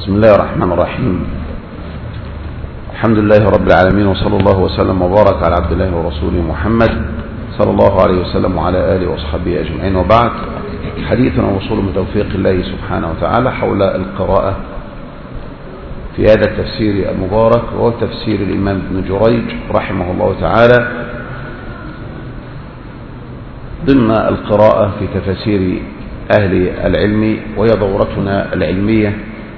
بسم الله الرحمن الرحيم. الحمد لله رب العالمين، وصلى الله وسلم وبارك على عبد الله ورسوله محمد صلى الله عليه وسلم وعلى آله وصحبه أجمعين، وبعد. حديثنا وصول من توفيق الله سبحانه وتعالى حول القراءة في هذا التفسير المبارك، وهو تفسير الإمام ابن جريج رحمه الله تعالى ضمن القراءة في تفاسير أهل العلم، وهي دورتنا العلمية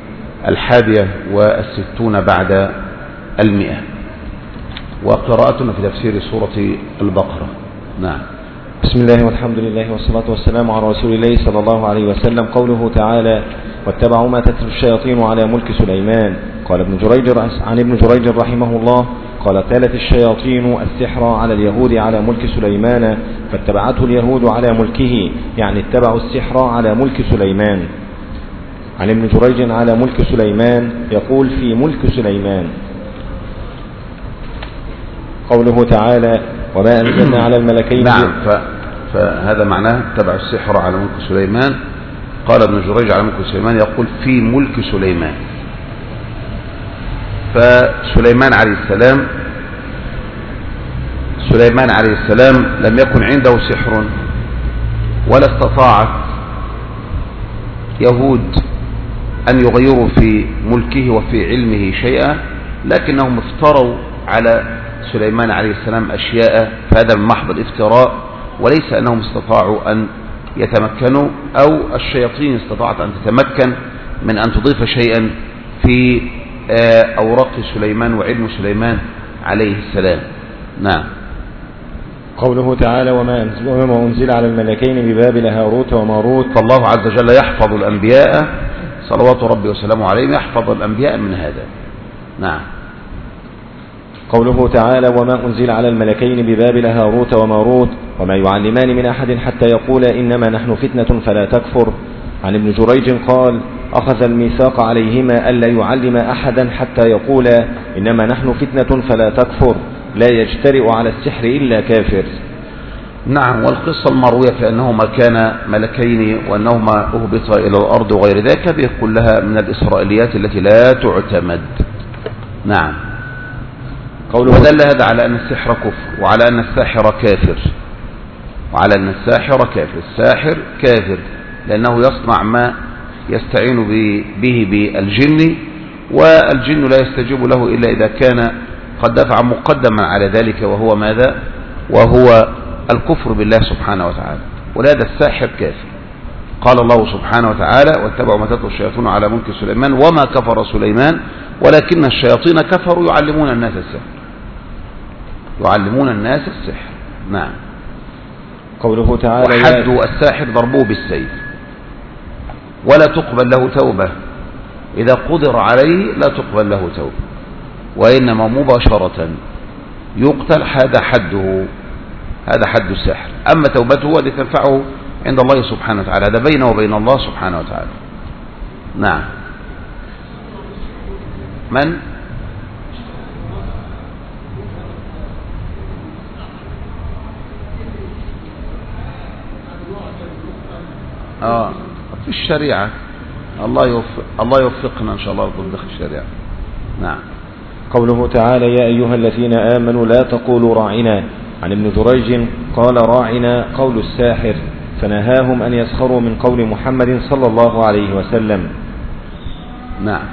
61 بعد 100، وقراءتنا في تفسير سورة البقرة. نعم. بسم الله والحمد لله والصلاة والسلام على رسول الله صلى الله عليه وسلم. قوله تعالى: واتبعوا ما تتلو الشياطين على ملك سليمان. قال عن ابن جريج رحمه الله قال: تالت الشياطين السحر على اليهود على ملك سليمان، فاتبعته اليهود على ملكه، يعني اتبعوا السحر على ملك سليمان. عن ابن جريج على ملك سليمان يقول في ملك سليمان. قوله تعالى: وما أنزلنا على الملكين. نعم، فهذا معناه اتبعوا السحر على ملك سليمان. قال ابن جريج على ملك سليمان يقول في ملك سليمان. فسليمان عليه السلام لم يكن عنده سحر، ولا استطاعت يهود أن يغيروا في ملكه وفي علمه شيئا، لكنهم افتروا على سليمان عليه السلام أشياء، فهذا من محض الافتراء، وليس أنهم استطاعوا أن يتمكنوا، أو الشياطين استطاعت أن تتمكن من أن تضيف شيئا في أوراق سليمان وعلم سليمان عليه السلام. نعم. قوله تعالى: وما أنزل على الملكين ببابل هاروت وماروت. فالله عز وجل يحفظ الأنبياء صلوات ربي وسلامه عليهم، يحفظ الأنبياء من هذا. نعم. قوله تعالى: وما أنزل على الملكين ببابل هاروت وماروت وما يعلمان من أحد حتى يقول إنما نحن فتنة فلا تكفر. عن ابن جريج قال: أخذ الميثاق عليهما ألا يعلم أحدا حتى يقول إنما نحن فتنة فلا تكفر، لا يجترئ على السحر إلا كافر. نعم. والقصة المروية في أنهما كان ملكين وأنهما أهبطا إلى الأرض وغير ذلك، هذه كلها من الإسرائيليات التي لا تعتمد. نعم. ودل هذا على أن السحر كفر، وعلى أن الساحر كافر، الساحر كافر، لأنه يصنع ما يستعين به بالجن، والجن لا يستجيب له إلا إذا كان قد دفع مقدما على ذلك، وهو ماذا؟ وهو الكفر بالله سبحانه وتعالى، ولهذا الساحر كافر. قال الله سبحانه وتعالى: واتبعوا ما تتلو الشياطين على ملك سليمان وما كفر سليمان ولكن الشياطين كفروا يعلمون الناس السحر. نعم. قوله تعالى: وحد الساحر ضربوه بالسيف، ولا تقبل له توبة، إذا قدر عليه لا تقبل له توبة، وإنما مباشرة يقتل. هذا حد السحر. أما توبته التي تنفعه عند الله سبحانه وتعالى، هذا بينه وبين الله سبحانه وتعالى. نعم. من؟ في الشريعة. الله يوفقنا إن شاء الله ضد الشريعة. نعم. قوله تعالى: يا أيها الذين آمنوا لا تقولوا راعنا. عن ابن جريج قال: راعنا قول الساحر، فنهاهم أن يسخروا من قول محمد صلى الله عليه وسلم. نعم.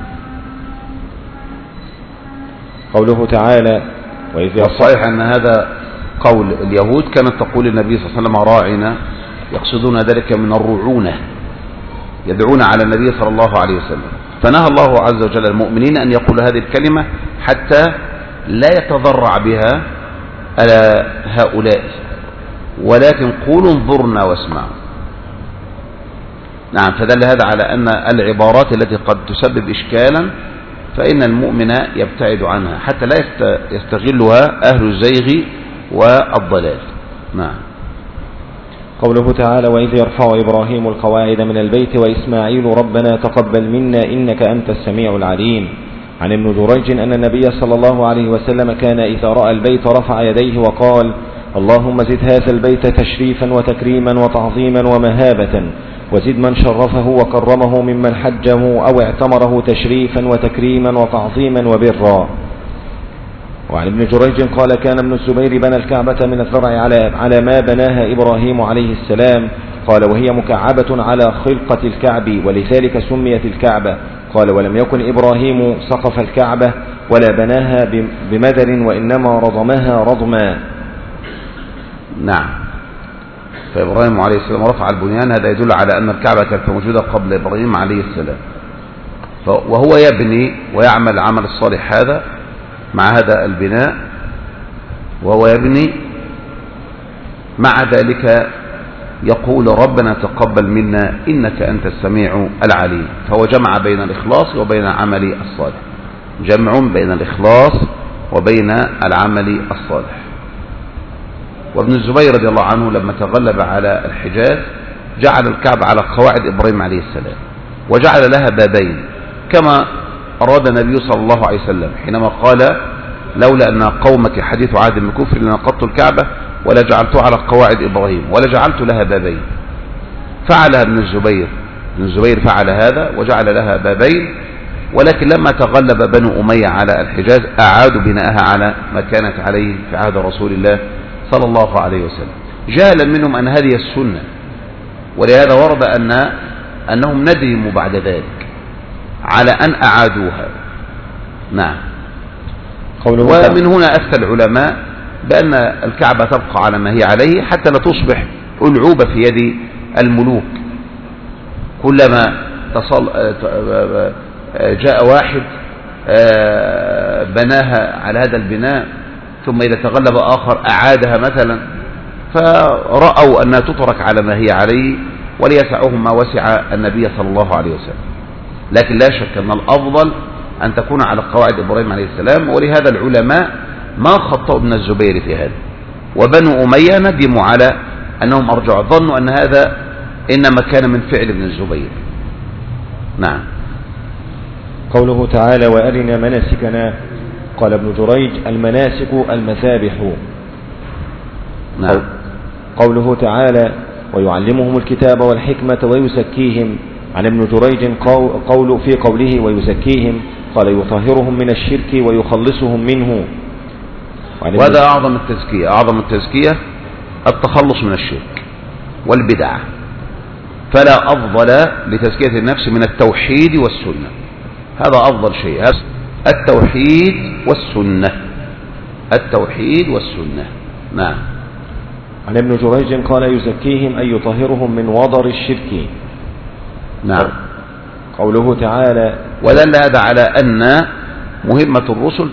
قوله تعالى: والصحيح أن هذا قول اليهود، كانت تقول النبي صلى الله عليه وسلم راعنا، يقصدون ذلك من الرعونة، يدعون على النبي صلى الله عليه وسلم، فنهى الله عز وجل المؤمنين أن يقول هذه الكلمة حتى لا يتضرع بها على هؤلاء، ولكن قولوا انظرنا واسمعوا. نعم. فدل هذا على أن العبارات التي قد تسبب إشكالا فإن المؤمن يبتعد عنها حتى لا يستغلها أهل الزيغ والضلال. نعم. قوله تعالى: وإذ يرفع إبراهيم القواعد من البيت وإسماعيل ربنا تقبل منا إنك أنت السميع العليم. عن ابن جريج أن النبي صلى الله عليه وسلم كان إذا رأى البيت رفع يديه وقال: اللهم زد هذا البيت تشريفا وتكريما وتعظيما ومهابة، وزد من شرفه وكرمه ممن حجه أو اعتمره تشريفا وتكريما وتعظيما وبرا. وعن ابن جريج قال كان ابن الزبير بنى الكعبة من الزرع على ما بناها إبراهيم عليه السلام. قال وهي مكعبة على خلقة الكعب ولذلك سميت الكعبة. قال ولم يكن إبراهيم سقف الكعبة ولا بناها بمدر وإنما رضمها رضما. نعم. فإبراهيم عليه السلام رفع البنيان، هذا يدل على أن الكعبة كانت موجودة قبل إبراهيم عليه السلام، وهو يبني ويعمل العمل الصالح هذا مع هذا البناء، وهو يبني مع ذلك يقول ربنا تقبل منا إنك أنت السميع العليم. فهو جمع بين الإخلاص وبين العمل الصالح، جمع بين الإخلاص وبين العمل الصالح. وابن الزبير رضي الله عنه لما تغلب على الحجاز جعل الكعبة على قواعد إبراهيم عليه السلام، وجعل لها بابين كما أراد النبي صلى الله عليه وسلم حينما قال لولا أن قومك حديث عهد بكفر لنقضت الكعبة ولا جعلتها على قواعد إبراهيم ولا جعلت لها بابين. فعلها ابن الزبير فعل هذا وجعل لها بابين، ولكن لما تغلب بنو أمية على الحجاز أعادوا بناءها على ما كانت عليه في عهد رسول الله صلى الله عليه وسلم، جهلا منهم أن هذه السنة، ولهذا ورد أنهم ندموا بعد ذلك على أن أعادوها. نعم. ومن هنا أفتى العلماء بأن الكعبة تبقى على ما هي عليه حتى لا تصبح ألعوبة في يد الملوك. كلما جاء واحد بناها على هذا البناء ثم إذا تغلب آخر أعادها مثلا، فرأوا أنها تترك على ما هي عليه وليسعهم ما وسع النبي صلى الله عليه وسلم. لكن لا شك أن الأفضل أن تكون على قواعد إبراهيم عليه السلام، ولهذا العلماء ما خطأوا ابن الزبير في هذا، وبنو أمية ندموا على أنهم أرجعوا، ظنوا أن هذا إنما كان من فعل ابن الزبير. نعم. قوله تعالى وأرنا مناسكنا، قال ابن جريج المناسك المذابح. نعم. قوله تعالى ويعلمهم الكتاب والحكمة ويزكيهم، عن ابن جريج في قوله ويزكيهم قال يطهرهم من الشرك ويخلصهم منه. وهذا أعظم التزكية التخلص من الشرك والبدع، فلا أفضل لتزكية النفس من التوحيد والسنة، هذا أفضل شيء، التوحيد والسنة. نعم. عن ابن جريج قال يزكيهم أي يطهرهم من وضر الشرك. نعم. قوله تعالى ودل هذا على أن مهمة الرسل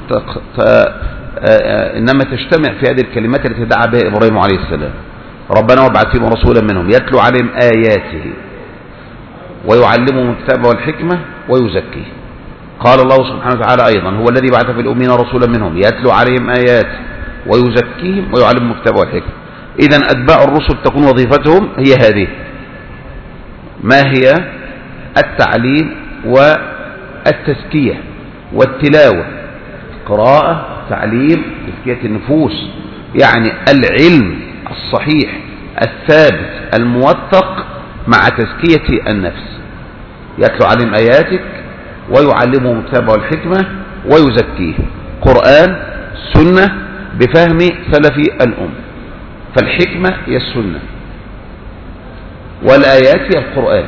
إنما تجتمع في هذه الكلمات التي دعا بها إبراهيم عليه السلام، ربنا وابعث فيهم رسولا منهم يتلو عليهم آياته ويعلمهم الكتاب والحكمة ويزكيهم. قال الله سبحانه وتعالى أيضا هو الذي بعث في الأمين رسولا منهم يتلو عليهم آياته ويزكيهم ويعلمهم الكتاب والحكمة. إذن أتباع الرسل تكون وظيفتهم هي هذه، ما هي التعليم والتزكية والتلاوة، قراءة، تعليم، تزكية النفوس، يعني العلم الصحيح الثابت الموثق مع تزكية النفس. يتلو عليهم آياتك ويعلمهم الكتاب والحكمة ويزكيهم، قرآن سنة بفهم سلف الأمة، فالحكمة هي السنة والآيات هي القرآن،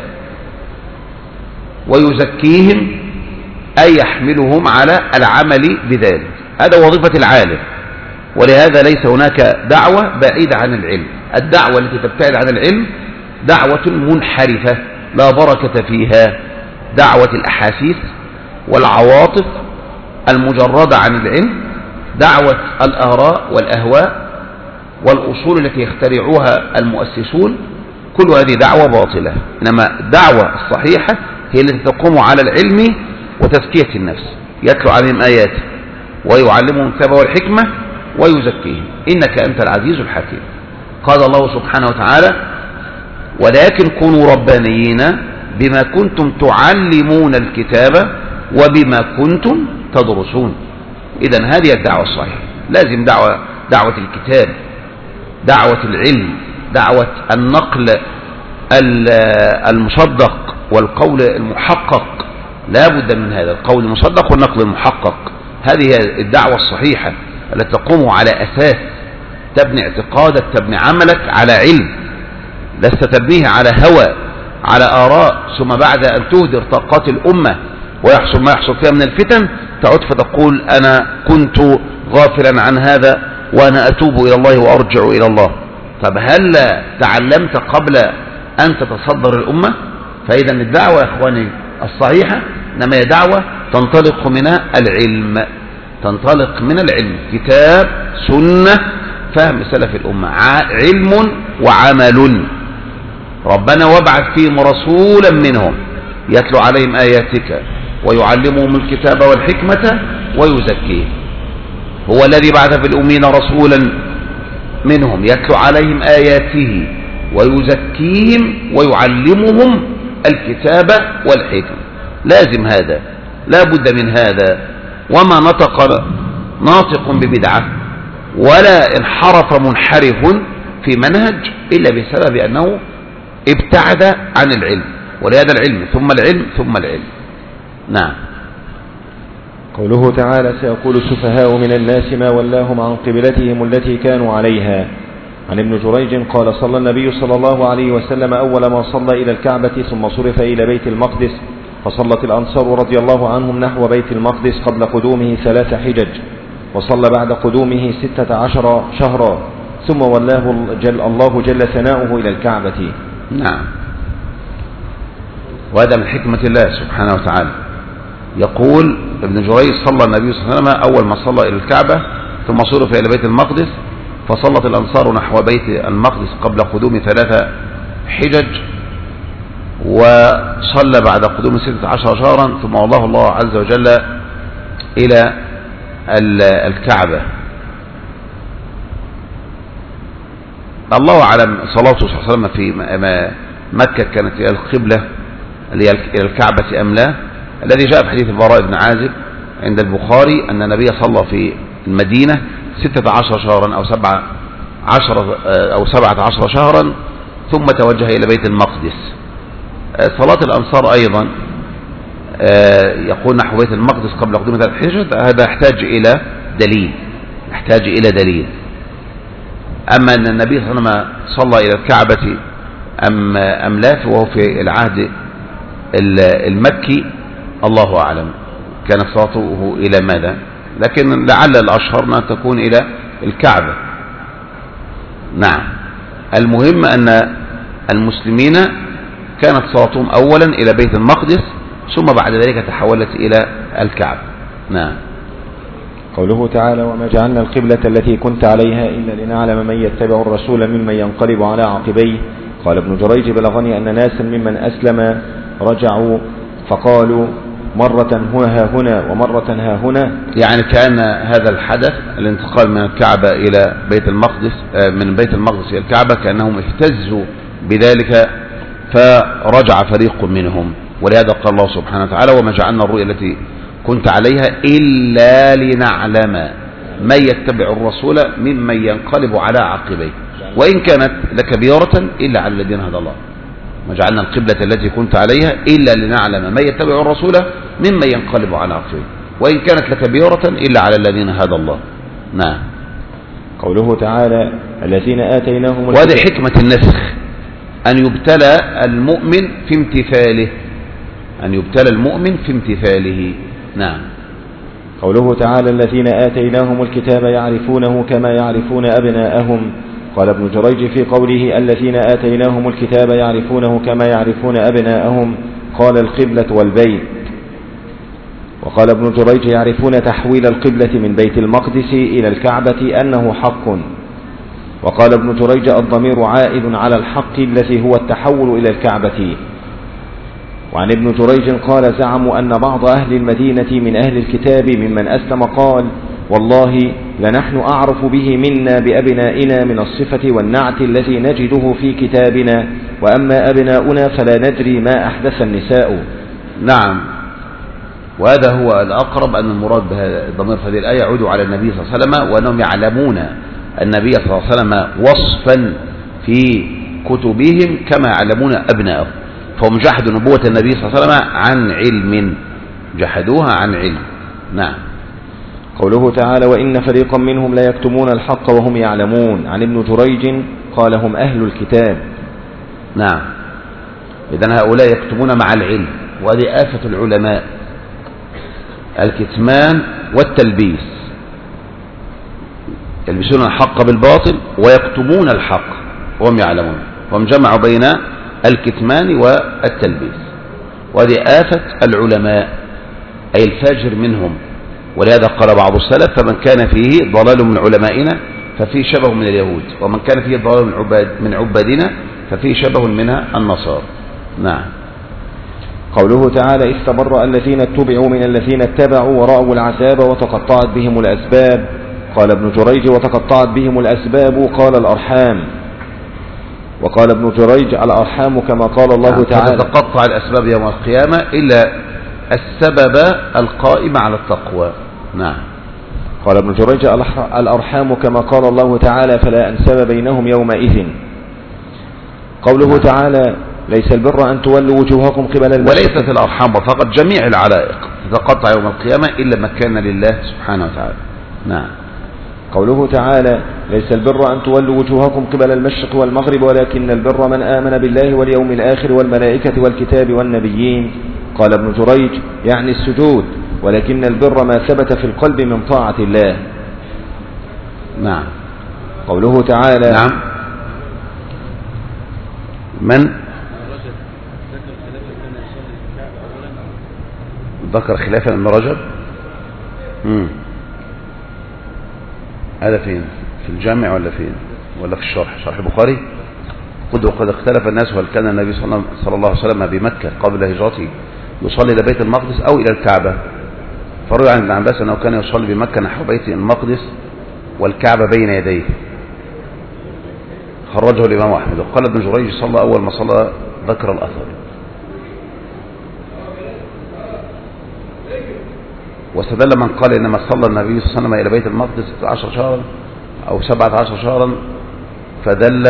ويزكيهم أي يحملهم على العمل بذلك، هذا وظيفة العالم. ولهذا ليس هناك دعوة بعيدة عن العلم، الدعوة التي تبتعد عن العلم دعوة منحرفة لا بركة فيها، دعوة الأحاسيس والعواطف المجردة عن العلم، دعوة الآراء والأهواء والأصول التي يخترعوها المؤسسون، كل هذه دعوة باطلة. إنما الدعوة الصحيحة هي التي تقوم على العلم وتزكية النفس، يتلو عليهم آياته ويعلمهم الكتاب والحكمة ويزكيهم إنك أنت العزيز الحكيم. قال الله سبحانه وتعالى ولكن كونوا ربانيين بما كنتم تعلمون الكتاب وبما كنتم تدرسون. إذن هذه الدعوة الصحيحة، لازم دعوة الكتاب، دعوة العلم، دعوة النقل المصدق والقول المحقق، لا بد من هذا القول المصدق والنقل المحقق. هذه هي الدعوة الصحيحة التي تقوم على أساس تبني اعتقادك، تبني عملك على علم، لست تبنيه على هوى، على آراء، ثم بعد أن تهدر طاقات الأمة ويحصل ما يحصل فيها من الفتن تعود فتقول أنا كنت غافلا عن هذا وأنا أتوب إلى الله وأرجع إلى الله. طب هل تعلمت قبل أن تتصدر الأمة؟ فإذا الدعوة يا إخواني الصحيحة إنما هي دعوة تنطلق من العلم، تنطلق من العلم، كتاب سنة فهم سلف الأمة، علم وعمل. ربنا وابعث فيهم رسولا منهم يتلو عليهم آياتك ويعلمهم الكتاب والحكمة ويزكيهم. هو الذي بعث في الأمين رسولا منهم يتلو عليهم آياته ويزكيهم ويعلمهم الكتاب والحكمة. لازم هذا، لا بد من هذا. وما نطق ناطق ببدعة ولا انحرف منحرف في منهج إلا بسبب أنه ابتعد عن العلم، ولهذا العلم ثم العلم ثم العلم. نعم. قوله تعالى سيقول السفهاء من الناس ما ولاهم عن قبلتهم التي كانوا عليها. عن ابن جريج قال صلى النبي صلى الله عليه وسلم أول ما صلى إلى الكعبة ثم صرف إلى بيت المقدس، فصلت الأنصار رضي الله عنهم نحو بيت المقدس قبل قدومه 3 حجج، وصلى بعد قدومه 16 شهرا، ثم ولاه الله جل ثناؤه إلى الكعبة. نعم. وهذا من حكمة الله سبحانه وتعالى. يقول ابن جريج صلى النبي صلى الله عليه وسلم أول ما صلى إلى الكعبة ثم صرف إلى بيت المقدس، فصلت الأنصار نحو بيت المقدس قبل قدوم 3 حجج، وصلى بعد قدوم 16 شهرا، ثم والله الله عز وجل إلى الكعبة. الله أعلم صلاته صلى الله عليه وسلم في مكة كانت إلى القبلة إلى الكعبة أم لا. الذي جاء في حديث البراء بن عازب عند البخاري أن النبي صلى في المدينة 16 شهرا أو 17 شهرا ثم توجه إلى بيت المقدس. صلاة الأنصار أيضا يقول نحو بيت المقدس قبل قدوم 3 حجج، هذا يحتاج إلى دليل. أما أن النبي صلى الله عليه وسلم صلى إلى الكعبة أم لا وهو في العهد المكي الله أعلم كانت صلاته إلى ماذا، لكن لعل الأشهر أن تكون إلى الكعبة. نعم. المهم أن المسلمين كانت صلاتهم أولا إلى بيت المقدس ثم بعد ذلك تحولت إلى الكعبة. نعم. قوله تعالى وما جعلنا القبلة التي كنت عليها إلا لنعلم من يتبع الرسول ممن ينقلب على عقبيه. قال ابن جريج بلغني أن ناسا ممن أسلم رجعوا فقالوا مرة هنا ومرة ها هنا، يعني كان هذا الحدث الانتقال من الكعبة إلى بيت المقدس، من بيت المقدس إلى الكعبة، كأنهم اهتزوا بذلك فرجع فريق منهم. ولهذا قال الله سبحانه وتعالى وما جعلنا الرؤيا التي كنت عليها إلا لنعلم من يتبع الرسول ممن ينقلب على عقبيه وإن كانت لكبيرة إلا على الذين هدى الله. ما جعلنا القبلة التي كنت عليها إلا لنعلم من يتبع الرسول ممن ينقلب على عقبيه وإن كانت لكبيرة إلا على الذين هدى الله. نعم. قوله تعالى الذين آتيناهم وهذه حكمة النسخ، أن يبتلى المؤمن في امتثاله. نعم. قوله تعالى الذين آتيناهم الكتاب يعرفونه كما يعرفون أبناءهم. قال ابن جريج في قوله الذين آتيناهم الكتاب يعرفونه كما يعرفون أبناءهم قال القبلة والبيت. وقال ابن جريج يعرفون تحويل القبلة من بيت المقدس إلى الكعبة أنه حق. وقال ابن جريج الضمير عائد على الحق الذي هو التحول إلى الكعبة. وعن ابن جريج قال زعموا أن بعض أهل المدينة من أهل الكتاب ممن أسلم قال والله لنحن أعرف به منا بأبنائنا من الصفة والنعت الذي نجده في كتابنا، وأما أبناؤنا فلا ندري ما أحدث النساء. نعم. وهذا هو الأقرب أن المراد بهذا الضمير في هذه الآية يعود على النبي صلى الله عليه وسلم، وأنهم يعلمون النبي صلى الله عليه وسلم وصفا في كتبهم كما يعلمون أبنائهم. فهم جحدوا نبوة النبي صلى الله عليه وسلم عن علم، جحدوها عن علم. نعم. قوله تعالى وإن فريقا منهم لا يكتمون الحق وهم يعلمون. عن ابن جريج قال هم أهل الكتاب. نعم. إذن هؤلاء يكتمون مع العلم، وهذه آفة العلماء، الكتمان والتلبيس، يلبسون الحق بالباطل ويكتمون الحق وهم يعلمون، وهم جمعوا بين الكتمان والتلبيس، وهذه آفة العلماء أي الفاجر منهم. ولهذا قال بعض السلف فمن كان فيه ضلال من علمائنا ففيه شبه من اليهود، ومن كان فيه ضلال من عبادنا ففيه شبه من النصارى. نعم. قوله تعالى إذ تبرأ الذين اتبعوا من الذين اتبعوا ورأوا العذاب وتقطعت بهم الأسباب. قال ابن جريج وتقطعت بهم الأسباب قال الأرحام. وقال ابن جريج الأرحام كما قال الله تعالى تقطع الأسباب يوم القيامة إلا السبب القائم على التقوى. نعم. قال ابن جريج الأرحام كما قال الله تعالى فلا أنساب بينهم يومئذ. قوله تعالى ليس البر أن تولوا وجوهكم قبل المشرق. وليست الأرحام فقط، جميع العلائق تتقطع يوم القيامة إلا ما كان لله سبحانه وتعالى. نعم. قوله تعالى ليس البر أن تولوا وجوهكم قبل المشرق والمغرب ولكن البر من آمن بالله واليوم الآخر والملائكة والكتاب والنبيين. قال ابن جريج يعني السجود، ولكن البر ما ثبت في القلب من طاعة الله. نعم. قوله تعالى نعم. من ذكر خلافا ابن رجب؟ هذا فين؟ في الجامع ولا فين؟ ولا في الشرح؟ شرح البخاري. وقد اختلف الناس هل كان النبي صلى الله عليه وسلم بمكة قبل هجرته يصلي إلى بيت المقدس أو إلى الكعبة. فروي عن ابن عباس أنه كان يصلي بمكة نحو بيت المقدس والكعبة بين يديه، خرجه الإمام أحمد. وقال ابن جريج صلى أول ما صلى ذكر الأثر. واستدل من قال إنما صلى النبي صلى الله عليه وسلم إلى بيت المقدس 16 شهرا أو 17 شهرا، فدل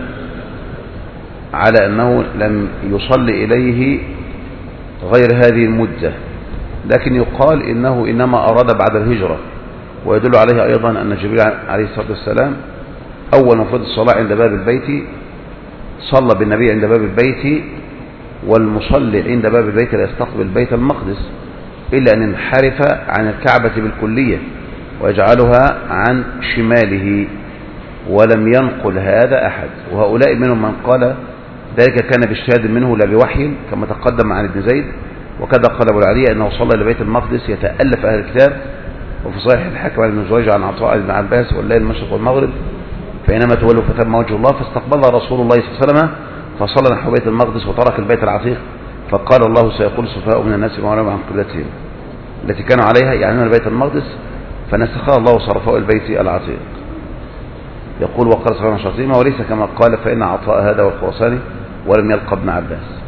على أنه لم يصلي إليه غير هذه المدة، لكن يقال إنه إنما أراد بعد الهجرة. ويدل عليه أيضا أن جبريل عليه الصلاة والسلام أول ما فرض الصلاة عند باب البيت صلى بالنبي عند باب البيت، والمصلي عند باب البيت لا يستقبل بيت المقدس إلا أن ينحرف عن الكعبة بالكلية ويجعلها عن شماله، ولم ينقل هذا أحد. وهؤلاء منهم من قال ذلك كان باجتهاد منه لا بوحي كما تقدم عن ابن زيد. وكذا قال أبو العلي أنه صلى إلى بيت المقدس يتألف أهل الكتاب. وفي صحيح الحاكم عن ابن جريج عن عطاء بن عباس والليل المشرق والمغرب فإنما تولوا فتم وجه الله، فاستقبل رسول الله صلى الله عليه وسلم فصلى نحو بيت المقدس وترك البيت العتيق، فقال الله سيقول السفهاء من الناس ما ولوا عن قبلتهم التي كانوا عليها يعنون البيت المقدس فنسخها الله وصرفوا البيت العتيق. يقول وقال سفيان شطيمة وليس كما قال فإن عطاء هذا والخراساني ولم يلقى ابن عباس.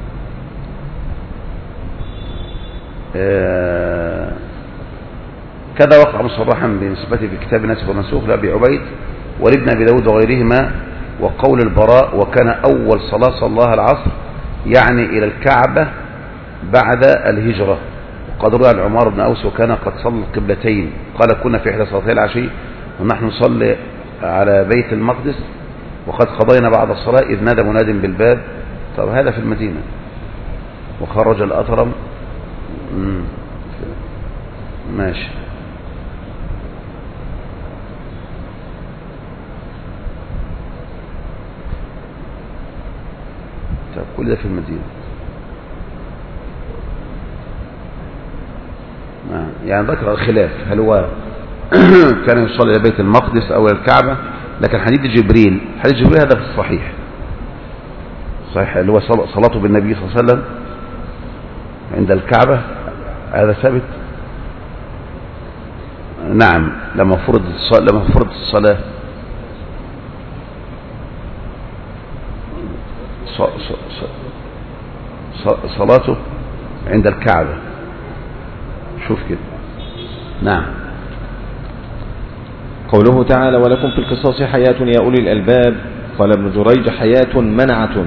كذا وقع مصرحا بنسبته في كتاب الناسخ والمنسوخ لأبي عبيد ولابن أبي داود وغيرهما. وقول البراء وكان أول صلاة صلاها العصر يعني إلى الكعبة بعد الهجرة. وقد روى عن عمار بن أوس وكان قد صلى القبلتين قال كنا في إحدى صلاتي العشي ونحن نصلي على بيت المقدس وقد قضينا بعد الصلاة إذ نادى مناد بالباب. طب هذا في المدينة. وخرج الأطرم ماشي. طب كل ده في المدينة. يعني ذكر الخلاف هل هو كان يصلي إلى بيت المقدس أو إلى الكعبة، لكن حديث جبريل هذا في الصحيح صحيح اللي هو صلاته بالنبي صلى الله عليه وسلم عند الكعبة هذا ثابت. نعم لما فرض الصلاة صلاته عند الكعبة شوف كده. نعم. قوله تعالى ولكم في القصاص حياة يا أولي الألباب. قال ابن جريج حياة منعة.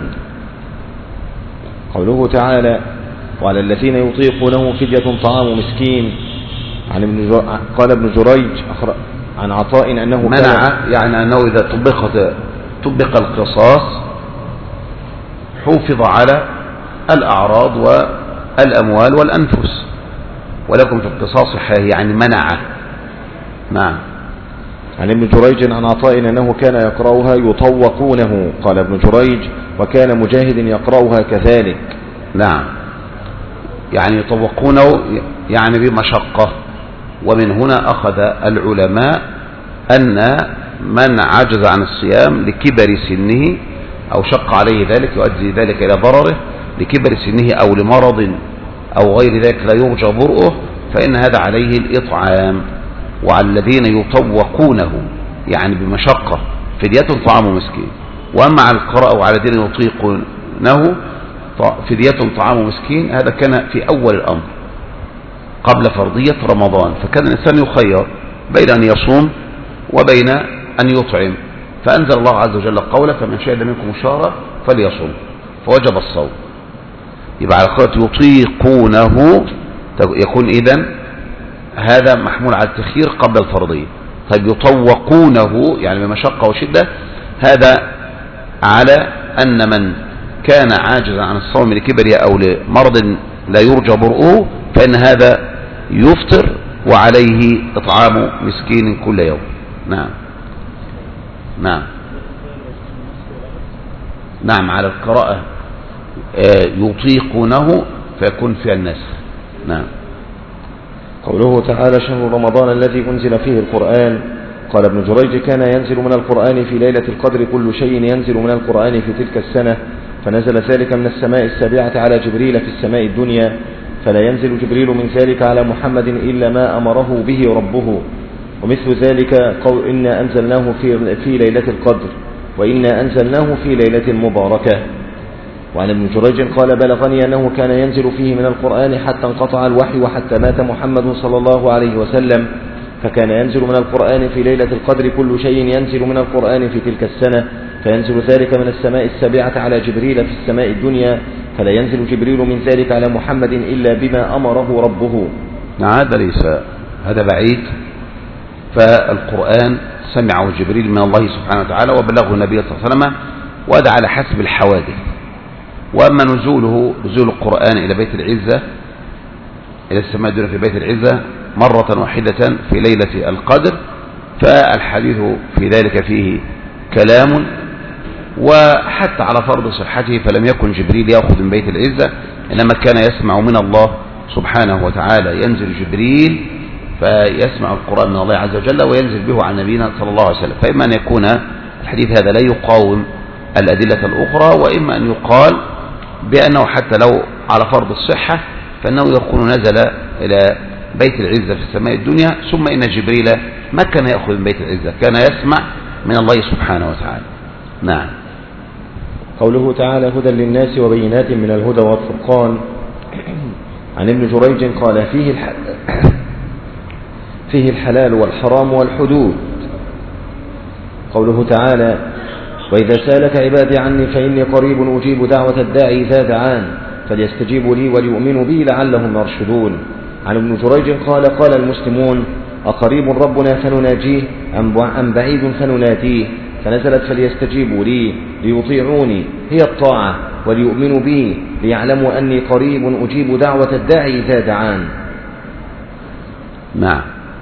قوله تعالى وعلى الذين يطيقونه فدية طعام مسكين. قال ابن جريج عن عطاء أنه منع يعني أنه إذا طبق القصاص حفظ على الأعراض والأموال والأنفس، ولكم في القصاص حياة يعني منع. نعم. عن ابن جريج عن عطاء أنه كان يقرأها يطوقونه. قال ابن جريج وكان مجاهد يقرأها كذلك. نعم، يعني يطوقونه يعني بمشقة. ومن هنا أخذ العلماء أن من عجز عن الصيام لكبر سنه أو شق عليه ذلك يؤدي ذلك إلى ضرره لكبر سنه أو لمرض أو غير ذلك لا يرجى برؤه، فإن هذا عليه الإطعام. وعلى الذين يطوقونه يعني بمشقة فدية طعام مسكين. وأما على القراءة وعلى الذين يطيقونه فدية طعام مسكين، هذا كان في أول الأمر قبل فرضية رمضان، فكان الإنسان يخير بين أن يصوم وبين أن يطعم، فأنزل الله عز وجل قوله فمن شهد منكم الشهر فليصوم، فوجب الصوم. يبقى على قراءة يطيقونه يكون إذن هذا محمول على التخيير قبل الفرضية. طيب يطوقونه يعني بمشقة وشدة، هذا على أن من كان عاجزا عن الصوم لكبره أو لمرض لا يرجى برؤه فإن هذا يفطر وعليه إطعام مسكين كل يوم. نعم. نعم. نعم، على القراءة يطيقونه فيكون فيها النسخ. نعم. قوله تعالى شهر رمضان الذي أنزل فيه القرآن. قال ابن جريج كان ينزل من القرآن في ليلة القدر كل شيء ينزل من القرآن في تلك السنة، فنزل ذلك من السماء السابعة على جبريل في السماء الدنيا، فلا ينزل جبريل من ذلك على محمد إلا ما أمره به ربه. ومثل ذلك قول إنا أنزلناه في ليلة القدر وإنا أنزلناه في ليلة مباركة. وعن ابن جريج قال بلغني أنه كان ينزل فيه من القرآن حتى انقطع الوحي وحتى مات محمد صلى الله عليه وسلم، فكان ينزل من القرآن في ليلة القدر كل شيء ينزل من القرآن في تلك السنة، فينزل ذلك من السماء السابعة على جبريل في السماء الدنيا، فلا ينزل جبريل من ذلك على محمد إلا بما أمره ربه. هذا ليس هذا بعيد، فالقرآن سمعه جبريل من الله سبحانه وتعالى وبلغه النبي صلى الله عليه وسلم، وهذا على حسب الحوادث. وأما نزول القرآن إلى بيت العزة إلى السماء الدنيا في بيت العزة مرة واحدة في ليلة القدر، فالحديث في ذلك فيه كلام، وحتى على فرض صحته فلم يكن جبريل يأخذ من بيت العزة، إنما كان يسمع من الله سبحانه وتعالى. ينزل جبريل فيسمع القرآن من الله عز وجل وينزل به عن نبينا صلى الله عليه وسلم. فإما أن يكون الحديث هذا لا يقاوم الأدلة الأخرى، وإما أن يقال بأنه حتى لو على فرض الصحة فإنه يكون نزل إلى بيت العزة في السماء الدنيا، ثم إن جبريل ما كان يأخذ من بيت العزة، كان يسمع من الله سبحانه وتعالى. نعم. قوله تعالى هدى للناس وبينات من الهدى والفرقان. عن ابن جريج قال فيه الحلال والحرام والحدود. قوله تعالى وإذا سالك عبادي عني فإني قريب أجيب دعوة الداعي إذا دعان فليستجيبوا لي وليؤمنوا بي لعلهم يرشدون. عن ابن جريج قال المسلمون أقريب ربنا فنناجيه أم بعيد فنناديه، فنزلت فليستجيبوا لي ليطيعوني هي الطاعة وليؤمنوا بي ليعلموا أني قريب أجيب دعوة الداعي إذا دعان. نعم.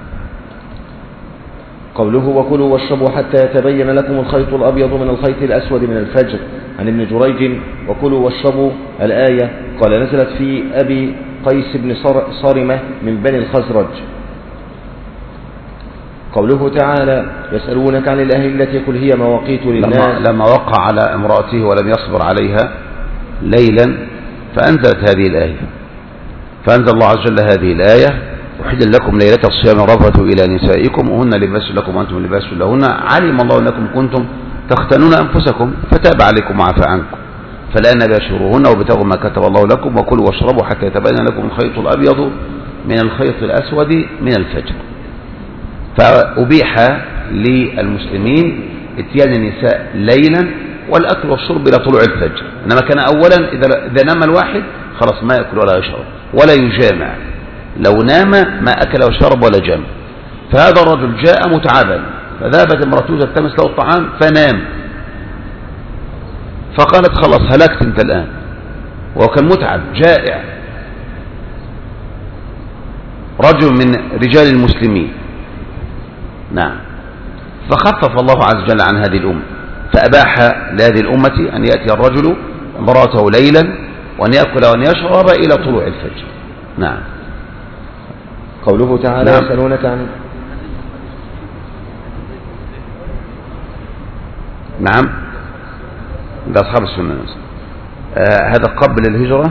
قوله وكلوا واشربوا حتى يتبين لكم الخيط الأبيض من الخيط الأسود من الفجر. عن ابن جريج وكلوا واشربوا الآية قال نزلت في أبي قيس بن صارمة من بني الخزرج. قوله تعالى يسألونك عن الأهلة قل هي مواقيت للناس. لما وقع على امرأته ولم يصبر عليها ليلا فأنزلت هذه الآية، فأنزل الله عز وجل هذه الآية وحل لكم ليلة الصيام الرفث إلى نسائكم وهن لباس لكم وأنتم لباس لهن علم الله أنكم كنتم تختنون أنفسكم فتاب عليكم وعفى عنكم فالآن باشروهن وابتغوا ما كتب الله لكم وكلوا واشربوا حتى يتبين لكم الخيط الأبيض من الخيط الأسود من الفجر. فأبيح للمسلمين اتيان النساء ليلا والأكل والشرب إلى طلوع الفجر. إنما كان أولا إذا نام الواحد خلاص ما يأكل ولا يشرب ولا يجامع، لو نام ما أكل وشرب ولا جامع. فهذا الرجل جاء متعبا، فذهبت امرأته تلتمس له الطعام فنام، فقالت خلاص هلكت انت الآن، وهو كان متعب جائع، رجل من رجال المسلمين. نعم. فخفف الله عز وجل عن هذه الأمة، فأباح لهذه الأمة أن يأتي الرجل امرأته ليلا وأن يأكل وأن يشرب إلى طلوع الفجر. نعم. قوله تعالى نعم. يسألونك عن نعم ده أصحاب السنة. هذا قبل الهجرة.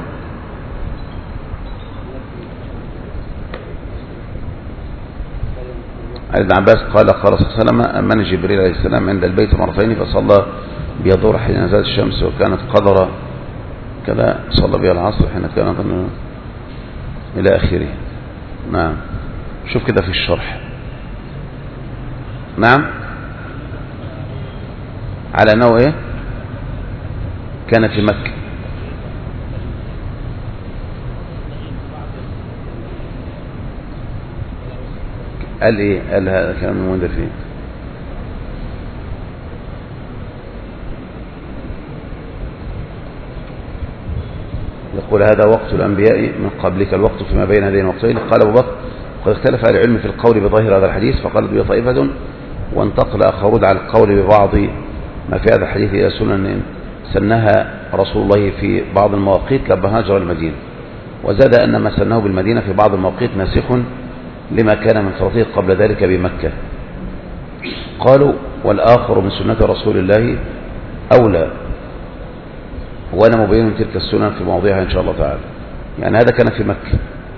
عن ابن عباس قال قال صلى الله عليه وسلم أمن جبريل عليه السلام عند البيت مرتين فصلى بيظهر حين نزلت الشمس وكانت قدر كذا، صلى بها العصر حين كانت إلى آخره. نعم. شوف كده في الشرح. نعم. على أنه إيه كان في مكة. قال إيه؟ قال هذا كلام المنذر فيه. يقول هذا وقت الأنبياء من قبلك، الوقت فيما بين هذين الوقتين. قال أبو بكر قد اختلف أهل العلم في القول بظاهر هذا الحديث، فقال به طائفة وانتقل آخرون على القول ببعض ما في هذا الحديث إلى سنن سنها رسول الله في بعض المواقيت لما هاجر المدينة، وزاد أن ما سنه بالمدينة في بعض المواقيت ناسخ لما كان من فرضه قبل ذلك بمكة. قالوا والآخر من سنة رسول الله أولى، وأنا مبين تلك السنن في مواضيعها إن شاء الله تعالى. يعني هذا كان في مكة،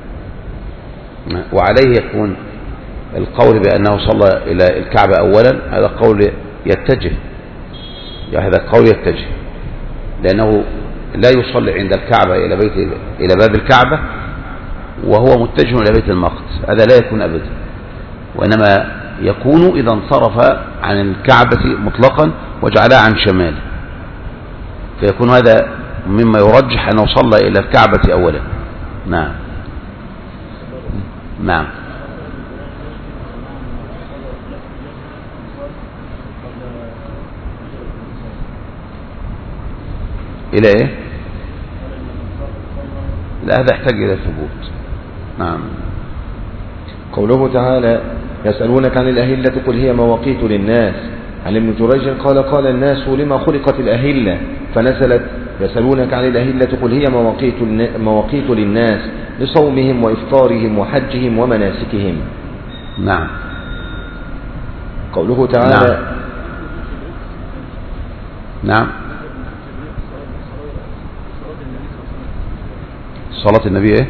وعليه يكون القول بأنه صلى إلى الكعبة أولا، هذا قول يتجه، يعني هذا قول يتجه، لأنه لا يصلي عند الكعبة إلى باب الكعبة وهو متجه إلى بيت المقدس، هذا لا يكون أبدا، وإنما يكون إذا انصرف عن الكعبة مطلقا وجعلها عن شماله، فيكون هذا مما يرجح أنه صلى إلى الكعبة أولا. نعم. نعم. إلى إيه؟ لا هذا يحتاج إلى ثبوت. نعم. قوله تعالى يسألونك عن الأهلة قل هي مواقيت للناس. عن ابن جريج قال قال الناس لما خلقت الأهلة، فنزلت يسألونك عن الأهلة قل هي مواقيت للناس لصومهم وإفطارهم وحجهم ومناسكهم. نعم. قوله تعالى نعم. صلاة النبي ايه؟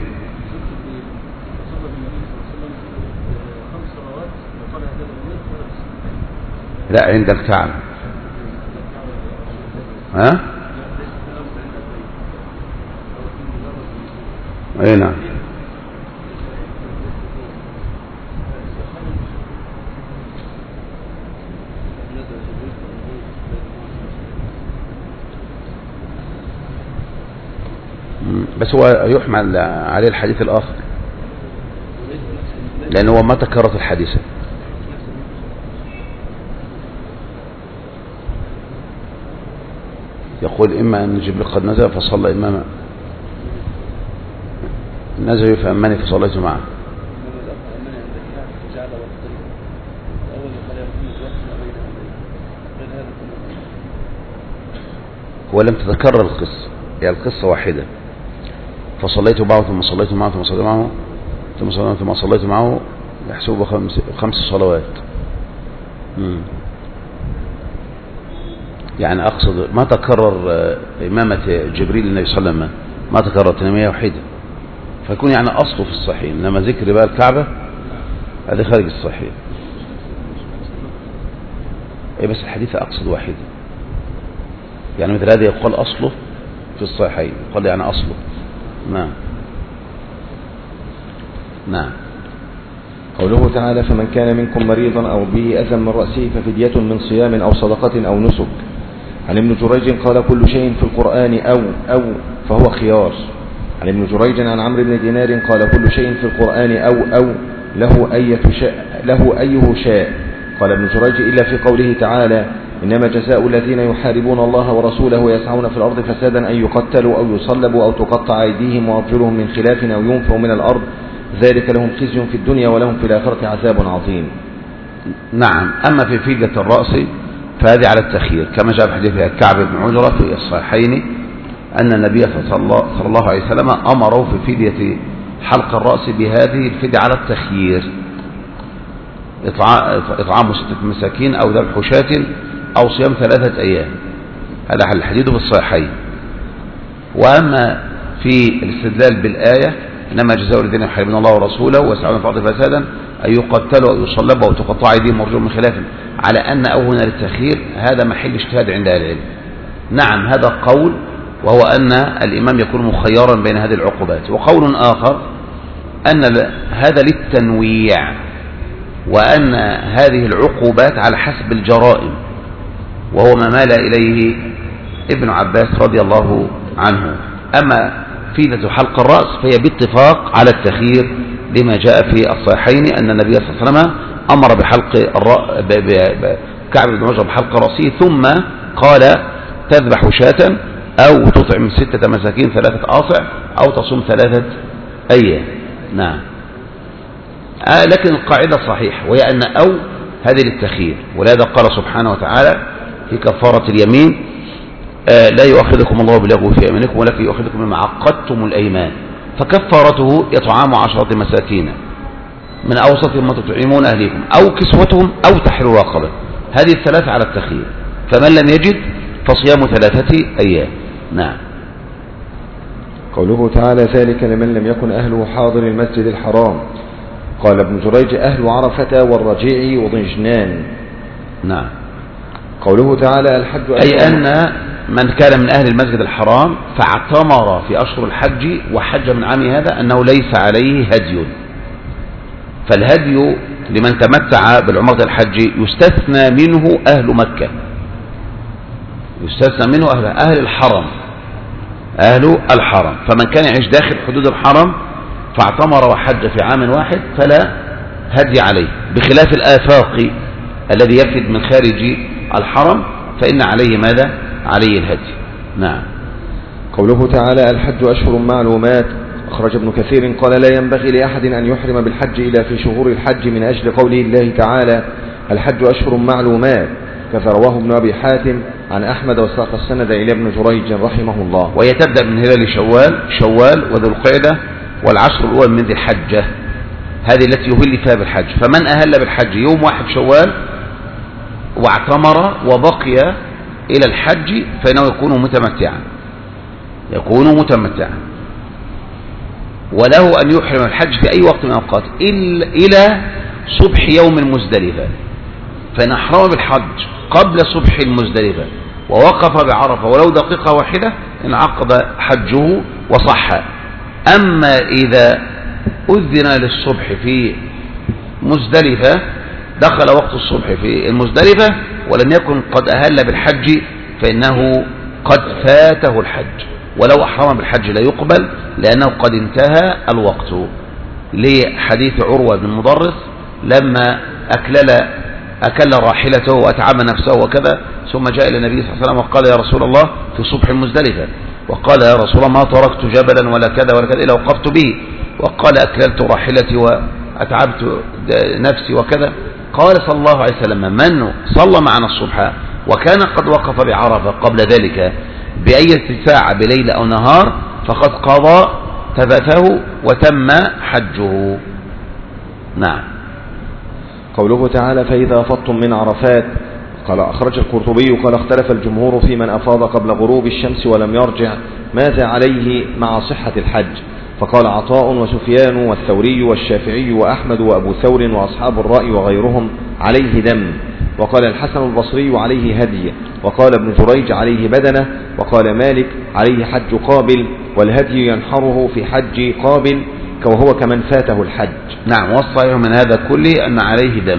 لا عند الكعبة. ها؟ اي نعم. بس هو يحمل عليه الحديث الآخر لأنه هو ما تكررت الحادثة. يقول إما أن جبريل قد نزل فصلى، إما نزل فأمني فصليت معه. ولم تتكرر القصة، يعني القصة واحدة، فصليت معه ثم صليت معه ثم صليت معه ثم صليت معه، يحسب 5 صلوات. يعني أقصد ما تكرر إمامة جبريل النبي صلى الله عليه وسلم، ما تكررت، إنما هي وحيدة، فيكون يعني أصله في الصحيح، إنما ذكر بقى الكعبة هذا خارج الصحيح. أي بس الحديث أقصد واحدة، يعني مثل هذا يقال أصله في الصحيحين، يقال يعني أصله. نعم. نعم. قوله تعالى فمن كان منكم مريضا أو به أذى من رأسه ففدية من صيام أو صدقة أو نسك. عن ابن جريج قال كل شيء في القرآن أو فهو خيار. عن ابن جريج عن عمرو بن دينار قال كل شيء في القرآن أو له أيه شاء. قال ابن جريج إلا في قوله تعالى إنما جزاء الذين يحاربون الله ورسوله ويسعون في الأرض فسادا أن يقتلوا أو يصلبوا أو تقطع أيديهم وأرجلهم من خلاف أو ينفوا من الأرض ذلك لهم خزي في الدنيا ولهم في الآخرة عذاب عظيم. نعم. أما في فدية الرأس فهذه على التخيير كما جاء في حديث كعب بن عجرة في الصحيحين أن النبي صلى الله عليه وسلم أمره في فدية حلق الرأس بهذه الفدية على التخيير، إطعام 6 مساكين أو ذبح شاة أو صيام 3 أيام. هذا الحديث في الصحيحين. وأما في الاستدلال بالآية إنما جزاء الذين يحاربون الله ورسوله ويسعون في الأرض فسادا أن يقتلوا أو يصلبوا أو تقطع أيديهم وأرجلهم من خلاف على أن أو هنا للتخيير، هذا محل اجتهاد عند أهل العلم. نعم هذا قول، وهو أن الإمام يكون مخيرا بين هذه العقوبات. وقول آخر أن هذا للتنويع، وأن هذه العقوبات على حسب الجرائم، وهو ما مال إليه ابن عباس رضي الله عنه. أما فدية حلق الرأس فهي باتفاق على التخيير لما جاء في الصحيحين أن النبي صلى الله عليه وسلم أمر بحلق كعب بن عجرة بحلق رأسه، ثم قال تذبح شاة أو تطعم 6 مساكين 3 آصع أو تصوم 3 أيام. نعم. لكن القاعدة صحيحة، وهي أن أو هذه للتخيير، ولهذا قال سبحانه وتعالى في كفارة اليمين لا يؤاخذكم الله باللغو في أيمانكم ولكن يؤاخذكم بما عقدتم الأيمان، فكفارته إطعام 10 مساكين من أوسط ما تطعمون أهليكم أو كسوتهم أو تحرير رقبة. هذه الثلاثة على التخيير، فمن لم يجد فصيام 3 أيام. نعم. قوله تعالى ذلك لمن لم يكن أهله حاضر المسجد الحرام. قال ابن جريج أهل عرفة والرجيع وضجنان. نعم. قوله تعالى الحج أي أن من كان من أهل المسجد الحرام فاعتمر في أشهر الحج وحج من عام هذا أنه ليس عليه هدي، فالهدي لمن تمتع بالعمرة الحج يستثنى منه أهل مكة، يستثنى منه أهل الحرم، أهل الحرم. فمن كان يعيش داخل حدود الحرم فاعتمر وحج في عام واحد فلا هدي عليه، بخلاف الآفاق الذي يفد من خارج الحرم فإن عليه ماذا؟ عليه الهدي. نعم. قوله تعالى الحج أشهر معلومات. أخرج ابن كثير قال لا ينبغي لأحد أن يحرم بالحج إلا في شهور الحج من أجل قوله الله تعالى الحج أشهر معلومات، كذا رواه ابن أبي حاتم عن أحمد وساق السند إلى ابن جريج رحمه الله. وهي تبدأ من هلال شوال وذو القعدة والعشر الأول من ذي الحجة، هذه التي يهل فيها بالحج. فمن أهل بالحج يوم 1 شوال واعتمر وبقي إلى الحج فإنه يكون متمتعا، وله أن يحرم الحج في أي وقت من الأوقات إلى صبح يوم المزدلفة. فإن أحرم بالحج قبل صبح المزدلفة ووقف بعرفة ولو دقيقة واحدة انعقد حجه وصح. أما إذا أذن للصبح في مزدلفة دخل وقت الصبح في المزدلفة ولم يكن قد أهل بالحج فإنه قد فاته الحج، ولو أحرم بالحج لا يقبل لأنه قد انتهى الوقت، لحديث عروة بن مضرس لما أكل راحلته وأتعب نفسه وكذا، ثم جاء إلى النبي صلى الله عليه وسلم وقال يا رسول الله في صبح المزدلفة، وقال يا رسول الله ما تركت جبلا ولا كذا ولا كذا إلا وقفت به، وقال أكللت راحلتي وأتعبت نفسي وكذا. قال صلى الله عليه وسلم من صلى معنا الصبح وكان قد وقف بعرفة قبل ذلك بأي ساعة بليل أو نهار فقد قضى تفته وتم حجه. نعم. قوله تعالى فإذا أفضتم من عرفات. قال أخرج القرطبي قال اختلف الجمهور في من أفاض قبل غروب الشمس ولم يرجع ماذا عليه مع صحة الحج، فقال عطاء وسفيان والثوري والشافعي وأحمد وأبو ثور وأصحاب الرأي وغيرهم عليه دم، وقال الحسن البصري عليه هدي، وقال ابن جريج عليه بدنة، وقال مالك عليه حج قابل والهدي ينحره في حج قابل وهو كمن فاته الحج. نعم. والصحيح من هذا كله أن عليه دم.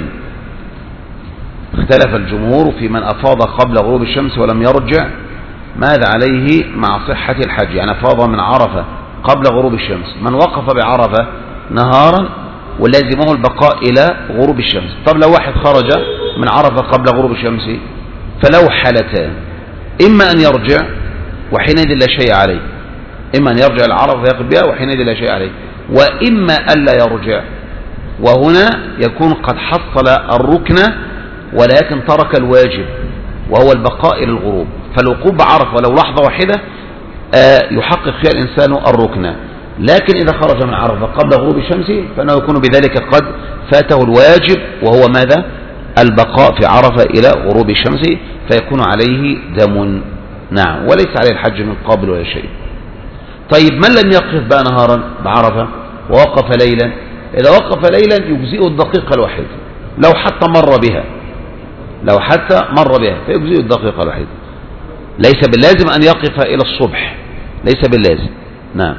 اختلف الجمهور في من أفاض قبل غروب الشمس ولم يرجع ماذا عليه مع صحة الحج، يعني أفاض من عرفة قبل غروب الشمس، من وقف بعرفة نهارا ولازمه البقاء إلى غروب الشمس. طب لو واحد خرج من عرفة قبل غروب الشمس فله حالتان، إما أن يرجع وحينئذ لا شيء عليه، إما أن يرجع العرفة فيقف بها وحينئذ لا شيء عليه، وإما ألا يرجع وهنا يكون قد حصل الركن ولكن ترك الواجب وهو البقاء إلى الغروب. فالوقوف بعرفة ولو لحظة واحدة يحقق فيها الإنسان الركن، لكن إذا خرج من عرفة قبل غروب الشمس فإنه يكون بذلك قد فاته الواجب وهو ماذا؟ البقاء في عرفة إلى غروب الشمس، فيكون عليه دم. نعم. وليس عليه الحج من قبل ولا شيء. طيب من لم يقف بقى نهارا بعرفة ووقف ليلا، إذا وقف ليلا يجزئه الدقيقة الواحدة لو حتى مر بها، لو حتى مر بها فيجزئه الدقيقة الواحدة، ليس باللازم أن يقف إلى الصبح، ليس باللازم. نعم.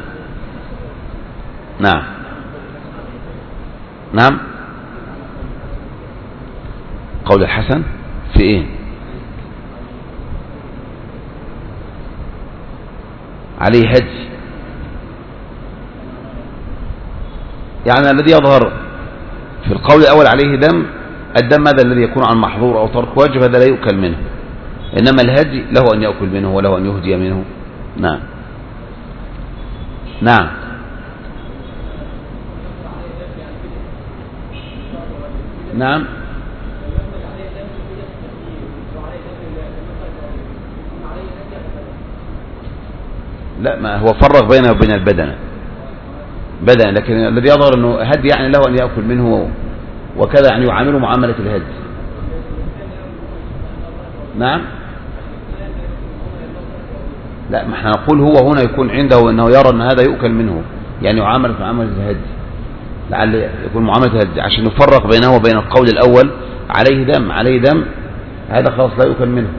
نعم. نعم. قول الحسن في ايه؟ عليه هدي، يعني الذي يظهر في القول الأول عليه دم، الدم هذا الذي يكون عن محظور أو ترك واجب هذا لا يؤكل منه، إنما الهدي له أن يأكل منه وله أن يهدي منه. نعم. نعم. نعم. لا، ما هو فرق بينه وبين البدن بدن، لكن الذي يظهر أنه هدي يعني له أن يأكل منه وكذا، يعني يعامله معاملة الهدي. نعم. لا، ما احنا نقول هو هنا يكون عنده أنه يرى أن هذا يؤكل منه، يعني يعامل معاملة الهدي، لعل يكون معاملة الهدي عشان نفرق بينه وبين القول الأول عليه دم. عليه دم هذا خلاص لا يؤكل منه.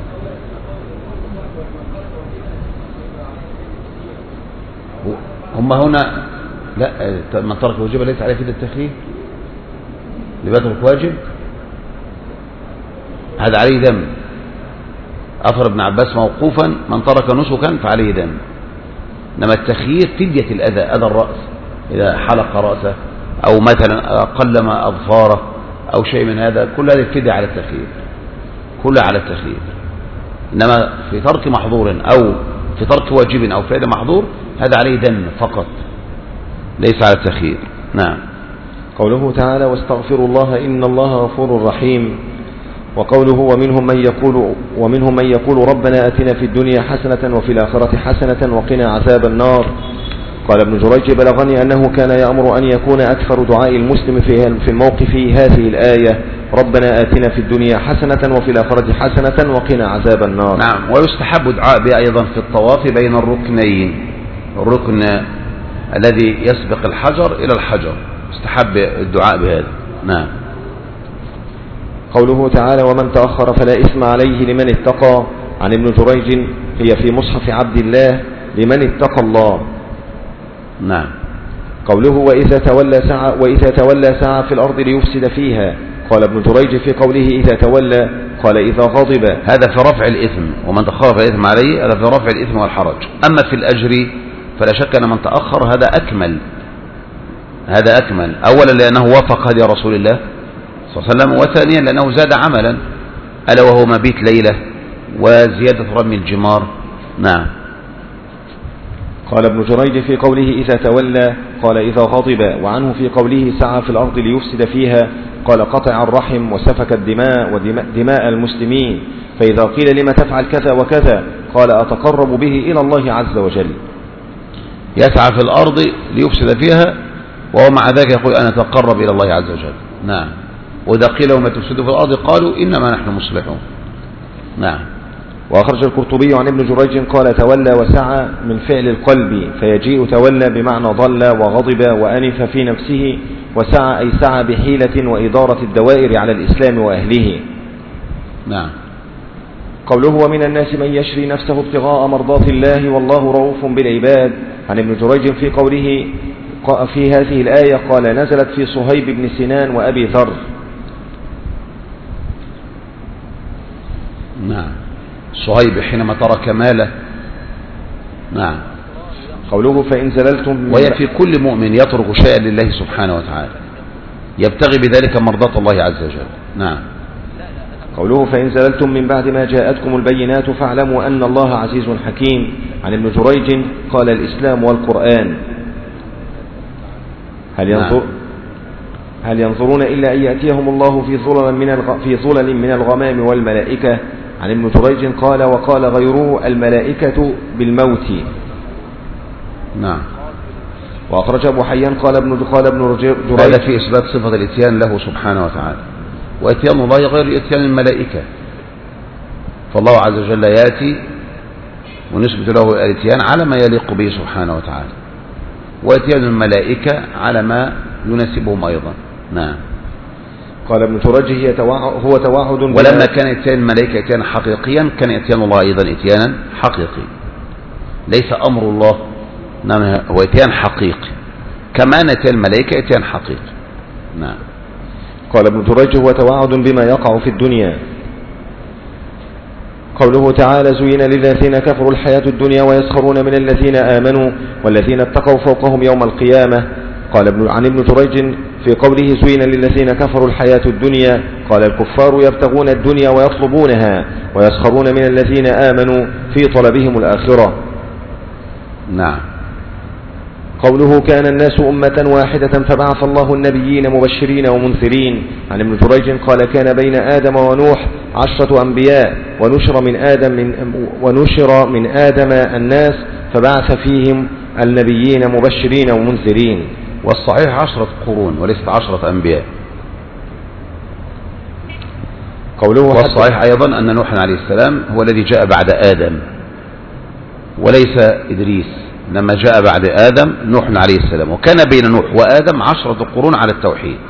هم هنا لا، من ترك الواجب ليس عليه كده التخفيف لبترك واجب، هذا عليه دم. أثر ابن عباس موقوفا من ترك نسكا فعليه دم، إنما التخيير فدية الأذى، أذى الرأس إذا حلق رأسه أو مثلا قلم أظفاره أو شيء من هذا، كل هذه الفدية على التخيير، كلها على التخيير. إنما في ترك محظور أو في ترك واجب أو فعل محظور هذا عليه دم فقط، ليس على التخيير. نعم. قوله تعالى واستغفروا الله إن الله غفور رحيم، وقوله ومنهم من يقول ربنا آتنا في الدنيا حسنة وفي الآخرة حسنة وقنا عذاب النار. قال ابن جريج بلغني أنه كان يأمر أن يكون أكثر دعاء المسلم في الموقف هذه الآية ربنا آتنا في الدنيا حسنة وفي الآخرة حسنة وقنا عذاب النار. نعم. ويستحب دعاء به أيضا في الطواف بين الركنين، الركن الذي يسبق الحجر إلى الحجر يستحب الدعاء بهذا. نعم. قوله تعالى ومن تأخر فلا إثم عليه لمن اتقى، عن ابن جريج هي في مصحف عبد الله لمن اتقى الله. نعم. قوله وإذا تولى سعى في الأرض ليفسد فيها، قال ابن جريج في قوله إذا تولى قال إذا غضب، هذا في رفع الإثم، ومن تأخر فالإثم عليه، هذا في رفع الإثم والحرج. أما في الأجر فلا شك أن من تأخر هذا أكمل، هذا أكمل، أولا لأنه وافق هدي رسول الله صلى الله عليه وسلم، وثانيا لأنه زاد عملا ألا وهو مبيت ليلة وزيادة رمي الجمار. نعم. قال ابن جريج في قوله إذا تولى قال إذا غضب، وعنه في قوله سعى في الأرض ليفسد فيها قال قطع الرحم وسفك الدماء ودماء المسلمين، فإذا قيل لما تفعل كذا وكذا قال أتقرب به إلى الله عز وجل. يسعى في الأرض ليفسد فيها وهو مع ذلك يقول أنا أتقرب إلى الله عز وجل. نعم. وإذا قيل وما تفسدوا في الأرض قالوا إنما نحن مصلحون. نعم. وأخرج القرطبي عن ابن جريج قال تولى وسعى من فعل القلب، فيجيء تولى بمعنى ضل وغضب وأنف في نفسه، وسعى أي سعى بحيلة وإدارة الدوائر على الإسلام وأهله. نعم. قوله ومن الناس من يشري نفسه ابتغاء مرضات الله والله رؤوف بالعباد، عن ابن جريج في قوله في هذه الآية قال نزلت في صهيب بن سنان وأبي ذر. نعم. صهيب حينما ترك ماله. نعم. قوله فإن زللتم، وهي في كل مؤمن يترك شيئا لله سبحانه وتعالى يبتغي بذلك مرضاة الله عز وجل. نعم. قوله فإن زللتم من بعد ما جاءتكم البينات فاعلموا أن الله عزيز حكيم. عن ابن جريج قال الإسلام والقرآن. هل ينظرون إلا أن يأتيهم الله في ظلل من الغمام والملائكة. عن ابن جريج قال وقال غيره الملائكة بالموت. نعم. وأخرج أبو حيان قال ابن جريج هذا في إثبات صفة الإتيان له سبحانه وتعالى، وإتيان الله غير إتيان الملائكة، فالله عز وجل يأتي ونثبت له الإتيان على ما يليق به سبحانه وتعالى، وإتيان الملائكة على ما يناسبهم أيضا. نعم. قال ابن جريج هو توعد، ولما كان إتيان الملائكة إتيانا حقيقيا كان إتيان الله أيضا إتيانا حقيقي، ليس أمر الله، نعم، هو إتيان حقيقي كما إتيان الملائكة إتيان حقيقي. نعم. قال ابن جريج هو توعد بما يقع في الدنيا. قوله تعالى زين للذين كفروا الحياة الدنيا ويسخرون من الذين آمنوا والذين اتقوا فوقهم يوم القيامة. قال عن ابن جريج في قوله زين للذين كفروا الحياة الدنيا قال الكفار يبتغون الدنيا ويطلبونها ويسخرون من الذين آمنوا في طلبهم الآخرة. نعم. قوله كان الناس أمة واحدة فبعث الله النبيين مبشرين ومنذرين. عن ابن جريج قال كان بين آدم ونوح 10 أنبياء ونشر من آدم الناس فبعث فيهم النبيين مبشرين ومنذرين. والصحيح 10 قرون وليست 10 أنبياء. قوله والصحيح أيضا أن نوح عليه السلام هو الذي جاء بعد آدم وليس إدريس، لما جاء بعد آدم نوح عليه السلام، وكان بين نوح وآدم 10 قرون على التوحيد،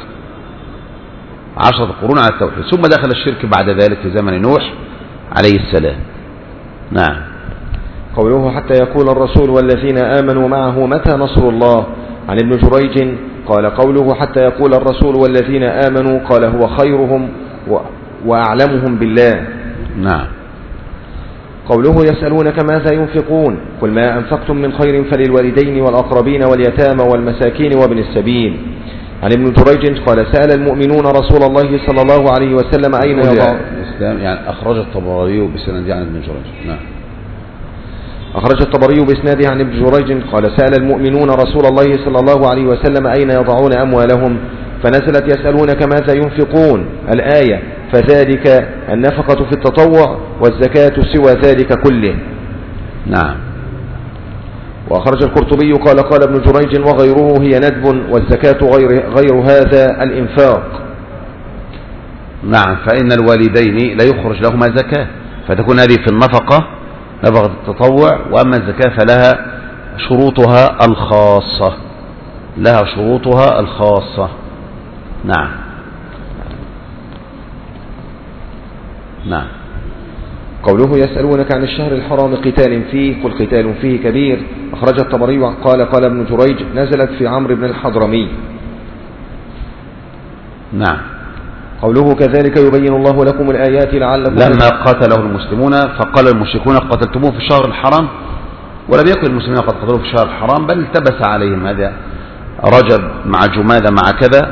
10 قرون على التوحيد، ثم دخل الشرك بعد ذلك في زمن نوح عليه السلام. نعم. قوله حتى يقول الرسول والذين آمنوا معه متى نصر الله. عن ابن جريج قال قوله حتى يقول الرسول والذين آمنوا قال هو خيرهم وأعلمهم بالله. نعم. قوله يسألونك ماذا ينفقون قل ما أنفقتم من خير فللوالدين والأقربين واليتامى والمساكين وابن السبيل. عن ابن جريج قال سأل المؤمنون رسول الله صلى الله عليه وسلم أين يضع الإسلام، يعني أخرج الطبري بسند عن ابن جريج. نعم. أخرج الطبري بإسناده عن ابن جريج قال سأل المؤمنون رسول الله صلى الله عليه وسلم أين يضعون أموالهم فنزلت يسألونك ماذا ينفقون الآية، فذلك النفقة في التطوع والزكاة سوى ذلك كله. نعم. وأخرج القرطبي قال ابن جريج وغيره هي ندب والزكاة غير هذا الإنفاق. نعم. فإن الوالدين لا يخرج لهما زكاة، فتكون هذه في النفقة نفقة التطوع، وأما الزكاة فلها شروطها الخاصة، لها شروطها الخاصة. نعم. نعم. قوله يسألونك عن الشهر الحرام قتال فيه قل قتال فيه كبير. أخرج الطبري قال ابن جريج نزلت في عمرو بن الحضرمي. نعم. قوله كذلك يبين الله لكم الآيات لعلكم لما قاتله المسلمون فقال المشركون قتلتموه في الشهر الحرام، ولم يكن المسلمين قد قتلوه في الشهر الحرام، بل التبس عليهم هذا رجب مع جمادى مع كذا،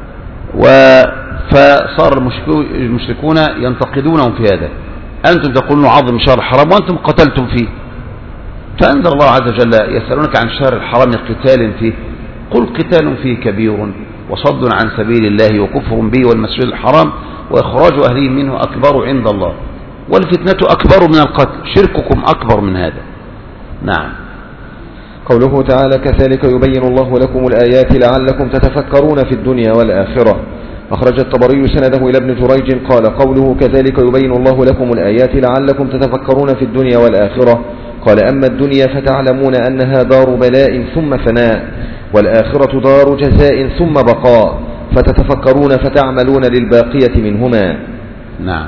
فصار المشركون ينتقدونهم في هذا، أنتم تقولون عظم شهر الحرام وأنتم قتلتم فيه. فأنزل الله عز وجل يسألونك عن الشهر الحرام قتال فيه قل قتال فيه كبير وصد عن سبيل الله وكفر به والمسجد الحرام وإخراج أهله منه أكبر عند الله والفتنة أكبر من القتل شرككم أكبر من هذا. نعم. قوله تعالى كذلك يبين الله لكم الآيات لعلكم تتفكرون في الدنيا والآخرة. أخرج الطبري سنده إلى ابن جريج قال قوله كذلك يبين الله لكم الآيات لعلكم تتفكرون في الدنيا والآخرة قال أما الدنيا فتعلمون أنها دار بلاء ثم فناء والآخرة دار جزاء ثم بقاء فتتفكرون فتعملون للباقية منهما. نعم.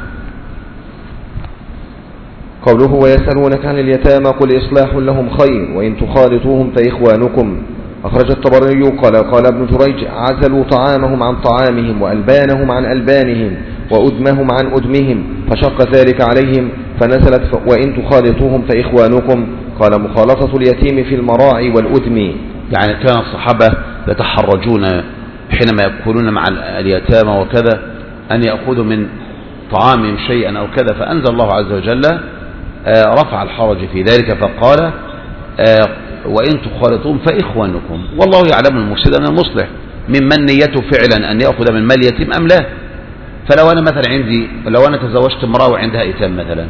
قوله ويسألونك عن اليتامى قل إصلاح لهم خير وإن تخالطوهم فإخوانكم. أخرج الطبري قال ابن جريج عزلوا طعامهم عن طعامهم وألبانهم عن ألبانهم وأدمهم عن أدمهم فشق ذلك عليهم فنزلت وإن تخالطوهم فإخوانكم. قال مخالطة اليتيم في المراعي والأدم. يعني كان الصحابة يتحرجون حينما يأكلون مع اليتامى وكذا أن يأخذوا من طعامهم شيئا أو كذا، فأنزل الله عز وجل رفع الحرج في ذلك فقال وإن تخالطوهم فإخوانكم والله يعلم المفسد من المصلح، ممن نيته فعلا أن يأخذ من مال يتيم أم لا. فلو أنا مثلا لو أنا تزوجت امرأة وعندها ايتام مثلا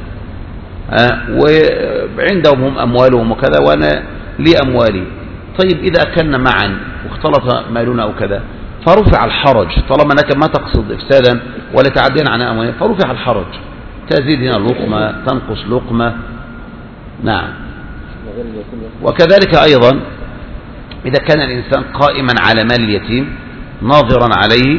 وعندهم هم أموالهم وكذا وأنا لي أموالي، طيب إذا أكلنا معا واختلط مالنا أو كذا فرفع الحرج، طالما أنك ما تقصد إفسادا ولا تعدين عن أموالهم فرفع الحرج، تزيد هنا لقمة تنقص لقمة. نعم. وكذلك أيضا إذا كان الإنسان قائما على مال اليتيم ناظرا عليه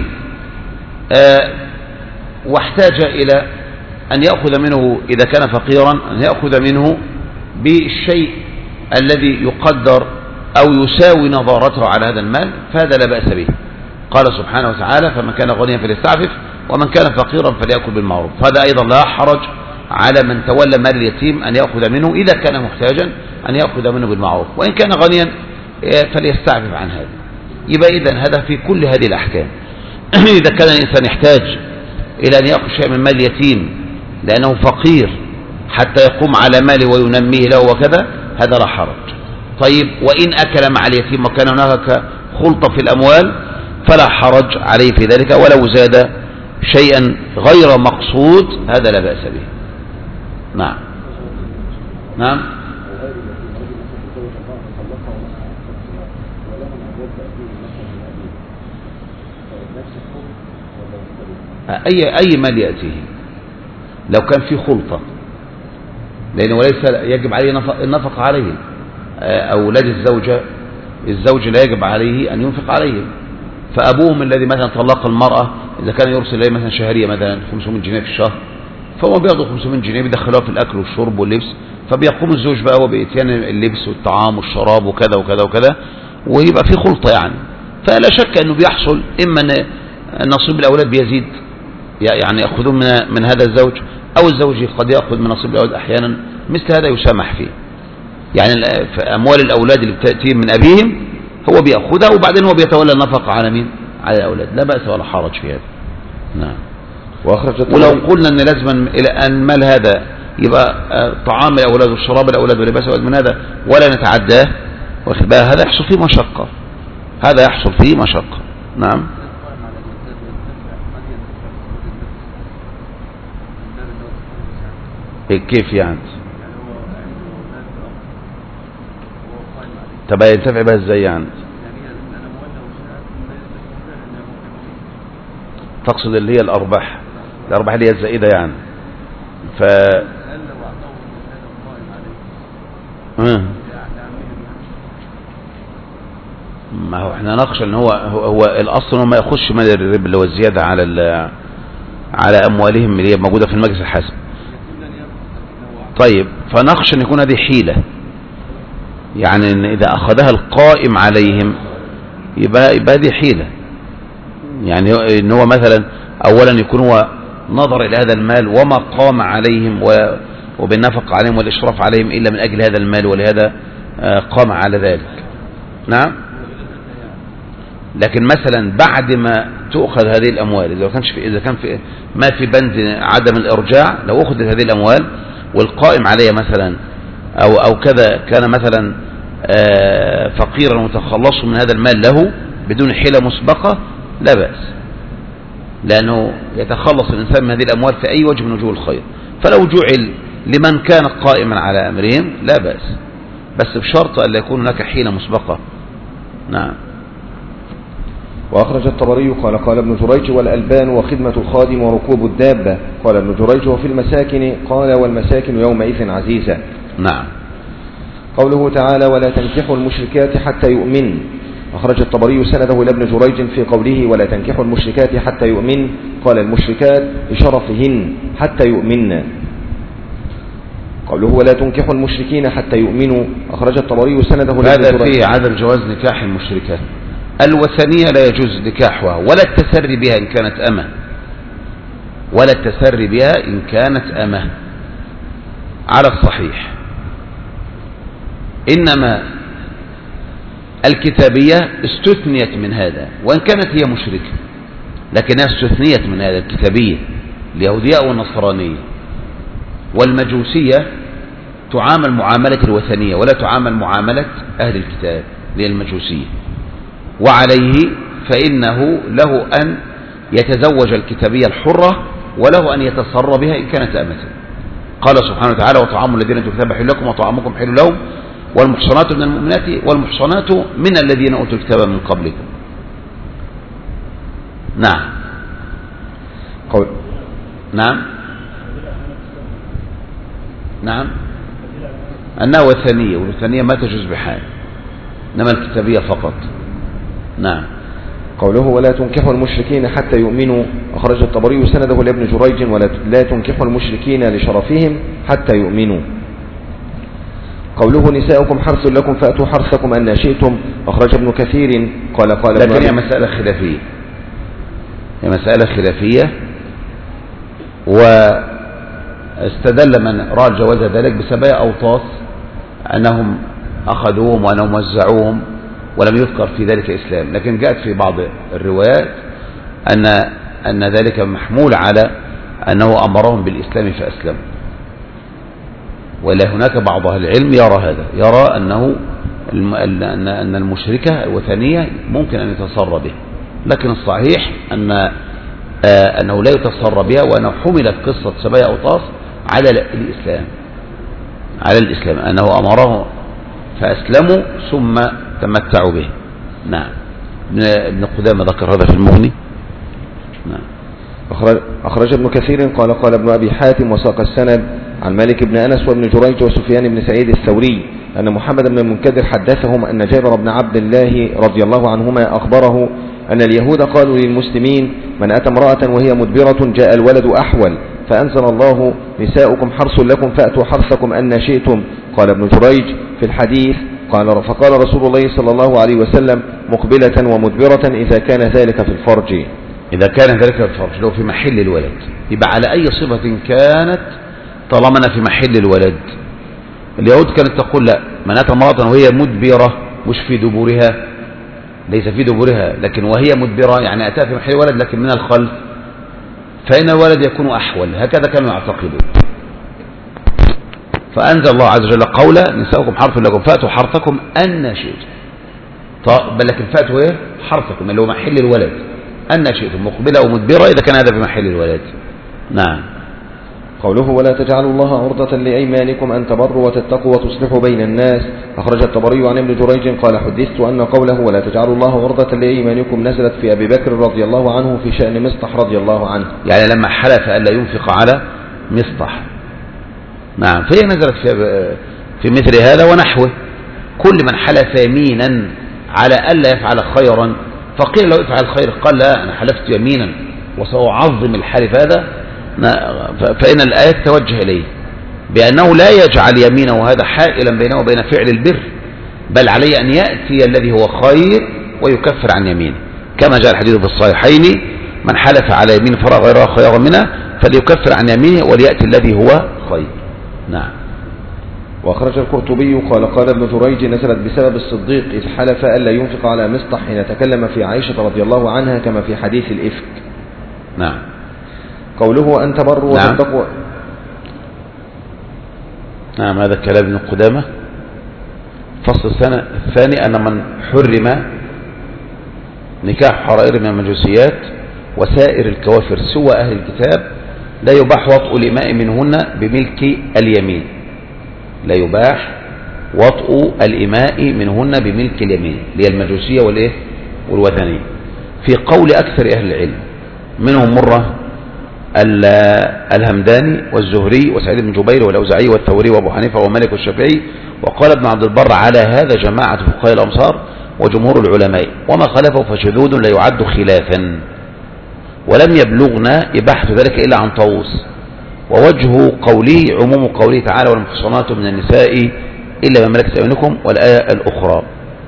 واحتاج إلى أن يأخذ منه إذا كان فقيرا أن يأخذ منه بالشيء الذي يقدر أو يساوي نظارته على هذا المال فهذا لا بأس به. قال سبحانه وتعالى فمن كان غنيا فليستعفف ومن كان فقيرا فليأكل بالمعروف. هذا أيضا لا حرج على من تولى مال اليتيم أن يأخذ منه إذا كان محتاجا أن يأخذ منه بالمعروف، وإن كان غنيا فليستعفف عن هذا. يبقى إذن هذا في كل هذه الأحكام. إذا كان الإنسان يحتاج إلى أن يأخذ شيء من مال اليتيم لأنه فقير حتى يقوم على ماله وينميه له وكذا هذا لا حرج. طيب وإن أكل مع اليتيم وكان هناك خلطة في الأموال فلا حرج عليه في ذلك، ولو زاد شيئا غير مقصود هذا لا بأس به. نعم. نعم. أي مال يأتيه لو كان في خلطة، لأنه ليس يجب عليه النفقة عليه. أولاد الزوج لا يجب عليه أن ينفق عليهم، فأبوهم الذي مثلا طلق المرأة إذا كان يرسل إليه مثلا شهرية مثلا 500 جنيه في الشهر، فهو بياخدوا 500 جنيه بيدخلوها في الأكل والشرب واللبس، فبيقوم الزوج بقى وبإتيان اللبس والطعام والشراب وكذا وكذا وكذا، ويبقى في خلطة يعني. فلا شك أنه بيحصل إما أن نصيب الأولاد بيزيد يعني يأخذون من هذا الزوج، أو الزوج قد يأخذ من نصيب الأولاد أحيانا، مثل هذا يسامح فيه. يعني أموال الأولاد اللي بتأتي من أبيهم هو بيأخذها وبعدين هو بيتولى النفقة على مين؟ على الأولاد، لا بأس ولا حرج في هذا. نعم. ولو قلنا أن لازم إلى أن مال هذا يبقى طعام الأولاد والشراب الأولاد ولباس من هذا ولا نتعداه، هذا يحصل فيه مشقة، هذا يحصل فيه مشقة. نعم. كيف يعني؟ طب ينتفع بها ازاي يعني؟ تقصد اللي هي الأرباح اللي هي الزائدة يعني. ما هو احنا نخشى ان هو الاصل انه ما يخش مال الربا اللي هو الزيادة على اموالهم اللي هي موجودة في المجلس الحاسب. طيب فنخشى ان يكون هذه حيلة، يعني إن إذا أخذها القائم عليهم يبقى هذه حيلة، يعني إن هو مثلا أولا يكون هو نظر إلى هذا المال وما قام عليهم وبالنفق عليهم والإشراف عليهم إلا من أجل هذا المال، ولهذا قام على ذلك. نعم. لكن مثلا بعد ما تؤخذ هذه الأموال إذا كان في ما في بند عدم الإرجاع، لو أخذت هذه الأموال والقائم عليها مثلا أو كذا كان مثلا فقيرا وتخلصوا من هذا المال له بدون حيلة مسبقة لا بأس، لأنه يتخلص الإنسان من هذه الأموال في أي وجه من وجوه الخير. فلو جعل لمن كان قائما على أمرهم لا بأس، بس بشرط أن لا يكون هناك حيلة مسبقة. نعم. وأخرج الطبري قال ابن جريج والألبان وخدمة الخادم وركوب الدابة. قال ابن جريج وفي المساكن قال والمساكن يومئذ عزيزة. نعم. قوله تعالى ولا تنكحوا المشركات حتى يؤمن. أخرج الطبري سنده إلى ابن جريج في قوله ولا تنكحوا المشركات حتى يؤمن، قال المشركات بشرفهن حتى يؤمن. قوله ولا تنكحوا المشركين حتى يؤمنوا أخرج الطبري سنده. هذا فيه عدم جواز نكاح المشركات. الوثنية لا يجوز نكاحها ولا التسري بها إن كانت أمة، ولا التسري بها إن كانت أمة على الصحيح. إنما الكتابية استثنيت من هذا وإن كانت هي مشركة، لكنها استثنيت من هذا. الكتابية اليهودية والنصرانية والمجوسية تعامل معاملة الوثنية ولا تعامل معاملة أهل الكتاب للمجوسية، وعليه فإنه له أن يتزوج الكتابية الحرة وله أن يتصر بها إن كانت أمة. قال سبحانه وتعالى وطعام الذين أوتوا الكتاب حل لكم وطعامكم حل لهم والمحصنات من المؤمنات والمحصنات من الذين أوتوا الكتاب من قبلكم. نعم. نعم أنها وثنية، والوثنية ما تجوز بحال، إنما الكتابية فقط. نعم. قوله ولا تنكحوا المشركين حتى يؤمنوا أخرج الطبري سنده لابن جريج ولا تنكحوا المشركين لشرفهم حتى يؤمنوا. قوله نساؤكم حرث لكم فأتوا حرثكم أن شئتم أخرج ابن كثير قال لكن هي مسألة خلافية، هي مسألة خلافية، واستدل من رأى جواز ذلك بسبايا أوطاس أنهم أخذوهم وأنهم وزعوهم ولم يذكر في ذلك إسلام، لكن جاءت في بعض الروايات أن ذلك محمول على أنه أمرهم بالإسلام فأسلموا. ولا هناك بعض أهل العلم يرى هذا، يرى أن المشركة الوثنية ممكن أن يتصر به، لكن الصحيح أنه لا يتصر بها، وأنه حملت قصة سبايا أوطاس على الإسلام، على الإسلام أنه أمره فأسلموا ثم تمتعوا به. نعم. ابن قدامة ذكر هذا في المغني. نعم. أخرج ابن كثير قال ابن أبي حاتم وساق السند عن مالك بن أنس وابن جريج وسفيان بن سعيد الثوري أن محمد بن المنكدر حدثهم أن جابر بن عبد الله رضي الله عنهما أخبره أن اليهود قالوا للمسلمين من أتى امرأة وهي مدبرة جاء الولد أحول، فأنزل الله نساؤكم حرث لكم فأتوا حرثكم أن شئتم. قال ابن جريج في الحديث فقال رسول الله صلى الله عليه وسلم مقبلة ومدبرة إذا كان ذلك في الفرج. إذا كان ذلك في الفرج لو في محل الولد، يبقى على أي صفة كانت طالما في محل الولد. اليهود كانت تقول لا، من أتى امرأة وهي مدبرة، مش في دبورها، ليس في دبورها، لكن وهي مدبرة يعني أتى في محل الولد لكن من الخلف، فإن الولد يكون أحول. هكذا كانوا يعتقدون. فأنزل الله عز وجل قوله نساؤكم حرث لكم فأتوا حرثكم أن شئتم. بل لكن فأتوا ايه؟ حرثكم اللي هو محل الولد، أن شئتم مقبلة ومدبرة إذا كان هذا في محل الولد. نعم. قوله ولا تجعلوا الله عرضة لأيمانكم أن تبروا وتتقوا وتصلحوا بين الناس أخرج الطبري عن ابن جريج قال حدثت أن قوله ولا تجعلوا الله عرضة لأيمانكم نزلت في أبي بكر رضي الله عنه في شأن مصطح رضي الله عنه، يعني لما حلف ألا ينفق على مصطح. نعم. فهي نزلت في مثل هذا ونحوه. كل من حلف يمينا على ألا يفعل خيرا فقيل له افعل خير، قال لا أنا حلفت يمينا وسأعظم الحلف هذا، فإن الآية توجه إليه بأنه لا يجعل يمينه هذا حائلا بينه وبين فعل البر، بل عليه أن يأتي الذي هو خير ويكفر عن يمينه، كما جاء الحديث في الصحيحين من حلف على يمين فرأى غيرها خيرا منها فليكفر عن يمينه وليأتي الذي هو خير. نعم. وأخرج القرطبي قال ابن جريج نزلت بسبب الصديق إذ حلف ألا ينفق على مصطح حين تكلم في عائشة رضي الله عنها كما في حديث الإفك. نعم. قوله أن تبروا وتتقوا. نعم. هذا كلام ابن قدامة. فصل الثاني أن من حرم نكاح حرائر من المجوسيات وسائر الكوافر سوى أهل الكتاب لا يباح وطء الإماء منهن بملك اليمين، لا يباح وطء الإماء منهن بملك اليمين، اللي هي المجوسية والوثنية، في قول أكثر أهل العلم منهم مرة الهمداني والزهري وسعيد بن جبير والأوزاعي والثوري وأبو حنيفة ومالك والشافعي. وقال ابن عبد البر على هذا جماعة فقهاء الأمصار وجمهور العلماء، وما خلفه فشذوذ لا يعد خلافا، ولم يبلغنا إباحة ذلك إلا عن طاووس ووجه قوله عموم قوله تعالى والمحصنات من النساء إلا ما ملكت أيمانكم، والآية الأخرى.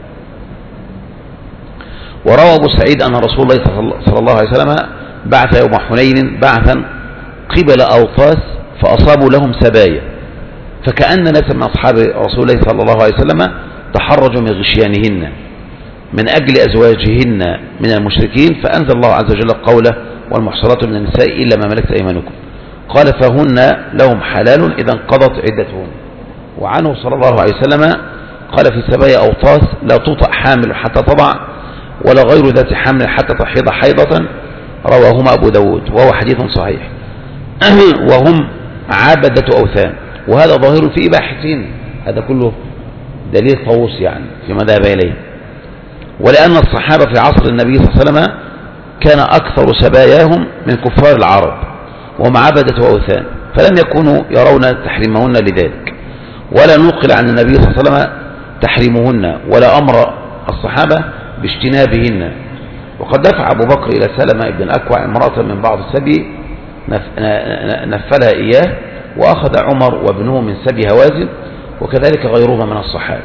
وروى أبو سعيد أن رسول الله صلى الله عليه وسلم بعث يوم حنين بعثا قبل أوطاس فأصابوا لهم سبايا، فكأن ناس من أصحاب رسول الله صلى الله عليه وسلم تحرجوا من غشيانهن من أجل أزواجهن من المشركين، فأنزل الله عز وجل قوله والمحصنات من النساء إلا ما ملكت أيمانكم، قال فهن لهم حلال إذا انقضت عدتهن. وعنه صلى الله عليه وسلم قال في سبايا أوطاس لا تطأ حامل حتى تضع ولا غير ذات حمل حتى تحيض حيضة، رواهما أبو داود وهو حديث صحيح. وهم عابدة أوثان، وهذا ظاهر في إباحتين، هذا كله دليل طاووس يعني فيما ذهب إليه. ولأن الصحابة في عصر النبي صلى الله عليه وسلم كان أكثر سباياهم من كفار العرب وهم عابدة أوثان، فلم يكونوا يرون تحريمهن لذلك، ولا نقل عن النبي صلى الله عليه وسلم تحريمهن ولا أمر الصحابة باجتنابهن. وقد دفع أبو بكر إلى سلمة بن الأكوع امرأة من بعض السبي نفلها إياه، وأخذ عمر وابنه من سبي هوازن، وكذلك غيرهما من الصحابة.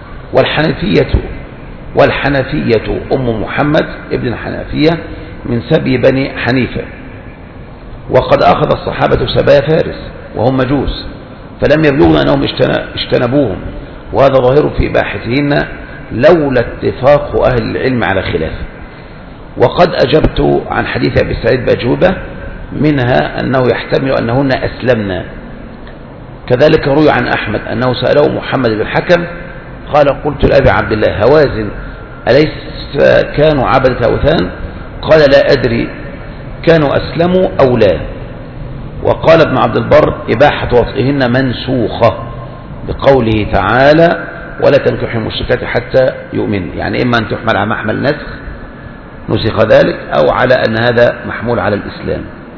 والحنفية أم محمد ابن الحنفية من سبي بني حنيفة. وقد أخذ الصحابة سبايا فارس وهم مجوس، فلم يبلغنا أنهم اجتنبوهم، وهذا ظاهر في إباحتهن لولا اتفاق أهل العلم على خلافه. وقد أجبت عن حديث أبي سعيد بأجوبة منها أنه يحتمل أنهن أسلمنا. كذلك روي عن أحمد أنه سأله محمد بن الحكم قال قلت لأبي عبد الله هوازن أليس كانوا عبدة أوثان؟ قال لا أدري كانوا أسلموا أو لا. وقال ابن عبد البر إباحة وطئهن منسوخة بقوله تعالى ولا تنكحوا المشركات حتى يؤمن، يعني إما أن تحمل على محمل نسخ ذلك، أو على أن هذا محمول على الإسلام.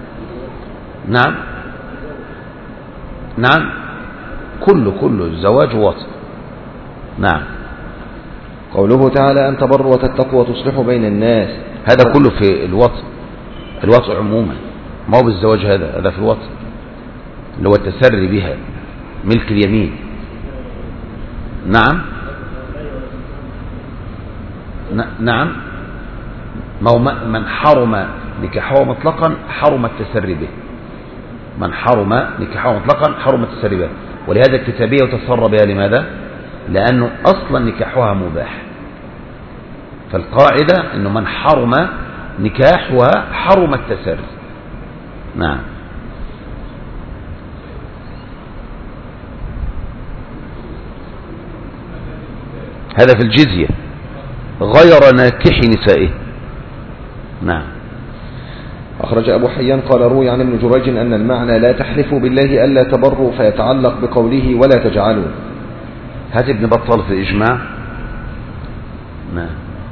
نعم كل الزواج وطئ. نعم. قوله تعالى أن تبروا وتتقوا وتصلحوا بين الناس، هذا كله في الوطئ عموما، ما هو بالزواج، هذا في الوطئ اللي هو التسري بها ملك اليمين. نعم ما هو من حرم نكاحه مطلقا حرم التسري به، من حرم نكاحه مطلقا حرم التسري به. ولهذا الكتابية وتسر بها لماذا؟ لأنه أصلا نكاحها مباح، فالقاعدة أنه من حرم نكاحها حرم التسري. نعم. هذا في الجزية غير ناكح نسائه. نعم. أخرج أبو حيان قال روي عن ابن جريج أن المعنى لا تحلفوا بالله ألا تبروا، فيتعلق بقوله ولا تجعلوا. هذا ابن بطال في الإجماع. نعم.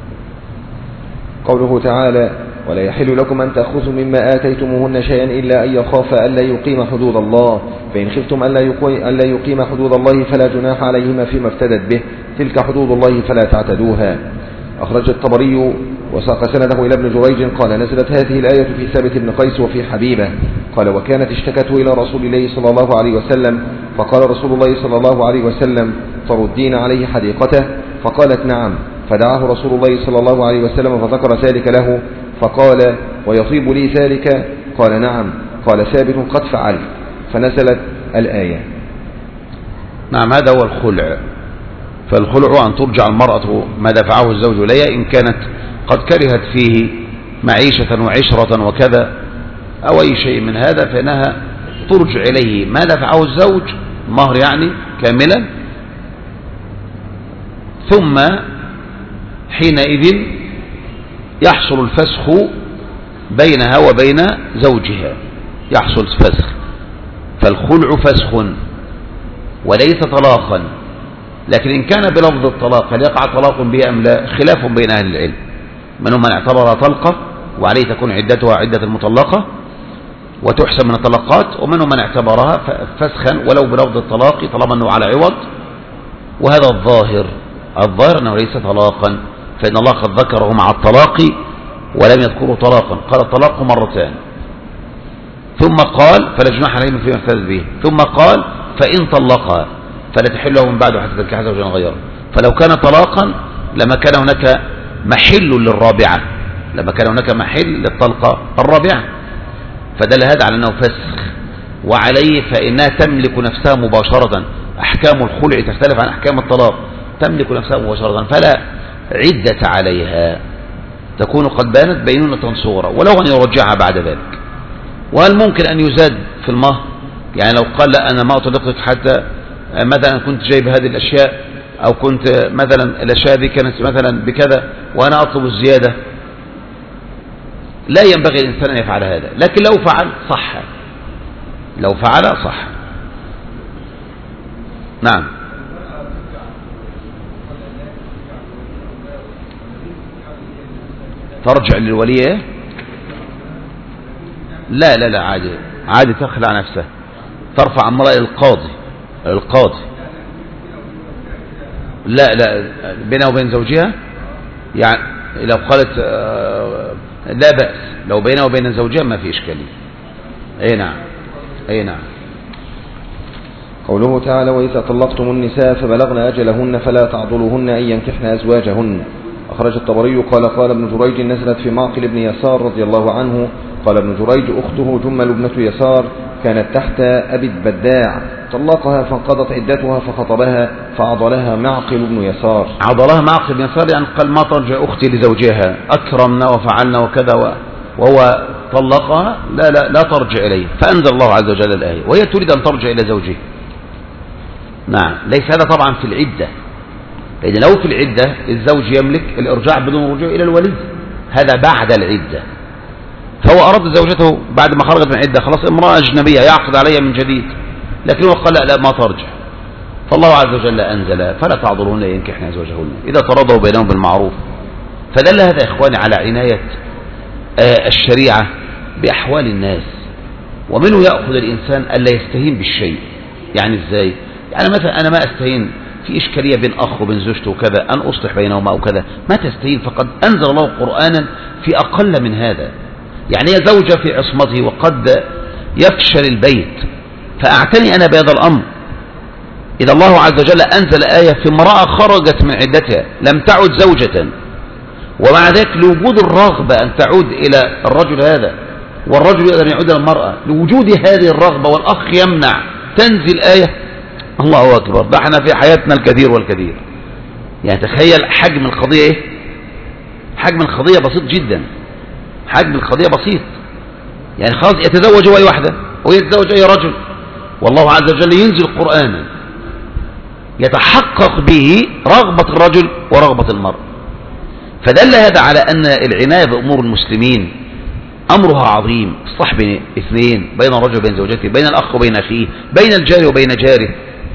قوله تعالى ولا يحل لكم أن تأخذوا مما آتيتموهن شيئا إلا أن يخافا ألا يقيم حدود الله، فإن خفتم ألا يقيم حدود الله فلا جناح عليهما فيما افتدت به، تلك حدود الله فلا تعتدوها. أخرج الطبري وساق سنده إلى ابن جريج قال نزلت هذه الآية في ثابت بن قيس وفي حبيبة قال وكانت اشتكته إلى رسول الله صلى الله عليه وسلم، فقال رسول الله صلى الله عليه وسلم تردين عليه حديقته؟ فقالت نعم، فدعاه رسول الله صلى الله عليه وسلم فذكر ذلك له، فقال ويطيب لي ذلك؟ قال نعم. قال ثابت قد فعلت، فنزلت الآية. نعم. هذا هو الخلع. فالخلع أن ترجع المرأة ما دفعه الزوج إليها إن كانت قد كرهت فيه معيشة وعشرة وكذا أو أي شيء من هذا، فإنها ترجع إليه ما دفعه الزوج مهر يعني كاملا، ثم حينئذ يحصل الفسخ بينها وبين زوجها، يحصل فسخ. فالخلع فسخ وليس طلاقا، لكن إن كان بلفظ الطلاق هل يقع طلاق به أم لا؟ خلاف بين أهل العلم، منهم من اعتبرها طلقة وعليه تكون عدتها عدة المطلقة وتحسب من الطلقات، ومنهم من اعتبرها فسخا ولو بلفظ الطلاق طالما أنه على عوض. وهذا الظاهر أنه ليس طلاقا، فإن الله قد ذكره مع الطلاق ولم يذكره طلاقا، قال الطلاق مرتان. ثم قال فلا جناح عليهم فيما افتدت به، ثم قال فإن طلقها فلا تحل له من بعده حتى تنكح زوجا غيره. فلو كان طلاقا لما كان هناك محل للرابعة، لما كان هناك محل للطلقة الرابعة، فدل هذا على أنه فسخ، وعليه فإنها تملك نفسها مباشرة. أحكام الخلع تختلف عن أحكام الطلاق، تملك نفسها مباشرة فلا عدة عليها، تكون قد بانت بينونة صغرى، ولو أن يرجعها بعد ذلك. وهل ممكن أن يزاد في المهر؟ يعني لو قال لا أنا ما أطلقك حتى مثلا كنت جايب هذه الأشياء، أو كنت مثلا الأشياء دي كانت مثلا بكذا وأنا أطلب الزيادة، لا ينبغي الإنسان أن يفعل هذا، لكن لو فعل صح، لو فعل صح. نعم. ترجع للولي؟ لا لا لا، عادي تخلع نفسها، ترفع امرها القاضي. لا لا، بينها وبين زوجها، يعني لو قالت لا بأس، لو بينها وبين زوجها ما في إشكالية. أي نعم، أي نعم. قوله تعالى وإذا طلقتم النساء فبلغن أجلهن فلا تعضلوهن أن ينكحن أزواجهن. أخرج الطبري قال ابن جريج نزلت في معقل بن يسار رضي الله عنه. قال ابن جريج أخته جمل ابنة يسار كانت تحت أبي البداع، طلقها فانقضت عدتها فخطبها فعضلها معقل بن يسار. عضلها معقل بن يسار يعني قال ما ترجع أختي لزوجها، أكرمنا وفعلنا وكذا، وهو طلقها، لا لا لا ترجع إليه. فأنزل الله عز وجل الآية وهي تريد أن ترجع إلى زوجها. نعم. ليس هذا طبعا في العدة، لأن لو في العدة الزوج يملك الإرجاع بدون رجوع إلى الولي، هذا بعد العدة. فهو أراد زوجته بعد ما خرجت من العدة، خلاص امرأة أجنبية يعقد عليها من جديد، لكن هو قال لا ما ترجع. فالله عز وجل أنزل فلا تعضلوهن ينكحن أزواجهن إذا تراضوا بينهم بالمعروف. فدل هذا يا إخواني على عناية الشريعة بأحوال الناس، ومنه يأخذ الإنسان ألا يستهين بالشيء. يعني إزاي؟ يعني مثلا أنا ما أستهين في إشكالية بين أخ وبين زوجته وكذا أن أصلح بينهما أو كذا، ما تستهين، فقد أنزل الله قرآنا في أقل من هذا. يعني هي زوجة في عصمته وقد يفشل البيت، فأعتني أنا بهذا الأمر. إذا الله عز وجل أنزل آية في امرأة خرجت من عدتها لم تعد زوجة، ومع ذلك لوجود الرغبة أن تعود إلى الرجل هذا، والرجل يقدر يعود إلى المرأة، لوجود هذه الرغبة والأخ يمنع، تنزل آية. الله أكبر، ده احنا في حياتنا الكثير والكثير. يعني تخيل حجم القضية ايه؟ حجم القضية بسيط جدا، حجم القضية بسيط. يعني خلاص يتزوج أي واحدة ويتزوج أي رجل، والله عز وجل ينزل قرآنا يتحقق به رغبة الرجل ورغبة المرأة. فدل هذا على أن العناية بأمور المسلمين أمرها عظيم. الصح بين اثنين، بين الرجل وبين زوجته، بين الأخ وبين أخيه، بين الجار وبين جاره.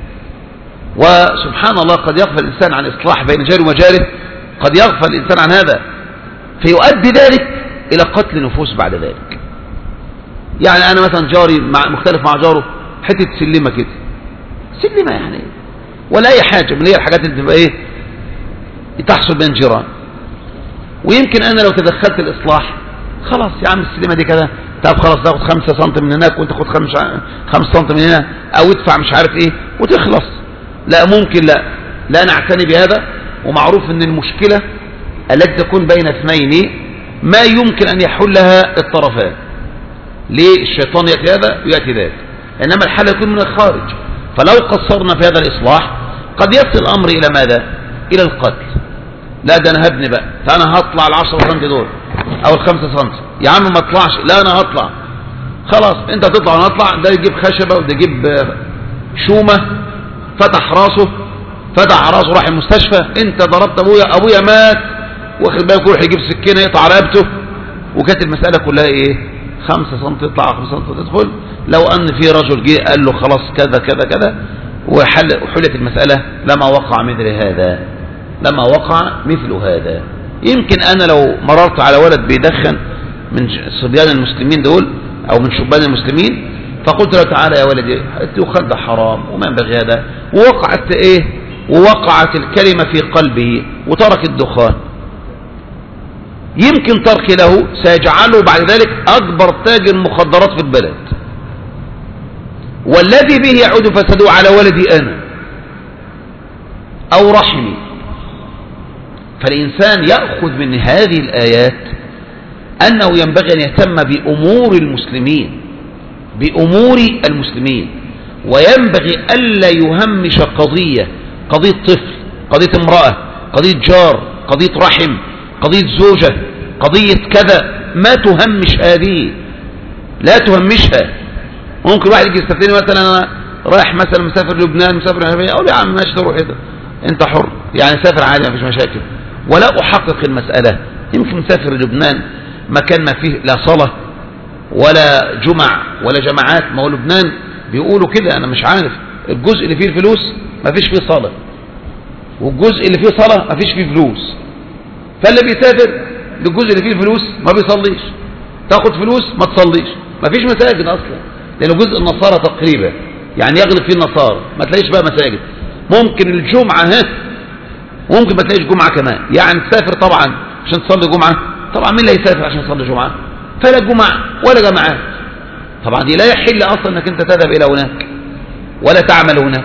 وسبحان الله قد يغفل الإنسان عن إصلاح بين جاره وجاره، قد يغفل الإنسان عن هذا فيؤدي ذلك إلى قتل نفوس بعد ذلك. يعني أنا مثلا جاري مختلف مع جاره حتة سلمة كده، سلمة يعني ولا أي حاجة من هي الحاجات اللي تبقى إيه تحصل بين جيران. ويمكن أنا لو تدخلت الإصلاح خلاص يا عم السلمة دي كده، طب خلاص تاخد 5 سم من هناك وانت خد 5 سم من هنا، او ادفع مش عارف ايه وتخلص. لا ممكن، لا نعتني بهذا. ومعروف ان المشكلة التي تكون بين اثنين ما يمكن ان يحلها الطرفان. ليه؟ الشيطان يأتي هذا ويأتي ذاك، انما الحل يكون من الخارج. فلو قصرنا في هذا الاصلاح قد يصل الامر الى ماذا؟ الى القتل. لا ده انا هبني بقى، فانا هطلع ال10 سم دول او ال5 سم. يا عم ما اطلعش، لا انا هطلع. خلاص انت تطلع وانا اطلع، ده يجيب خشبه وده يجيب شومه، فتح راسه راح المستشفى، انت ضربت ابويا مات، واخد بالك، يروح يجيب سكينه يقطع رقبته، وكانت المساله كلها ايه؟ 5 سم تطلع 5 سم تدخل. لو ان في رجل جه قال له خلاص كذا كذا كذا وحلت المساله لما وقع مثل هذا. يمكن أنا لو مررت على ولد بيدخن من صبيان المسلمين دول أو من شبان المسلمين، فقلت له تعالى يا ولدي الدخان ده حرام وما ينبغي هذا، ووقعت الكلمة في قلبه وترك الدخان، يمكن تركي له سيجعله بعد ذلك أكبر تاجر مخدرات في البلد، والذي به يعود فساده على ولدي أنا أو رحمي. فالإنسان يأخذ من هذه الآيات أنه ينبغي أن يهتم بأمور المسلمين، وينبغي ألا يهمش قضية طفل، قضية امرأة، قضية جار، قضية رحم، قضية زوجة، قضية كذا، ما تهمش هذه، لا تهمشها. ممكن واحد يجي يستفتيني مثلا أنا رايح مثلا مسافر لبنان، مسافر العربية، أقول يا عم ماشي تروح أنت حر، يعني سافر عادي ما فيش مشاكل، ولا أحقق المسألة. يمكن مسافر لبنان مكان ما فيه لا صلاة ولا جمع ولا جماعات، ما هو لبنان بيقولوا كده، أنا مش عارف، الجزء اللي فيه الفلوس ما فيش فيه صلاة، والجزء اللي فيه صلاة ما فيش فيه فلوس. فاللي بيسافر للجزء اللي فيه الفلوس ما بيصليش، تاخد فلوس ما تصليش، ما فيش مساجد أصلا، لأنه جزء النصارى تقريبا يعني يغلب فيه النصارى، ما تلاقيش بقى مساجد. ممكن الجمعة ممكن ما تلاقيش جمعة كمان، يعني تسافر طبعا عشان تصلي جمعة، طبعا مين اللي هيسافر عشان يصلي جمعة؟ فلا جمعة ولا جماعات، طبعا دي لا يحل أصلا أنك أنت تذهب إلى هناك ولا تعمل هناك.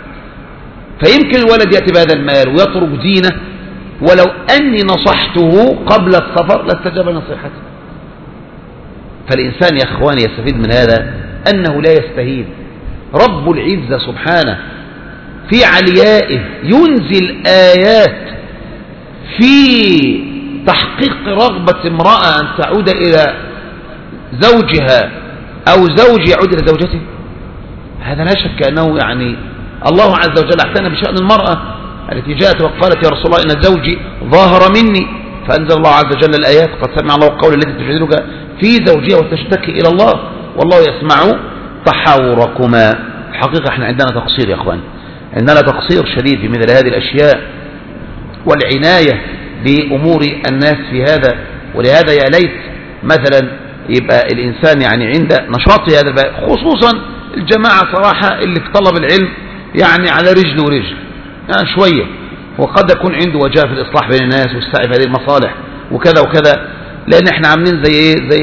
فيمكن الولد يأتي بهذا المال ويترك دينه، ولو أني نصحته قبل السفر لاستجاب نصيحتي. فالإنسان يا أخواني يستفيد من هذا أنه لا يستهين. رب العزة سبحانه في عليائه ينزل آيات في تحقيق رغبة امرأة أن تعود إلى زوجها أو زوج يعود إلى زوجته. هذا لا شك أنه يعني الله عز وجل اعتنى بشأن المرأة التي جاءت وقالت يا رسول الله إن زوجي ظاهر مني، فأنزل الله عز وجل الآيات قد سمع الله قول التي تجادلك في زوجها وتشتكي إلى الله والله يسمع تحاوركما. الحقيقة احنا عندنا تقصير يا أخوان، عندنا تقصير شديد في مثل هذه الأشياء والعناية بأمور الناس في هذا. ولهذا يا ليت مثلا يبقى الإنسان يعني عند نشاط هذا الباب، خصوصا الجماعة صراحة اللي في طلب العلم يعني على رجل ورجل يعني شوية، وقد يكون عنده وجهة في الإصلاح بين الناس والسعي في هذه المصالح وكذا وكذا، لأن احنا عاملين زي ايه، زي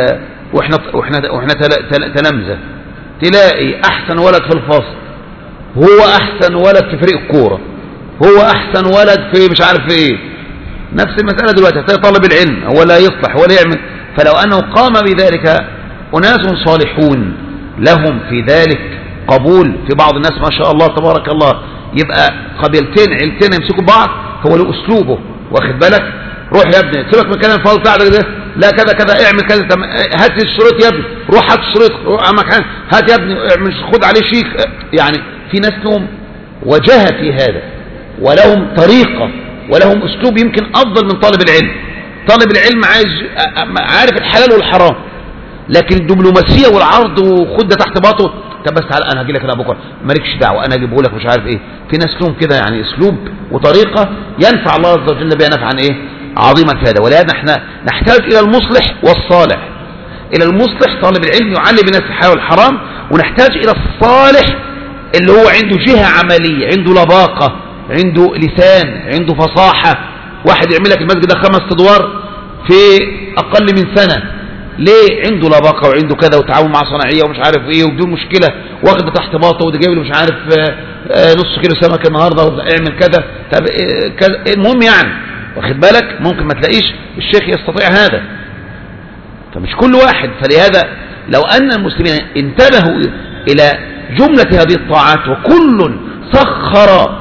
واحنا تلامذة، تلاقي أحسن ولد في الفصل هو أحسن ولد في فريق الكورة، هو أحسن ولد في مش عارف في ايه. نفس المسألة دلوقتي، هتلاقي طالب العلم هو لا يصلح ولا يعمل. فلو أنه قام بذلك أناس صالحون لهم في ذلك قبول، في بعض الناس ما شاء الله تبارك الله يبقى قبيلتين عيلتين يمسكوا بعض، هو له أسلوبه، واخد بالك، روح يا ابني سيبك من كلام الفاضل بتاعك ده، لا كذا كذا اعمل كذا، هات الشريط يا ابني، روح هات الشريط، روح عمك هات يا ابني اعمل خد عليه شيك. يعني في ناس لهم وجهة في هذا ولهم طريقة ولهم أسلوب يمكن أفضل من طالب العلم. طالب العلم عارف الحلال والحرام، لكن الدبلوماسية والعرض وخد ده تحت باطه، طب بس تعال انا هجي لك انا بكره مالكش دعوه انا اجيبه لك مش عارف ايه. في ناس لهم كده يعني اسلوب وطريقه ينفع الله عز وجل بها نفعا ايه عظيما في هذا. ولهذا احنا نحتاج الى المصلح والصالح. الى المصلح طالب العلم يعلم الناس الحلال والحرام، ونحتاج الى الصالح اللي هو عنده جهه عمليه، عنده لباقه، عنده لسان، عنده فصاحه. واحد يعمل لك المسجد ده 5 أدوار في اقل من سنه، ليه؟ عنده لباقه وعنده كذا وتعاون مع صناعيه ومش عارف ايه وبدون مشكله، واخد تحت باطه وده جايب له مش عارف نص كيلو سمك النهارده اعمل كذا. طب المهم يعني واخد بالك ممكن ما تلاقيش الشيخ يستطيع هذا، فمش كل واحد. فلهذا لو ان المسلمين انتبهوا الى جمله هذه الطاعات وكل سخر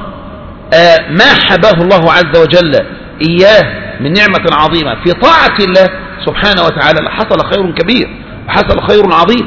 ما حباه الله عز وجل اياه من نعمه عظيمه في طاعه الله سبحانه وتعالى، حصل خير كبير وحصل خير عظيم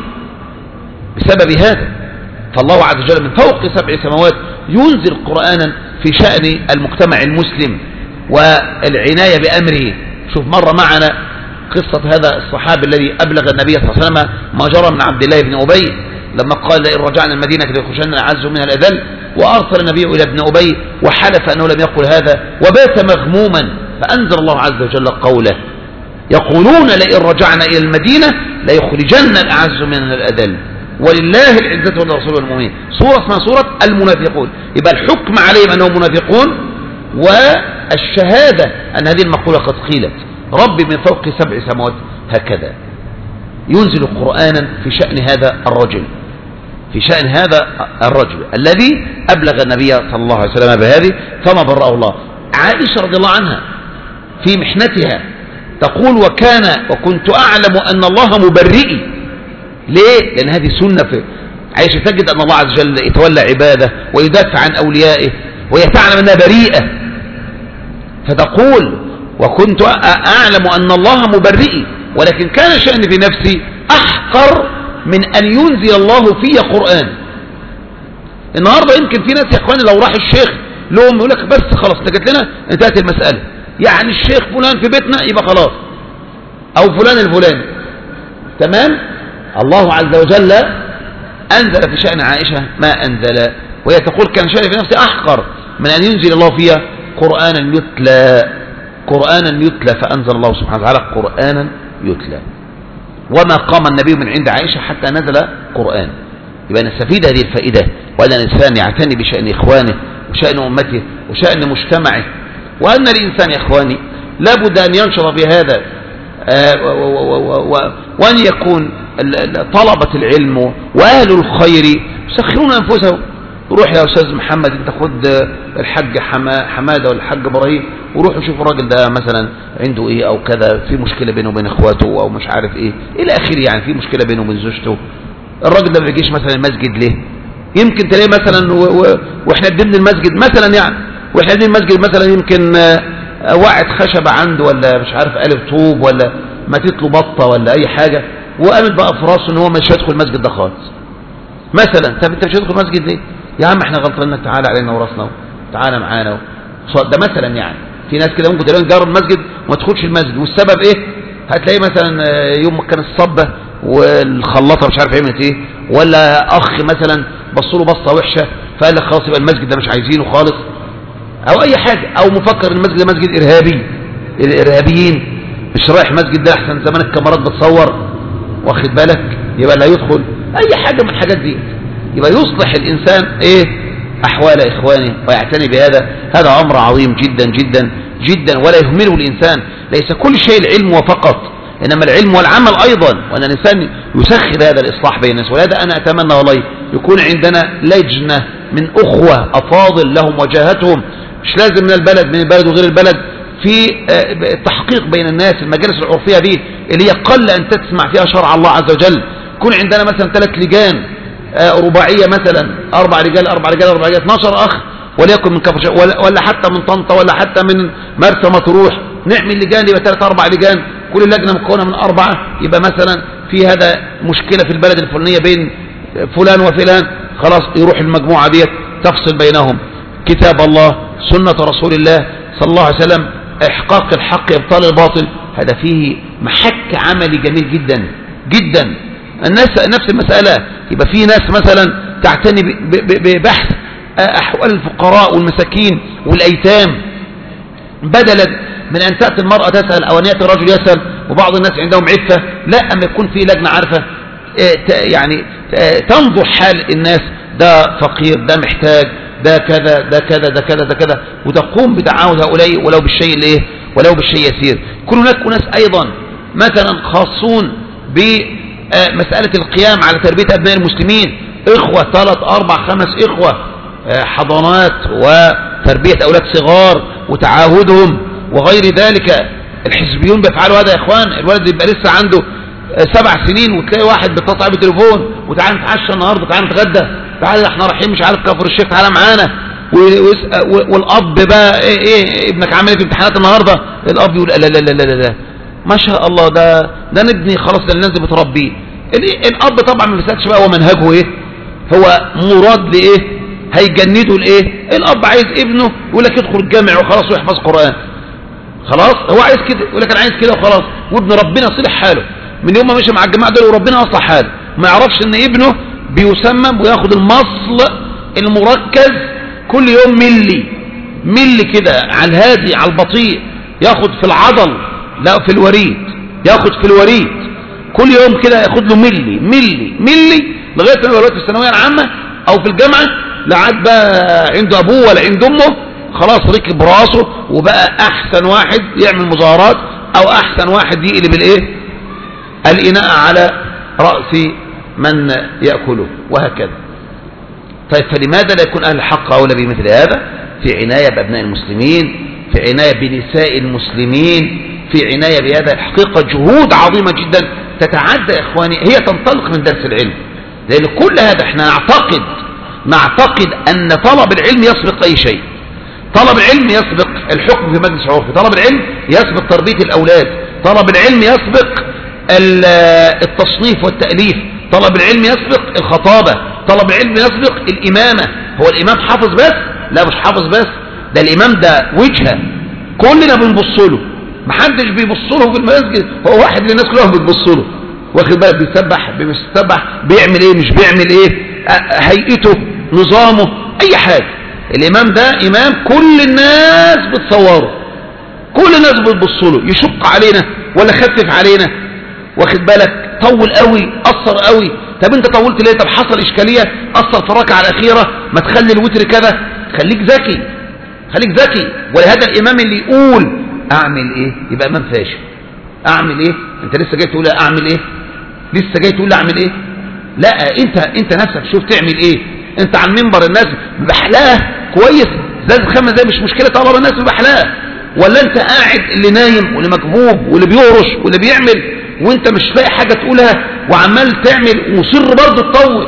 بسبب هذا. فالله عز وجل من فوق 7 سماوات ينزل قرآنا في شأن المجتمع المسلم والعناية بأمره. شوف مرة معنا قصة هذا الصحابي الذي أبلغ النبي صلى الله عليه وسلم ما جرى من عبد الله بن أبي لما قال لئن رجعنا المدينة ليخرجن الأعز منها الأذل، وأرسل النبي إلى ابن أبي وحلف أنه لم يقل هذا وبات مغموما، فأنزل الله عز وجل قوله يقولون لئن رجعنا إلى المدينة ليخرجن الأعز منها الأذل ولله العزة ولرسوله والمؤمنين. سورة اسمها سورة المنافقون. يبقى الحكم عليهم أنهم منافقون، والشهادة أن هذه المقولة قد قيلت ربي من فوق 7 سماوات هكذا ينزل قرآنا في شأن هذا الرجل، في شأن هذا الرجل الذي أبلغ النبي صلى الله عليه وسلم بهذه فما برأه الله. عائشة رضي الله عنها في محنتها تقول وكنت أعلم أن الله مبرئي. ليه؟ لأن هذه سنة في عائشة، تجد أن الله عز وجل يتولى عباده ويدافع عن أوليائه وهي تعلم أنها بريئة، فتقول وكنت أعلم أن الله مبرئي، ولكن كان شأني في نفسي أحقر من أن ينزل الله في قرآن. النهاردة يمكن في ناس يا إخواني لو راح الشيخ لهم يقول لك بس خلاص انت جت لنا انتهت المسألة، يعني الشيخ فلان في بيتنا يبقى خلاص، أو فلان الفلاني تمام. الله عز وجل أنزل في شأن عائشة ما أنزل، وهي تقول كان شأني في نفسي أحقر من أن ينزل الله فيها قرآنا يتلى، فأنزل الله سبحانه وتعالى قرآنا يتلى. وما قام النبي من عند عائشة حتى نزل قرآن. يبقى نستفيد هذه الفائدة، وأن الإنسان يعتني بشأن إخوانه وشأن أمته وشأن مجتمعه، وأن الإنسان يا إخواني لابد أن ينشر بهذا، وأن يكون طلبة العلم وأهل الخير يسخرون أنفسهم. روح يا أستاذ محمد أنت خد الحاج حمادة ولا الحاج إبراهيم وروح شوف الراجل ده مثلا عنده إيه أو كذا، في مشكلة بينه وبين إخواته أو مش عارف إيه إلى آخره، يعني في مشكلة بينه وبين زوجته. الراجل ده ما بيجيش مثلا المسجد ليه؟ يمكن تلاقيه مثلا وإحنا ضمن المسجد مثلا، يعني وإحنا ضمن المسجد مثلا يمكن وقعت خشبة عنده ولا مش عارف قالب طوب ولا ماتت له بطة ولا أي حاجة، وقامت بقى في راسه إن هو مش هيدخل المسجد ده خالص مثلا. طب أنت مش هتدخل المسجد ليه؟ يا عم احنا غلطانين، تعالى علينا وراسنا تعالى معانا ده مثلا. يعني في ناس كده ممكن تلاقيهم جاروا المسجد وما تدخلش المسجد، والسبب ايه؟ هتلاقيه مثلا يوم كان الصبة والخلاطة مش عارف عملت ايه، ولا اخ مثلا بصوا له بصه وحشه فقال لك خلاص يبقى المسجد ده مش عايزينه خالص، او اي حاجه، او مفكر المسجد ده مسجد ارهابي، الارهابيين مش رايح المسجد ده احسن زمان الكاميرات بتصور، واخد بالك؟ يبقى لا يدخل اي حاجه من الحاجات دي. يبقى يصلح الإنسان إيه أحوال إخوانه ويعتني بهذا. هذا أمر عظيم جدا جدا جدا، ولا يهمله الإنسان. ليس كل شيء العلم وفقط، إنما العلم والعمل أيضا، وأن الإنسان يسخر هذا الإصلاح بين الناس. ولهذا أنا أتمنى والله يكون عندنا لجنة من أخوة أفاضل لهم وجاهتهم، مش لازم من البلد وغير البلد، في التحقيق بين الناس. المجالس العرفية دي اللي هي قل أن تسمع فيها شرع الله عز وجل، يكون عندنا مثلا 3 لجان رباعية مثلا، 4 رجال 12 أخ، وليكن من كفر ولا حتى من طنطا ولا حتى من مرسى مطروح، نعمل لجان يبقى 3-4 لجان، كل لجنة مكونة من 4، يبقى مثلا في هذا مشكلة في البلد الفلانية بين فلان وفلان، خلاص يروح المجموعة ديت تفصل بينهم، كتاب الله سنة رسول الله صلى الله عليه وسلم، إحقاق الحق إبطال الباطل. هذا فيه محك عملي جميل جدا جدا. الناس نفس المسألة، يبقى في ناس مثلا تعتني ببحث أحوال الفقراء والمساكين والأيتام، بدلا من أن تأتي المرأة تسأل أو أن يأتي الرجل يسأل، وبعض الناس عندهم عفة. لا، أما يكون في لجنة عارفة يعني تنظر حال الناس، ده فقير، ده محتاج، ده كذا ده كذا ده كذا ده كذا، وتقوم بدعاوى هؤلاء ولو بالشيء الايه، ولو بالشيء يسير. يكون هناك ناس أيضا مثلا خاصون بمسألة القيام على تربية أبناء المسلمين، إخوة 3 4 5 إخوة، حضانات وتربية أولاد صغار وتعاهدهم وغير ذلك. الحزبيون بيفعلوا هذا يا إخوان. الولد يبقى لسه عنده 7 سنين وتلاقي واحد بيتصل بالتليفون، وتعالى نتعشى النهارده، تعالى نتغدى، تعالى احنا رايحين مش عارف كفر الشيخ، تعالى معانا. والأب بقى ايه ابنك عامل ايه في امتحانات النهارده؟ الأب يقول لا لا لا لا لا ما شاء الله، ده نبني خلاص، ده الناس دي بتربيه. الأب طبعا ما بيسألش بقى هو منهجه ايه، هو مراد لايه، هيجنده لايه. الأب عايز ابنه يقول لك يدخل الجامع وخلاص ويحفظ قرآن، خلاص هو عايز كده، يقول لك انا عايز كده وخلاص، وابن ربنا صلح حاله من يوم ما مشي مع الجماعه دول وربنا اصلح حاله. ما يعرفش ان ابنه بيسمم وياخد المصل المركز كل يوم ملي كده على الهادي على البطيء، ياخد في العضل لا في الوريد، ياخد في الوريد كل يوم كده، ياخد له ملي لغايه ما يبقى في الثانويه العامه او في الجامعه، لا عاد بقى عنده ابوه ولا عنده امه، خلاص ركب راسه وبقى احسن واحد، يعمل مظاهرات أو أحسن واحد يقلب الإيه الإناء على رأس من يأكله وهكذا. طيب فلماذا لا يكون أهل الحق أولى بمثل هذا؟ في عناية بأبناء المسلمين، في عناية بنساء المسلمين، في عناية بهذا. الحقيقة جهود عظيمة جدا تتعدى يا إخواني، هي تنطلق من درس العلم. لأن كل هذا احنا نعتقد أن طلب العلم يسبق أي شيء. طلب العلم يسبق الحكم في مجلس عرفي، طلب العلم يسبق تربية الأولاد، طلب العلم يسبق التصنيف والتأليف، طلب العلم يسبق الخطابة، طلب العلم يسبق الإمامة. هو الإمام حافظ بس؟ لا مش حافظ بس، ده الإمام ده وجهة كلنا بنبص له، محدش بيبص له في المسجد، هو واحد اللي الناس كلها بتبص له، واخد بالك، بيسبح بيسبح، بيعمل ايه مش بيعمل ايه، هيئته، نظامه، اي حاجة. الإمام ده إمام كل الناس بتصوره، كل الناس بتبص له، يشق علينا ولا خفف علينا، واخد بالك، طول قوي، قصر قوي، طب انت طولت ليه؟ طب حصل اشكالية، قصر في الركعة الأخيرة، ما تخلي الوتر كذا، خليك ذكي، خليك ذكي. ولهذا الإمام اللي يقول أعمل إيه يبقى إمام فاشل. أعمل إيه؟ أنت لسه جاي تقول أعمل إيه؟ لسه جاي تقول أعمل إيه؟ لا، أنت نفسك شوف تعمل إيه. أنت على المنبر الناس بحلاه كويس، زي الخمس زي مش مشكلة طالما الناس بحلاه، ولا أنت قاعد اللي نايم واللي مكبوب واللي بيهرش واللي بيعمل وأنت مش لاقي حاجة تقولها وعمال تعمل ومصر برضه تطول؟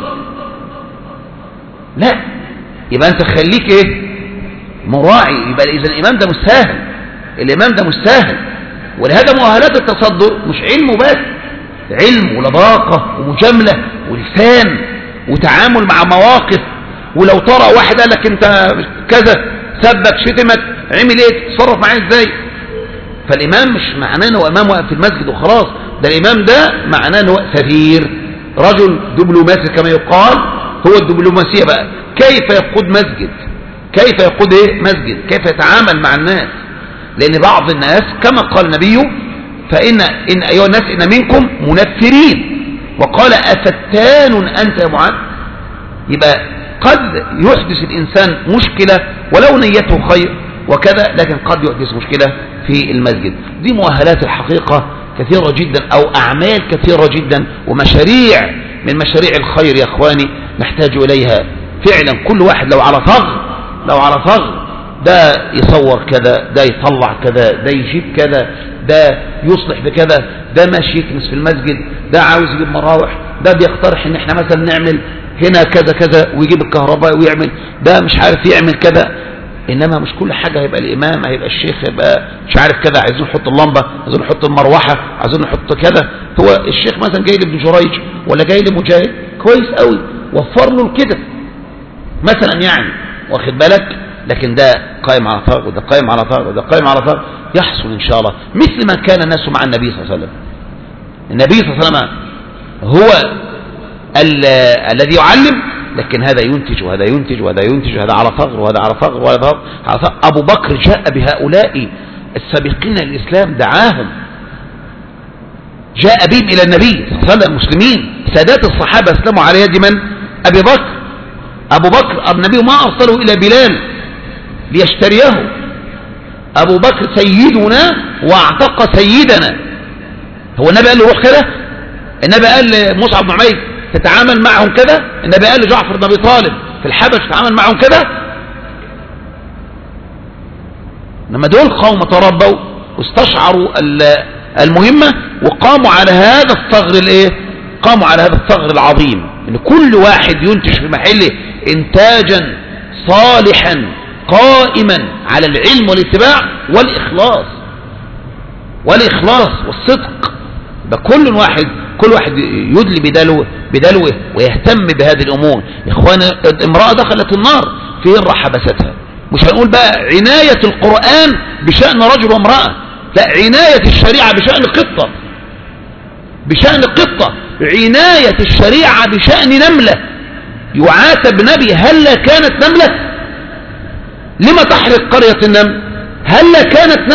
لا، يبقى أنت خليك إيه؟ مراعي. يبقى إذا الإمام ده مستاهل، الإمام ده مستاهل. ولهذا مؤهلات التصدر مش علم بس، علم ولباقة ومجاملة ولسان وتعامل مع مواقف. ولو ترى واحد قال لك انت كذا، سبك، شتمك، عمل ايه، تتصرف معاه ازاي؟ فالإمام مش معناه انه امام واقف في المسجد وخلاص، ده الإمام ده معناه انه سفير، رجل دبلوماسي كما يقال. هو الدبلوماسية بقى كيف يقود مسجد، كيف يقود ايه مسجد، كيف يتعامل مع الناس. لأن بعض الناس كما قال النبي فإن أيها الناس إن منكم منفرين، وقال أفتان أنت يا معاذ. يبقى قد يحدث الإنسان مشكلة ولو نيته خير وكذا، لكن قد يحدث مشكلة في المسجد. دي مؤهلات الحقيقة كثيرة جدا، أو أعمال كثيرة جدا ومشاريع من مشاريع الخير يا أخواني نحتاج إليها فعلا. كل واحد لو على ثغر ده يصور كذا، ده يطلع كذا، ده يجيب كذا، ده يصلح بكذا، ده ماشي يكنس في المسجد، ده عاوز يجيب مراوح، ده بيقترح ان احنا مثلا نعمل هنا كذا كذا ويجيب الكهرباء ويعمل، ده مش عارف يعمل كذا. انما مش كل حاجة هيبقى الامام، هيبقى الشيخ، هيبقى مش عارف كذا، عايزين نحط اللمبة، عايزين نحط المروحة، عايزين نحط كذا. هو الشيخ مثلا جاي لابن جريج ولا جاي لمجاهد كويس قوي، وفر له كده مثلا يعني، واخد بالك، لكن ده قائم على ثغر وده قائم على ثغر وده قائم على ثغر، يحصل إن شاء الله مثل ما كان الناس مع النبي صلى الله عليه وسلم. النبي صلى الله عليه وسلم هو الذي يعلم، لكن هذا ينتج وهذا ينتج وهذا ينتج، هذا على ثغر وهذا على ثغر وهذا على ثغر. أبو بكر جاء بهؤلاء السابقين للإسلام، دعاهم، جاء بهم إلى النبي صلى الله عليه وسلم المسلمين. سادات الصحابة أسلموا على يد من؟ أبي بكر. أبو بكر النبي ما أرسله إلى بلال ليشتريه، أبو بكر سيدنا واعتق سيدنا. هو النبي قال له روح كده؟ النبي قال لمصعب بن عمير تتعامل معهم كده؟ النبي قال لجعفر بن أبي طالب في الحبش تتعامل معهم كده؟ لما دول قوم تربوا واستشعروا المهمة وقاموا على هذا الثغر الايه؟ قاموا على هذا الثغر العظيم، ان كل واحد ينتج في محله انتاجا صالحا قائما على العلم والاتباع والإخلاص والصدق. كل واحد يدلي بدلوه ويهتم بهذه الأمور. يا إخوانا امرأة دخلت النار فين راح حبستها؟ مش هنقول بقى عناية القرآن بشأن رجل وامرأة، لا، عناية الشريعة بشأن قطة، عناية الشريعة بشأن نملة. يعاتب نبي هلا كانت نملة؟ لما تحرق قرية النمل؟ هلا كانت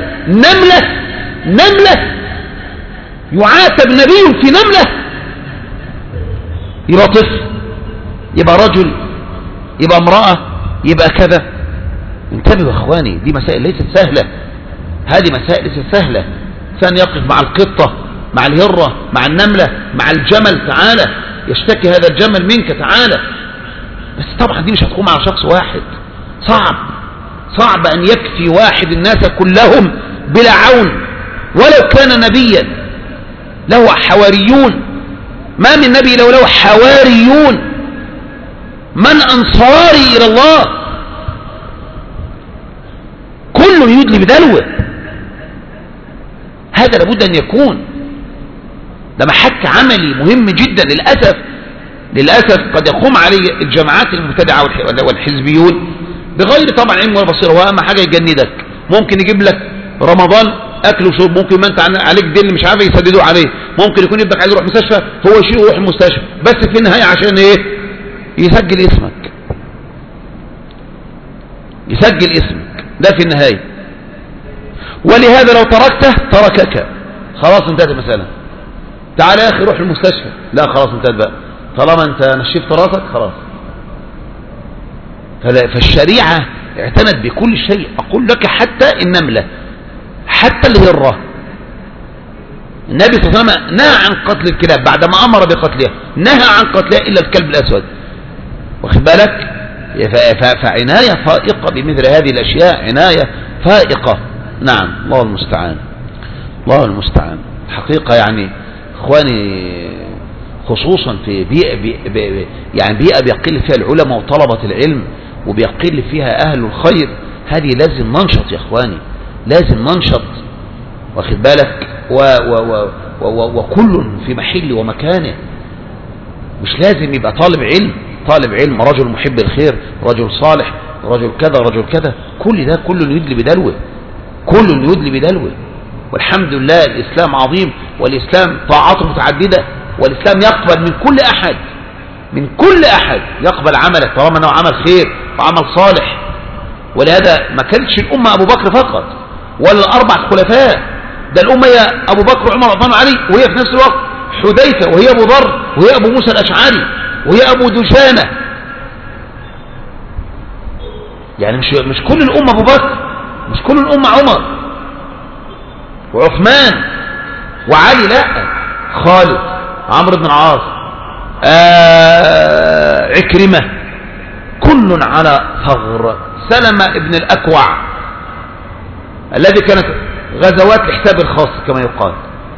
نملة يعاتب نبي في نملة؟ يبقى طفل، يبقى رجل، يبقى امرأة، يبقى كذا. انتبهوا يا اخواني، دي مسائل ليست سهلة، هذه مسائل ليست سهلة. ثاني يقف مع القطة، مع الهرة، مع النملة، مع الجمل. تعالى يشتكي هذا الجمل منك، تعالى. بس طبعا دي مش هتقوم على شخص واحد، صعب أن يكفي واحد الناس كلهم بلا عون، ولو كان نبيا له حواريون. ما من نبي لو له حواريون. من أنصاري إلى الله؟ كله يدلي بدلوه. هذا لابد أن يكون. ده محك عملي مهم جدا. للأسف قد يقوم عليه الجماعات المبتدعة والحزبيون بغير طبعا علم ولا بصيرة. هو أهم حاجة يجندك. ممكن يجيب لك رمضان أكل وشرب، ممكن ما أنت عليك دين مش عارف يسددوا عليه، ممكن يكون ابنك عايز يروح مستشفى هو يشيل ويروح المستشفى، بس في النهاية عشان إيه؟ يسجل اسمك. يسجل اسمك ده في النهاية. ولهذا لو تركته تركك، خلاص انتهت المسألة. تعال يا أخي روح المستشفى، لا خلاص انتهت بقى، طالما انت نشفت راسك خلاص. فالشريعة اعتنت بكل شيء. أقول لك حتى النملة، حتى الهرة، النبي صلى الله عليه وسلم نهى عن قتل الكلاب بعدما أمر بقتلها، نهى عن قتلها إلا الكلب الأسود. واخد بالك؟ فعناية فائقة بمثل هذه الأشياء، عناية فائقة. نعم، الله المستعان، الله المستعان. حقيقة يعني إخواني، خصوصا في يعني بيئة بيقل فيها العلماء وطلبة العلم وبيقل فيها أهل الخير، هذه لازم ننشط يا إخواني، لازم ننشط. واخد بالك؟ وكل في محل ومكانه. مش لازم يبقى طالب علم رجل محب الخير، رجل صالح، رجل كذا، رجل كذا. كل ده كله يدلي بدلوه، كله يدلي بدلوه. والحمد لله الإسلام عظيم، والإسلام طاعاته متعددة، والإسلام يقبل من كل أحد يقبل عمله طالما أنه عمل خير وعمل صالح. ولهذا ما كانتش الأمة أبو بكر فقط ولا الأربع خلفاء، ده الأمة هي أبو بكر وعمر وعثمان وعلي، وهي في نفس الوقت حذيفة، وهي أبو ذر، وهي أبو موسى الأشعري، وهي أبو دجانة. يعني مش كل الأمة أبو بكر، مش كل الأمة عمر وعثمان وعلي، لا، خالد، عمرو بن العاص، عكرمة، كل على ثغر. سلمة ابن الأكوع الذي كانت غزوات لحساب الخاص كما يقال،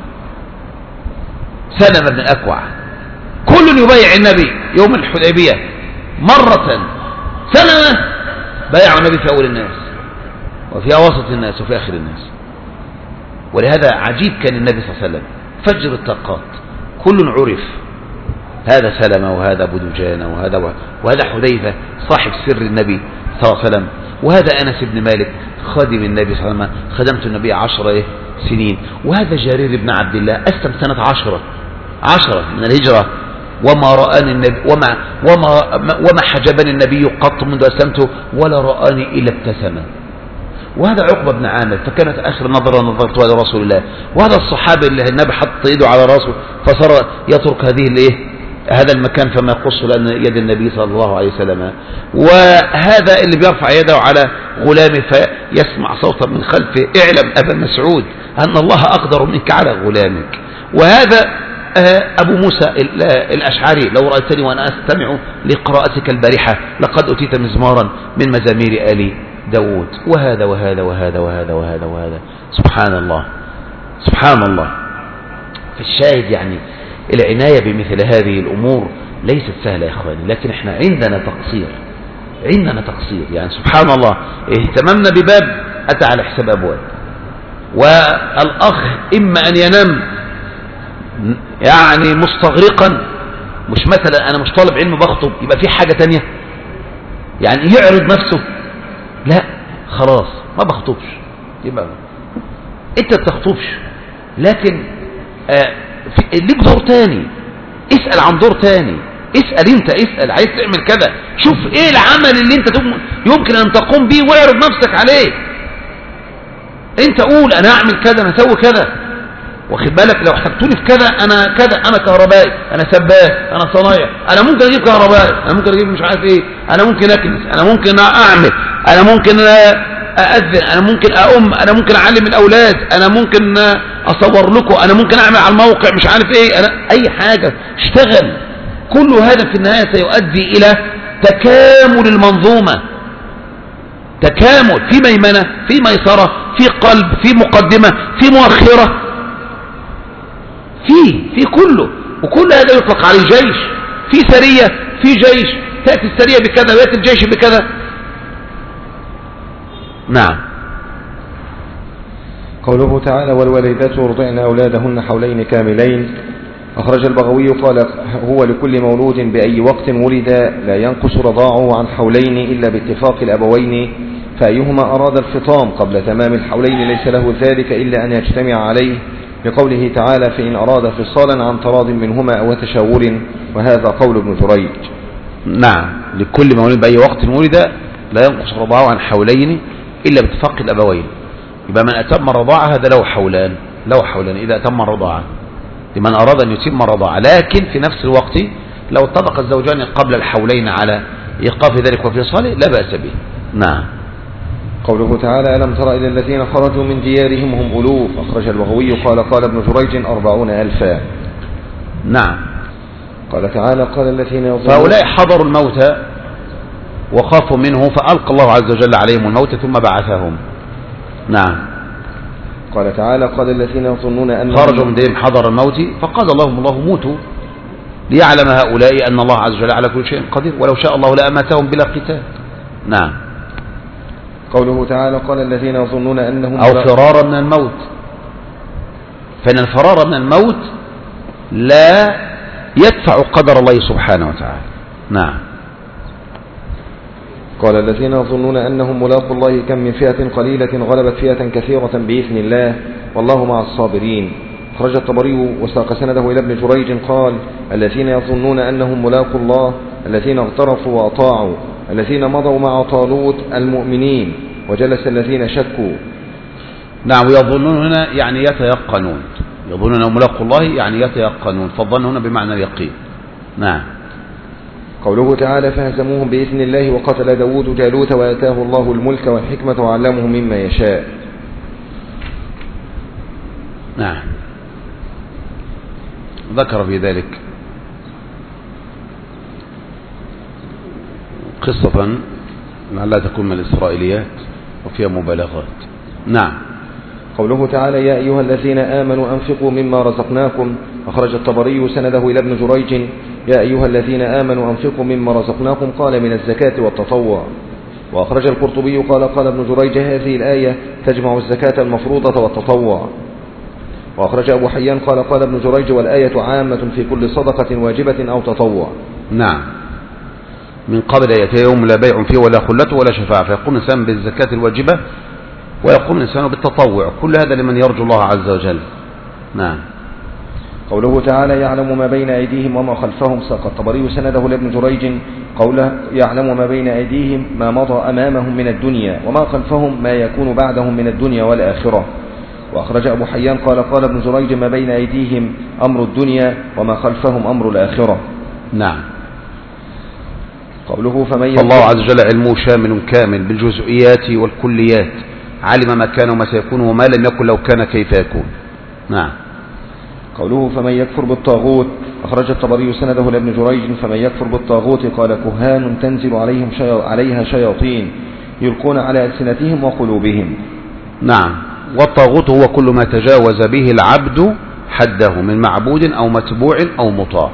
سلمة ابن الأكوع، كل يبايع النبي يوم الحديبية مرة. سلمة بايع النبي في أول الناس وفي أوسط الناس وفي آخر الناس. ولهذا عجيب كان النبي صلى الله عليه وسلم فجر الطاقات، كل عرف، هذا سلمة وهذا أبو دجانة وهذا حذيفة صاحب سر النبي صلى الله عليه وسلم، وهذا أنس بن مالك خادم النبي صلى الله عليه وسلم، خدمت النبي 10 سنين، وهذا جرير بن عبد الله أسلم سنة 10 من الهجرة، وما رآني النبي وما حجبني النبي قط منذ أسلمته ولا رآني إلا ابتسما. وهذا عقبة بن عامر، فكانت آخر نظرة نظرت إلى رسول الله. وهذا الصحابي اللي النبي حط يده على راسه فصار يترك هذا المكان فما يقص لأن يد النبي صلى الله عليه وسلم. وهذا اللي بيرفع يده على غلامه فيسمع صوتا من خلفه: اعلم أبا مسعود أن الله أقدر منك على غلامك. وهذا أبو موسى الأشعري: لو رأيتني وأنا أستمع لقراءتك البارحة لقد أتيت مزمارا من مزامير آل داود. وهذا وهذا وهذا وهذا وهذا وهذا. سبحان الله، سبحان الله. في الشاهد يعني العناية بمثل هذه الأمور ليست سهلة يا إخواني، لكن احنا عندنا تقصير يعني سبحان الله. اهتممنا بباب أتى على حساب أبواب، والأخ إما أن ينام يعني مستغرقا، مش مثلا أنا مش طالب علم بخطب يبقى في حاجة تانية يعني يعرض نفسه، لا خلاص ما بخطبش، يبقى انت تخطبش، لكن ليك دور تاني، اسأل عن دور تاني، اسأل عايز تعمل كذا، شوف ايه العمل اللي انت يمكن ان تقوم به واعرض نفسك عليه. انت قول انا اعمل كذا، انا اسوي كذا، واخد بالك؟ لو حسبتوني في كذا، انا كهربائي، انا سباك، انا صنايع، انا ممكن اجيب كهربائي، انا ممكن اجيب مش عارف ايه، انا ممكن اكنس، انا ممكن اعمل، انا ممكن أأذن، أنا ممكن أنا ممكن أعلم الأولاد، أنا ممكن أصور لكم، أنا ممكن أعمل على الموقع مش عارف إيه، أنا أي حاجة اشتغل. كل هذا في النهاية سيؤدي إلى تكامل المنظومة، تكامل في ميمنة، في ميسرة، في قلب، في مقدمة، في مؤخرة، في كله. وكل هذا يطلق عليه جيش. في سرية، في جيش، تأتي السرية بكذا ويأتي الجيش بكذا. نعم. قوله تعالى والوالدات يرضعن أولادهن حولين كاملين. أخرج البغوي قال هو لكل مولود بأي وقت ولد لا ينقص رضاعه عن حولين إلا باتفاق الأبوين، فأيهما أراد الفطام قبل تمام الحولين ليس له ذلك إلا أن يجتمع عليه، لقوله تعالى فإن أراد فصالا عن تراض منهما أو تشاور، وهذا قول ابن جريج. نعم، لكل مولود بأي وقت ولد لا ينقص رضاعه عن حولين إلا باتفاق الأبوين. يبقى من أتم الرضاعة هذا له حولان إذا أتم الرضاعة لمن أراد أن يتم الرضاعة. لكن في نفس الوقت لو اتفق الزوجان قبل الحولين على إيقاف ذلك وفصاله لا بأس به. نعم. قوله تعالى ألم تر إلى الذين خرجوا من ديارهم هم ألوف. أخرج البغوي قال ابن جريج 40,000. نعم. قال تعالى قال الذين يظنون فهؤلاء حضروا الموت وخافوا منه فألقى الله عز وجل عليهم الموت ثم بعثهم. نعم. قال تعالى قال الذين يظنون أن خرجوا من ديرهم حضر الموت فقال الله موتوا ليعلم هؤلاء أن الله عز وجل على كل شيء قدير ولو شاء الله لأماتهم بلا قتال. نعم. قوله تعالى قال الذين يظنون أنهم أو فرارا من الموت، فإن الفرار من الموت لا يدفع قدر الله سبحانه وتعالى. نعم. قال الذين يظنون أنهم ملاقوا الله كم من فئة قليلة غلبت فئة كثيرة بإذن الله والله مع الصابرين. خرج الطبري وساق سنده إلى ابن جريج قال الذين يظنون أنهم ملاقوا الله الذين اغترفوا وأطاعوا الذين مضوا مع طالوت المؤمنين وجلس الذين شكوا. نعم. ويظنون هنا يعني يتيقنون، يظنون أنهم ملاقوا الله يعني يتيقنون، فالظن هنا بمعنى اليقين. نعم. قوله تعالى فهزموهم بإذن الله وقتل داود جالوت وآتاه الله الملك والحكمة وعلمه مما يشاء. نعم. ذكر في ذلك قصة لعلها تكون من الإسرائيليات وفيها مبالغات. نعم. قوله تعالى يا أيها الذين آمنوا أنفقوا مما رزقناكم. أخرج الطبري سنده إلى ابن جريج يا أيها الذين آمنوا أنفقوا مما رزقناكم قال من الزكاة والتطوع. وأخرج القرطبي قال ابن جريج هذه الآية تجمع الزكاة المفروضة والتطوع. وأخرج أبو حيان قال ابن جريج والآية عامة في كل صدقة واجبة أو تطوع. نعم. من قبل يأتي يوم لا بيع فيه ولا خلة ولا شفاعة، فيقوم الإنسان بالزكاة الواجبة ويقوم الإنسان بالتطوع، كل هذا لمن يرجو الله عز وجل. نعم. قوله تعالى يعلم ما بين أيديهم وما خلفهم. ساق الطبري سنده لابن جريج قوله يعلم ما بين أيديهم ما مضى أمامهم من الدنيا وما خلفهم ما يكون بعدهم من الدنيا والآخرة. وأخرج أبو حيان قال ابن جريج ما بين أيديهم أمر الدنيا وما خلفهم أمر الآخرة. نعم. قوله فمن الله عز وجل علمه شامل كامل بالجزئيات والكليات، علم ما كان وما سيكون وما لم يكن لو كان كيف يكون. نعم. قوله فمن يكفر بالطاغوت. أخرج الطبري سنده لابن جريج فمن يكفر بالطاغوت قال كهان تنزل عليها شياطين يلقون على ألسنتهم وقلوبهم. نعم. والطاغوت هو كل ما تجاوز به العبد حده من معبود أو متبوع أو مطاع،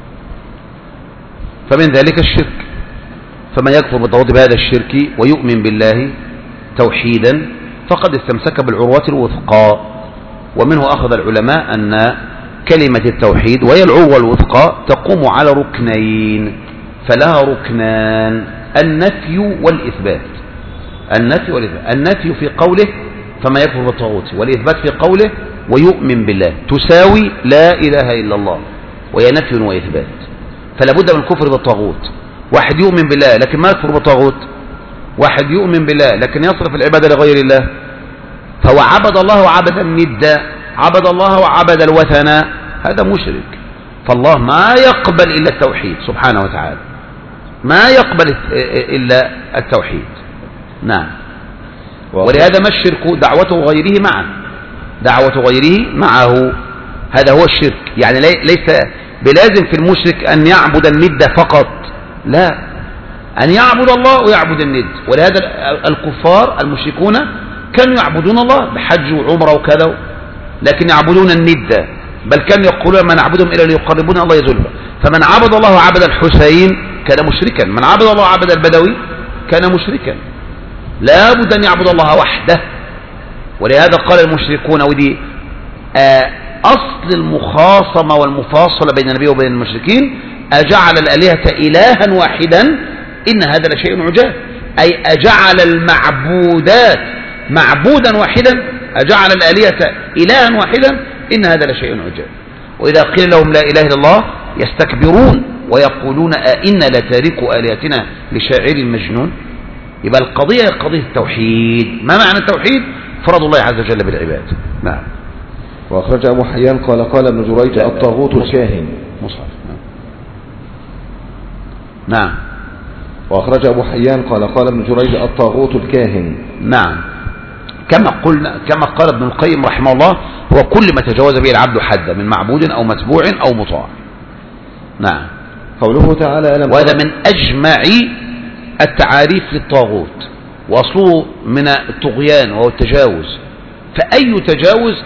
فمن ذلك الشرك. فمن يكفر بالطاغوت بهذا الشرك ويؤمن بالله توحيدا فقد استمسك بالعروة الوثقى. ومنه أخذ العلماء أن كلمة التوحيد وهي العروة الوثقى تقوم على ركنين، فلها ركنان النفي والإثبات. النفي في قوله فما يكفر بالطاغوت، والإثبات في قوله ويؤمن بالله، تساوي لا إله إلا الله، وهي نفي وإثبات. فلا بد من الكفر بالطاغوت. واحد يؤمن بالله لكن ما يكفر بالطاغوت، واحد يؤمن بالله لكن يصرف العبادة لغير الله، فهو عبد الله وعبد الند، عبد الله وعبد الوثن، هذا مشرك. فالله ما يقبل إلا التوحيد سبحانه وتعالى، ما يقبل إلا التوحيد. نعم. ولهذا ما الشرك؟ دعوة غيره معه، دعوة غيره معه، هذا هو الشرك. يعني ليس بلازم في المشرك أن يعبد الند فقط، لا، أن يعبد الله ويعبد الند. ولهذا الكفار المشركون كانوا يعبدون الله بحج وعمره وكذا، لكن يعبدون الند، بل كانوا يقولون ما نعبدهم إلا ليقربونا الله يزلفى. فمن عبد الله وعبد الحسين كان مشركا، من عبد الله وعبد البدوي كان مشركا. لا بد أن يعبد الله وحده. ولهذا قال المشركون، ودي أصل المخاصمة والمفاصلة بين النبي وبين المشركين، أجعل الآلهة إلها واحدا إن هذا لشيء عجاب، أي أجعل المعبودات معبودا واحدا، أجعل الآلهة إلها واحدا إن هذا لشيء عجاب. وإذا قيل لهم لا إله إلا الله يستكبرون ويقولون أئنا لتاركوا آلهتنا لشاعر مجنون. يبقى القضية قضية التوحيد. ما معنى التوحيد؟ فرض الله عز وجل بالعباد. نعم. وأخرج أبو حيان قال ابن جريج الطاغوت الكاهن. مصحف. نعم. وأخرج أبو حيان قال ابن جريج الطاغوت الكاهن. نعم. كما قال ابن القيم رحمه الله، هو كل ما تجاوز به العبد حدا من معبود أو متبوع أو مطاع. نعم. قوله تعالى وهذا من أجمع التعاريف للطاغوت، وأصله من الطغيان وهو التجاوز. فأي تجاوز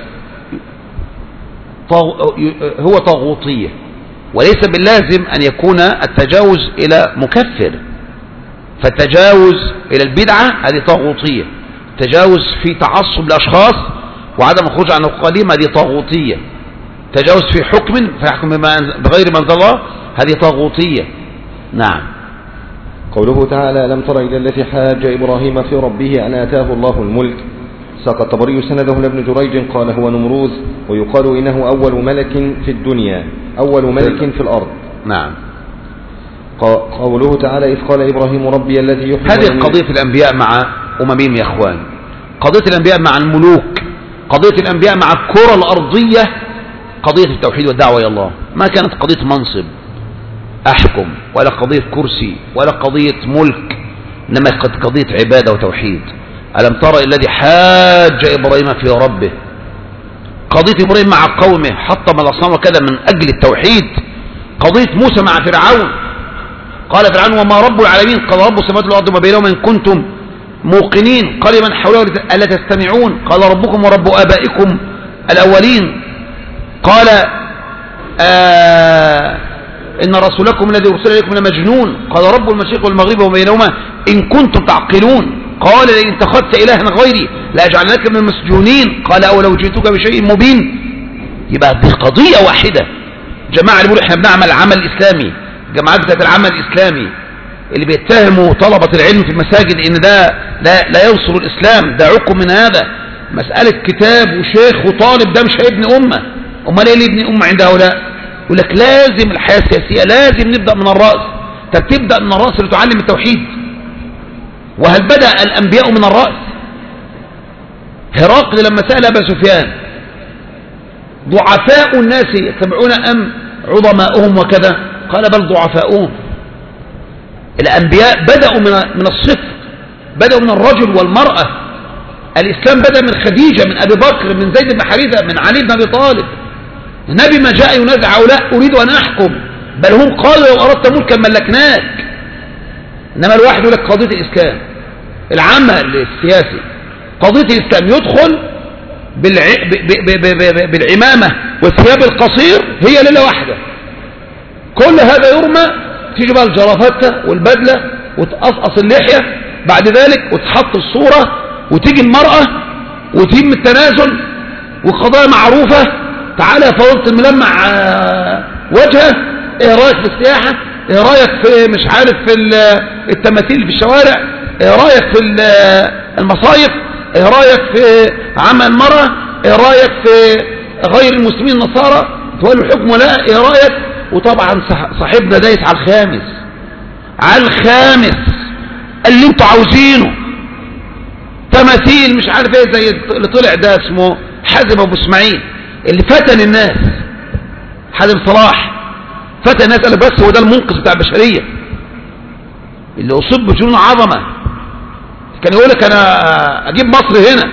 هو طاغوتية، وليس باللازم أن يكون التجاوز إلى مكفر. فالتجاوز إلى البدعة هذه طاغوتية، تجاوز في تعصب لأشخاص وعدم الخروج عن القديم هذه طاغوتية، تجاوز في حكم فيحكم بغير ما أنزل الله هذه طاغوتية. نعم. قوله تعالى ألم تر إلى الذي حاج إبراهيم في ربه أن آتاه الله الملك. ساق الطبري سنده لابن جريج قال هو نمروذ، ويقال إنه أول ملك في الدنيا، أول ملك في الأرض. نعم. قوله تعالى إذ قال إبراهيم ربي الذي يحيي. هذه قضية الأنبياء مع أممهم يا أخوان، قضية الأنبياء مع الملوك، قضية الأنبياء مع الكرة الأرضية، قضية التوحيد والدعوة إلى الله. ما كانت قضية منصب أحكم، ولا قضية كرسي، ولا قضية ملك، إنما قضية عبادة وتوحيد. ألم ترى الذي حاج إبراهيم في ربه، قضية إبراهيم مع قومه حطم الأصنام وكذا من أجل التوحيد. قضية موسى مع فرعون، قال فرعون وما رب العالمين، قال رب السماوات والأرض وما بينهما إن كنتم موقنين. قال من حوله ألا تستمعون، قال ربكم ورب آبائكم الأولين. قال إن رسولكم الذي أرسل إليكم لمجنون. قال رب المشرق والمغرب وما بينهما إن كنتم تعقلون. قال لئن اتخذت إلها غيري لأجعلنك من المسجونين. قال أولو جئتك بشيء مبين. يبقى دي قضية واحدة. جماعة اللي بيقولوا احنا بنعمل عمل إسلامي، جماعات بتاعت العمل الإسلامي اللي بيتهموا طلبة العلم في المساجد إن ده لا ينصر الإسلام، دعوكم من هذا. مسألة كتاب وشيخ وطالب ده مش هيبني أمة. أمال إيه اللي يبني أمة عند هؤلاء؟ يقول لك لازم الحياة السياسية لازم نبدأ من الرأس. طب تبدأ من الرأس لتعلم التوحيد؟ وهل بدأ الأنبياء من الرأس؟ هرقل لما سأل أبا سفيان ضعفاء الناس يتبعون أم عظماؤهم وكذا، قال بل ضعفاؤهم. الأنبياء بدأوا من الصفر، بدأوا من الرجل والمرأة. الإسلام بدأ من خديجة، من أبي بكر، من زيد بن حارثة، من علي بن أبي طالب. النبي ما جاء ينازع هؤلاء أريد أن أحكم، بل هم قالوا لو أردت ملكا ملكناك. إنما الواحد يقول لك قضية الإسلام، العمل السياسي قضية الإسلام يدخل بالعمامة والثياب القصير هي ليلة واحدة. كل هذا يرمى، تيجي بقى الجرافتة والبدلة وتقصقص اللحية بعد ذلك وتحط الصورة، وتيجي المرأة وتيم التنازل وقضايا معروفة. تعالى يا فضيلة الملمع وجهه، ايه رأيك في السياحة؟ ايه رأيك في مش عارف في التماثيل في الشوارع؟ ايه رأيك في المصايف؟ ايه رأيك في عمل المرأة؟ ايه رأيك في غير المسلمين النصارى؟ تولوا الحكم ولا ايه رأيك؟ وطبعا صاحبنا دايس على الخامس، على الخامس اللي انتوا عاوزينه. تماثيل مش عارف ايه، زي اللي طلع ده اسمه حازم ابو اسماعيل اللي فتن الناس، حازم صلاح فتن الناس، قال بس هو ده المنقذ بتاع البشرية اللي اصيب بجنون عظمة. كان يقول لك انا اجيب مصر هنا،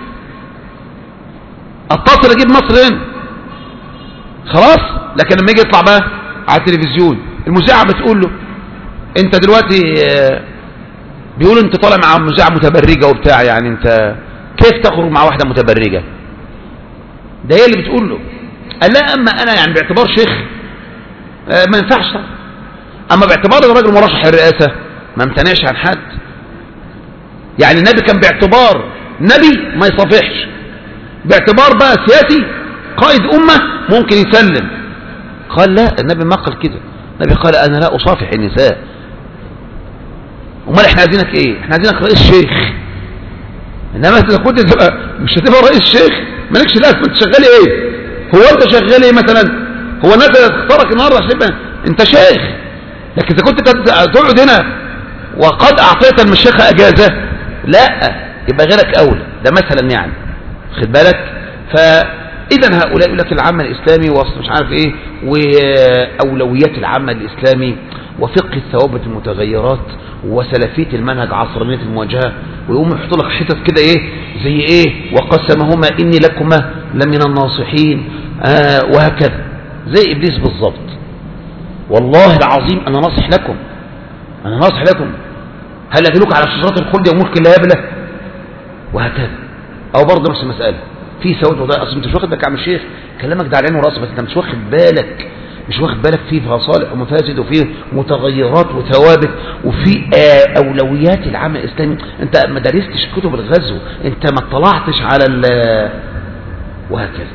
اتصل اجيب مصر هنا خلاص. لكن لما يجي يطلع بقى على التلفزيون المذيعه بتقول له انت دلوقتي بيقولوا انت طالع مع مذيعه متبرجه وبتاع، يعني انت كيف تخرج مع واحده متبرجه؟ ده هي اللي بتقول له. قال لا اما انا يعني باعتبار شيخ ما ينفعش طبعا، اما باعتبار الراجل مرشح الرئاسه ما امتنعش عن حد. يعني النبي كان باعتبار نبي ما يصافحش، باعتبار بقى سياسي قائد امه ممكن يسلم. قال لا، النبي ما قال كده، النبي قال انا لا اصافح النساء. امال احنا عايزينك ايه؟ احنا عايزينك رئيس شيخ. انما اذا كنت مش هتبقى رئيس شيخ مالكش لازمه. انت شغال ايه؟ هو انت شغال ايه مثلا؟ هو الناس تختارك النهارده عشان انت شيخ، لكن اذا كنت تقعد هنا وقد اعطيت المشيخه اجازه لا، يبقى غيرك اولى. ده مثلا يعني خد بالك. فاذا هؤلاء يقول لك العمل الاسلامي وصل مش عارف ايه، واولويات العمل الاسلامي وفقه الثوابت المتغيرات وسلفيه المنهج عصرانيه المواجهه، ويقوم يحط لك حتت كده ايه زي ايه وقسمهما اني لكما لمن الناصحين وهكذا، زي ابليس بالظبط. والله العظيم انا ناصح لكم، انا ناصح لكم، هل ادلوك على شجرات الخلد وملك لا يبلى وهكذا. او برضه نفس المساله في ثوابت وضعيه. اصل انت مش واخد بالك يا عم الشيخ، كلامك ده على عيني وراسي، بس انت مش واخد بالك، مش واخد بالك فيه مصالح ومفاسد وفيه متغيرات وثوابت وفي اولويات العمل الاسلامي. انت ما درستش كتب الغزو، انت ما اطلعتش على وهكذا،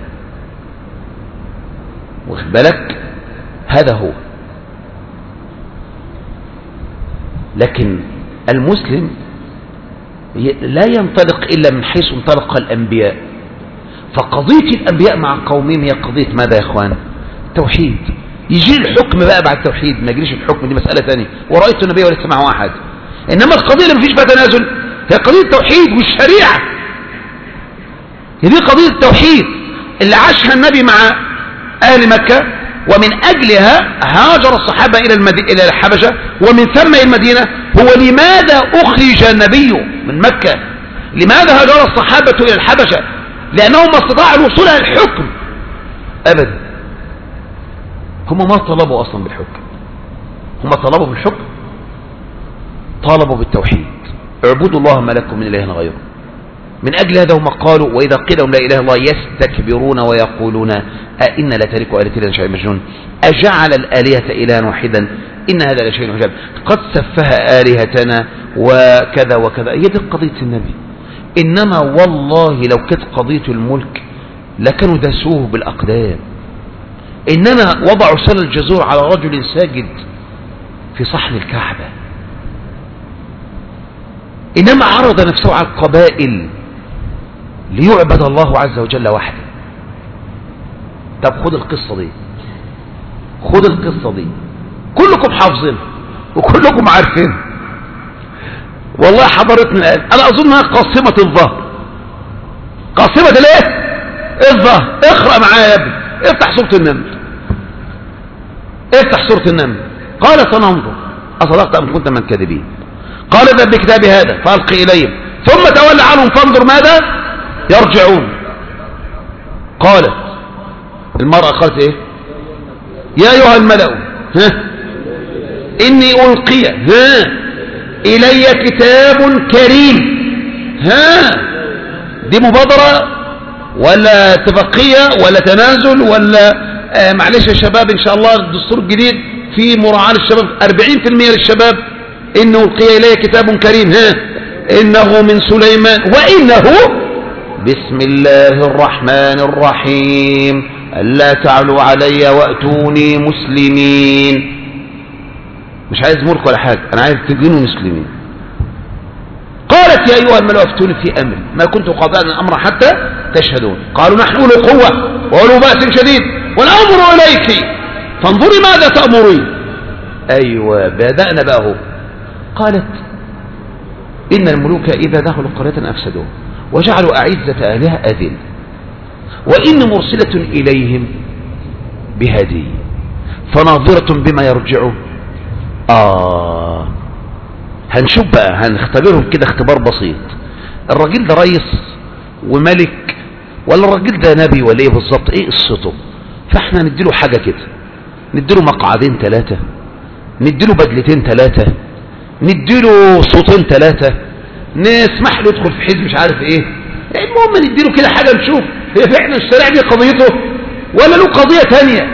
واخد بالك. هذا هو. لكن المسلم لا ينطلق إلا من حيث انطلق الأنبياء. فقضية الأنبياء مع قومهم هي قضية ماذا يا إخوان؟ توحيد. يجي الحكم بقى بعد التوحيد، ما يجريش الحكم، دي مسألة ثانية. ورأيت النبي وليس معه أحد. إنما القضية اللي ما فيش فيها تنازل هي قضية التوحيد والشريعة. هي دي قضية التوحيد اللي عاشها النبي مع أهل مكة، ومن أجلها هاجر الصحابة إلى الحبشة ومن ثم إلى المدينة. هو لماذا أخرج النبي من مكة؟ لماذا هاجر الصحابة إلى الحبشة؟ لأنهم ما استطاعوا الوصول إلى الحكم أبدا. هم ما طلبوا أصلا بالحكم، هم طلبوا بالحكم، طالبوا بالتوحيد. اعبدوا الله ما لكم من إله غيره. من أجل هذا هم قالوا وإذا قيل لهم لا إله إلا الله يستكبرون ويقولون أئنا لتاركو آلهتنا لشيء مجنون أجعل الآلهة إلها واحدا إن هذا لشيء عجاب قد سفه آلهتنا وكذا وكذا. هي دي قضية النبي. إنما والله لو كانت قضية الملك لكانوا دسوه بالأقدام. إنما وضعوا سل الجزور على رجل ساجد في صحن الكعبة. إنما عرض نفسه على القبائل ليعبد الله عز وجل وحده. طب خد القصة دي، خد القصة دي، كلكم حافظين وكلكم عارفين. والله حضرتنا الآن أنا أظنها قاصمة الظهر. قاصمة الايه؟ الظهر. اقرأ معايا يا ابني، افتح سورة النمل، افتح سورة النمل. قال سننظر أصدقت أم كنت من الكاذبين. قال اذهب بكتابي هذا فألقي إليهم ثم تولى عنهم فانظر ماذا يرجعون. قالت المرأة قالت ايه؟ يا أيها الملأ إني ألقي إلي كتاب كريم. دي مبادرة ولا اتفاقية ولا تنازل ولا معلش يا شباب إن شاء الله الدستور الجديد في مراعاة للشباب 40% للشباب. إنه ألقي إلي كتاب كريم إنه من سليمان وإنه بسم الله الرحمن الرحيم ألا تعلوا علي وأتوني مسلمين. مش عايز ملك ولا حاجة، أنا عايز تجينوا مسلمين. قالت يا أيها الملأ افتوني في أمري ما كنت قاطعا الأمر حتى تشهدون. قالوا نحن أولو قوة وأولو بأس شديد والأمر إليك فانظري ماذا تأمرين. أيوة بدأنا بقى هو. قالت إن الملوك إذا دخلوا قرية أفسدوها وجعلوا أعزة أهلها أذل وإن مرسلة إليهم بهدي فناظرة بما يرجعوا. هنشوف بقى، هنختبرهم كده اختبار بسيط. الراجل ده رئيس وملك ولا الراجل ده نبي ولا ايه بالظبط؟ ايه قصته؟ فاحنا نديله حاجة كده، نديله مقعدين 3، نديله بدلتين 3، نديله صوتين 3، نسمح له يدخل في حزب مش عارف ايه. المهم نديله كده حاجة نشوف هي فعلا الشريعة دي قضيته ولا له قضية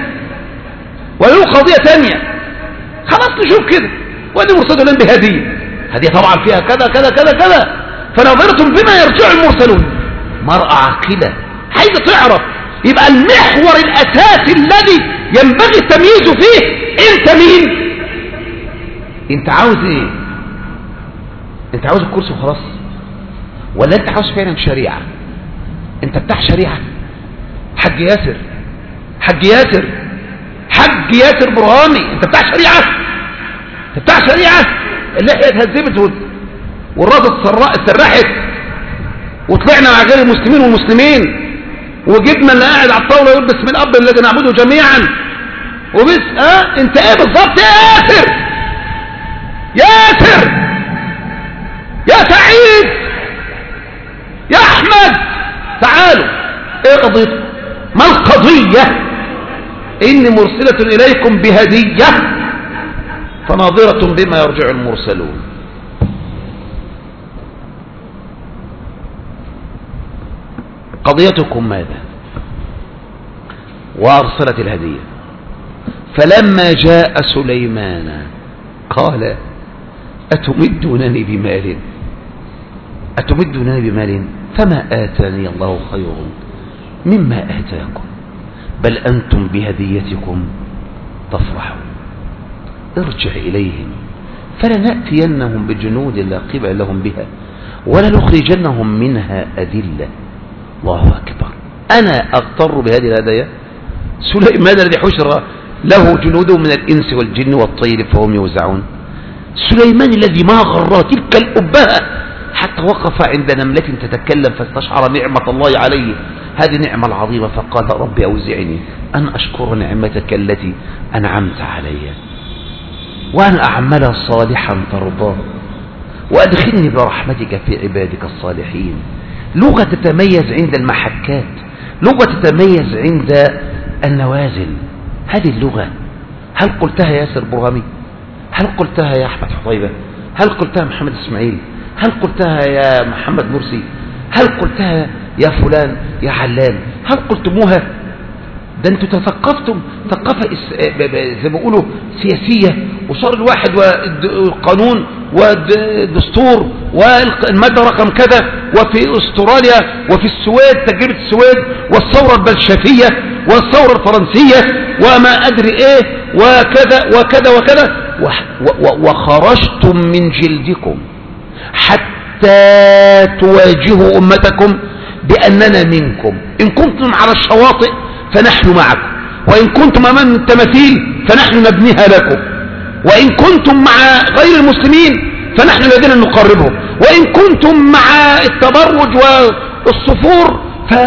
تانية. خلاص نشوف كده. وادي مرسلون بهدية، هدية طبعا فيها كذا كذا كذا كذا، فناظرة بما يرجع المرسلون. مرأة عاقلة عايزة تعرف، يبقى المحور الأساسي الذي ينبغي التمييز فيه انت مين؟ انت عاوز ايه؟ انت عاوز الكرسي وخلاص ولا انت عاوز فعلا شريعة؟ انت بتاع شريعة؟ حاج ياسر برهامي، انت بتاع شريعة؟ اللحية اتهذبت والراس اتسرحت وطلعنا مع غير المسلمين والمسلمين، وجبنا اللي قاعد على الطاولة يقول بسم الاب الذي نعبده جميعا وبس. انت ايه بالظبط ياسر يا سعيد يا احمد، تعالوا. ايه قضيتكم؟ ما القضية؟ اني مرسلة اليكم بهدية فناظرة بما يرجع المرسلون. قضيتكم ماذا؟ وارسلت الهدية. فلما جاء سليمان قال أتمدونني بمال فما آتاني الله خير مما آتاكم بل أنتم بهديتكم تفرحون. ارجع إليهم فلنأتينهم بجنود لا قبل لهم بها ولنخرجنهم منها أذلة. الله أكبر. أنا أغتر بهذه الهدايا؟ سليمان الذي حشر له جنوده من الإنس والجن والطير فهم يوزعون. سليمان الذي ما غر تلك الأبهة حتى وقف عند نملة تتكلم فاستشعر نعمة الله عليه، هذه النعمة العظيمة، فقال ربي أوزعني أن أشكر نعمتك التي أنعمت علي وأن أعمل صالحا ترضاه وأدخلني برحمتك في عبادك الصالحين. لغة تتميز عند المحكات، لغة تتميز عند النوازل. هذه اللغة هل قلتها ياسر برهامي؟ هل قلتها يا أحمد حطيبة؟ هل قلتها محمد إسماعيل؟ هل قلتها يا محمد مرسي؟ هل قلتها يا فلان يا علان؟ هل قلتموها؟ ده انتوا تثقفتم ثقافة زي ما بيقولوا سياسية، وصار الواحد والقانون والدستور والمادة رقم كذا، وفي استراليا وفي السويد تجربة السويد والثورة البلشفية والثورة الفرنسية وما أدري إيه وكذا وكذا وكذا، وخرجتم من جلدكم حتى تواجهوا أمتكم بأننا منكم، إن كنتم على الشواطئ فنحن معكم، وإن كنتم أمام التماثيل فنحن نبنيها لكم، وإن كنتم مع غير المسلمين فنحن الذين نقربهم، وإن كنتم مع التبرج والصفور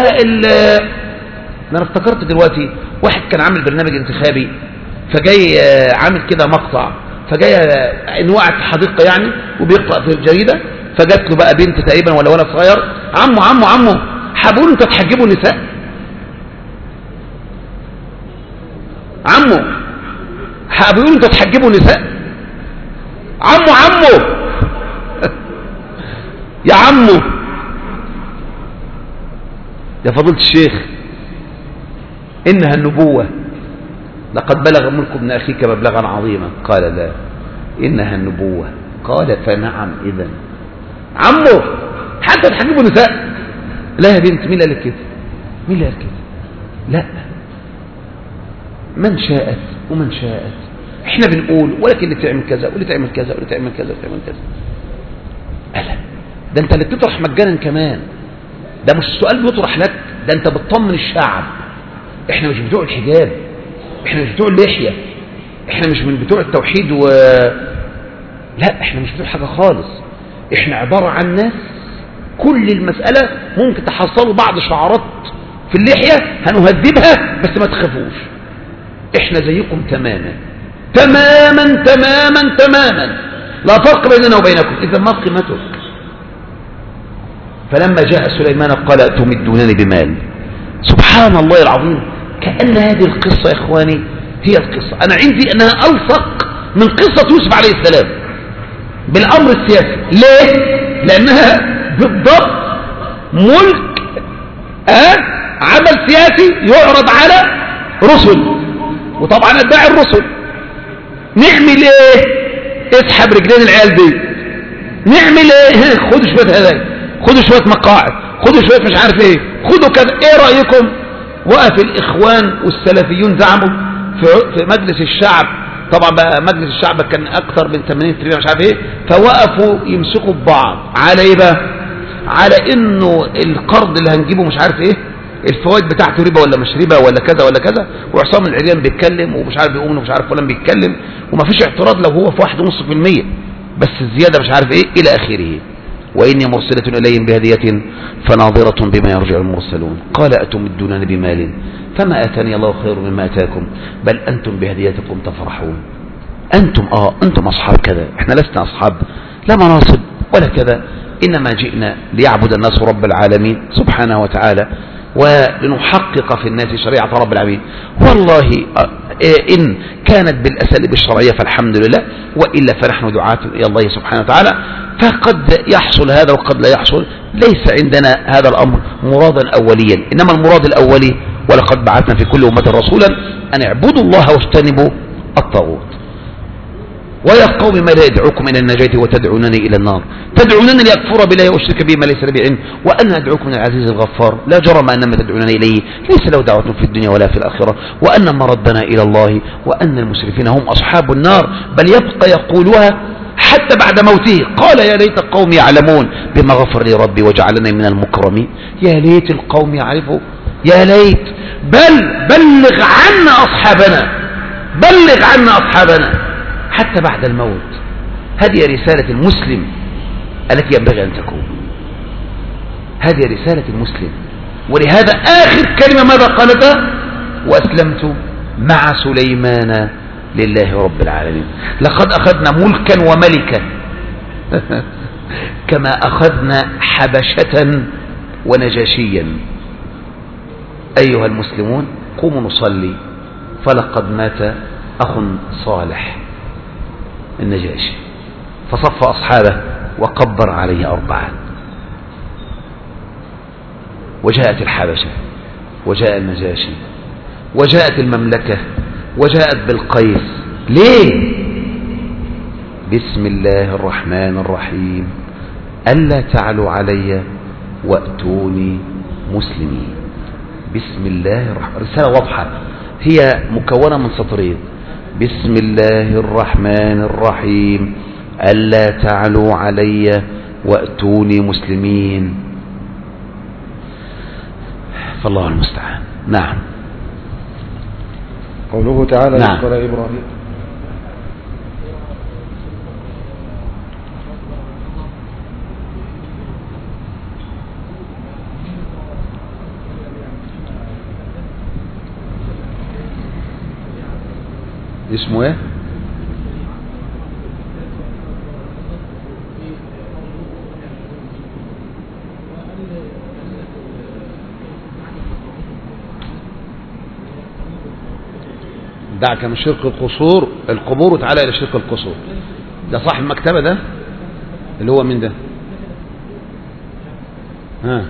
أنا افتكرت دلوقتي واحد كان عامل برنامج انتخابي، فجاي عامل كده مقطع، فجاي انه قاعد في حديقة يعني وبيقرأ في الجريدة، فجات له بقى بنت تقريبا ولا ولد صغير، عمو حابون انت تحجبوا النساء؟ عمو حابون انت تحجبوا النساء؟ عمو يا عمو يا فضيلة الشيخ، إنها النبوة، لقد بلغ ملك ابن أخيك مبلغا عظيما. قال لا، إنها النبوة. قال فنعم إذن. عمو حتى تحجبوا نساء؟ لا يا بنت، مين قال كده؟ لا، من شاءت ومن شاءت، احنا بنقول ولكن اللي تعمل كذا واللي تعمل كذا واللي تعمل كذا واللي تعمل كذا. ألا ده انت اللي بتطرح مجانا كمان، ده مش السؤال بيطرح لك، ده انت بتطمن الشعب. احنا مش بتوع الحجاب، احنا مش بتوع اللحية، احنا مش من بتوع التوحيد لا، احنا مش بتوع حاجة خالص، احنا عبارة عن ناس كل المسألة ممكن تحصلوا بعض شعارات في اللحية هنهذبها، بس ما تخافوش، احنا زيكم تماما. لا فرق بيننا وبينكم. إذا ما قيمتك؟ فلما جاء سليمان قال أتمدونني بمال. سبحان الله العظيم، كأن هذه القصة يا إخواني هي القصة. أنا عندي أنها ألصق من قصة يوسف عليه السلام بالأمر السياسي. ليه؟ لأنها بالضبط ملك عمل سياسي يعرض على رسل، وطبعا ادعي الرسل. نعمل ايه؟ اسحب رجلين العيال دي. نعمل ايه؟ خدوا شوية هذا، خدوا شوية مقاعد، خدوا شوية مش عارف ايه، خدوا كذا، ايه رأيكم؟ وقف الاخوان والسلفيون زعموا في مجلس الشعب. طبعا بقى مجلس الشعب كان اكثر من 80 تريليون مش عارف ايه، فوقفوا يمسكوا ببعض على ايه بقى؟ على انه القرض اللي هنجيبه مش عارف ايه، الفوائد بتاعته ربا ولا مش ربا ولا كذا ولا كذا. وعصام العريان بيتكلم ومش عارف يقوم ومش عارف فلان بيتكلم، ومفيش اعتراض لو هو في 1.5%، بس الزيادة مش عارف ايه الى اخره. واني مرسلة اليهم بهدية فناظرة بما يرجع المرسلون. قال اتمدونني بمال فما اتاني الله خير مما اتاكم بل انتم بهديتكم تفرحون. انتم اصحاب كذا، احنا لسنا اصحاب لا مناصب ولا كذا، انما جئنا ليعبد الناس رب العالمين سبحانه وتعالى، ولنحقق في الناس شريعة رب العالمين. والله إن كانت بالأساليب الشرعية فالحمد لله، وإلا فنحن دعاة إلى الله سبحانه وتعالى. فقد يحصل هذا وقد لا يحصل، ليس عندنا هذا الأمر مرادا أوليا، إنما المراد الأولي ولقد بعثنا في كل أمة رسولا أن اعبدوا الله واجتنبوا الطاغوت. ويا قوم ما لا يدعوكم إلى النجاة وتدعونني إلى النار، تدعونني لأكفر بالله وأشرك به ما ليس لي بعلم وأنا أدعوكم من العزيز الغفار لا جرم أن ما تدعونني إليه ليس له دعوة في الدنيا ولا في الآخرة وأن مردنا إلى الله وأن المسرفين هم أصحاب النار. بل يبقى يقولها حتى بعد موته. قال يا ليت القوم يعلمون بما غفر لي ربي وجعلني من المكرمين. يا ليت القوم يعرفوا، يا ليت. بلغ عنا أصحابنا، بلغ عنا أصحابنا حتى بعد الموت. هذه رسالة المسلم التي ينبغي أن تكون، هذه رسالة المسلم. ولهذا آخر كلمة ماذا قالتها؟ وأسلمت مع سليمان لله رب العالمين. لقد أخذنا ملكا وملكا كما أخذنا حبشة ونجاشيا. أيها المسلمون قوموا نصلي، فلقد مات أخ صالح النجاشي فصف أصحابه وقبر عليه 4. وجاءت الحبشة وجاء النجاشي وجاءت المملكة وجاءت بالقيس. ليه؟ بسم الله الرحمن الرحيم ألا تعلوا علي وأتوني مسلمين. بسم الله الرحمن، رسالة واضحة هي مكونة من سطرين. بسم الله الرحمن الرحيم ألا تعلوا علي وأتوني مسلمين. فالله المستعان. نعم. قوله تعالى نعم. قال إبراهيم اسمه ايه؟ دعك من شرك القصور القبور وتعالى الى شرك القصور. ده صاحب المكتبة ده اللي هو من ده؟ ها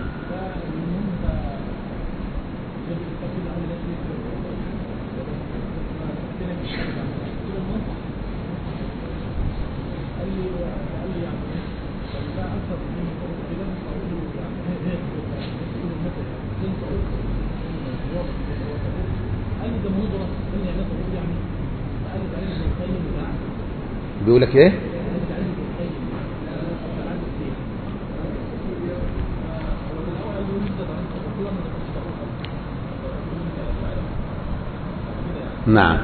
بيقول لك ايه؟ نعم.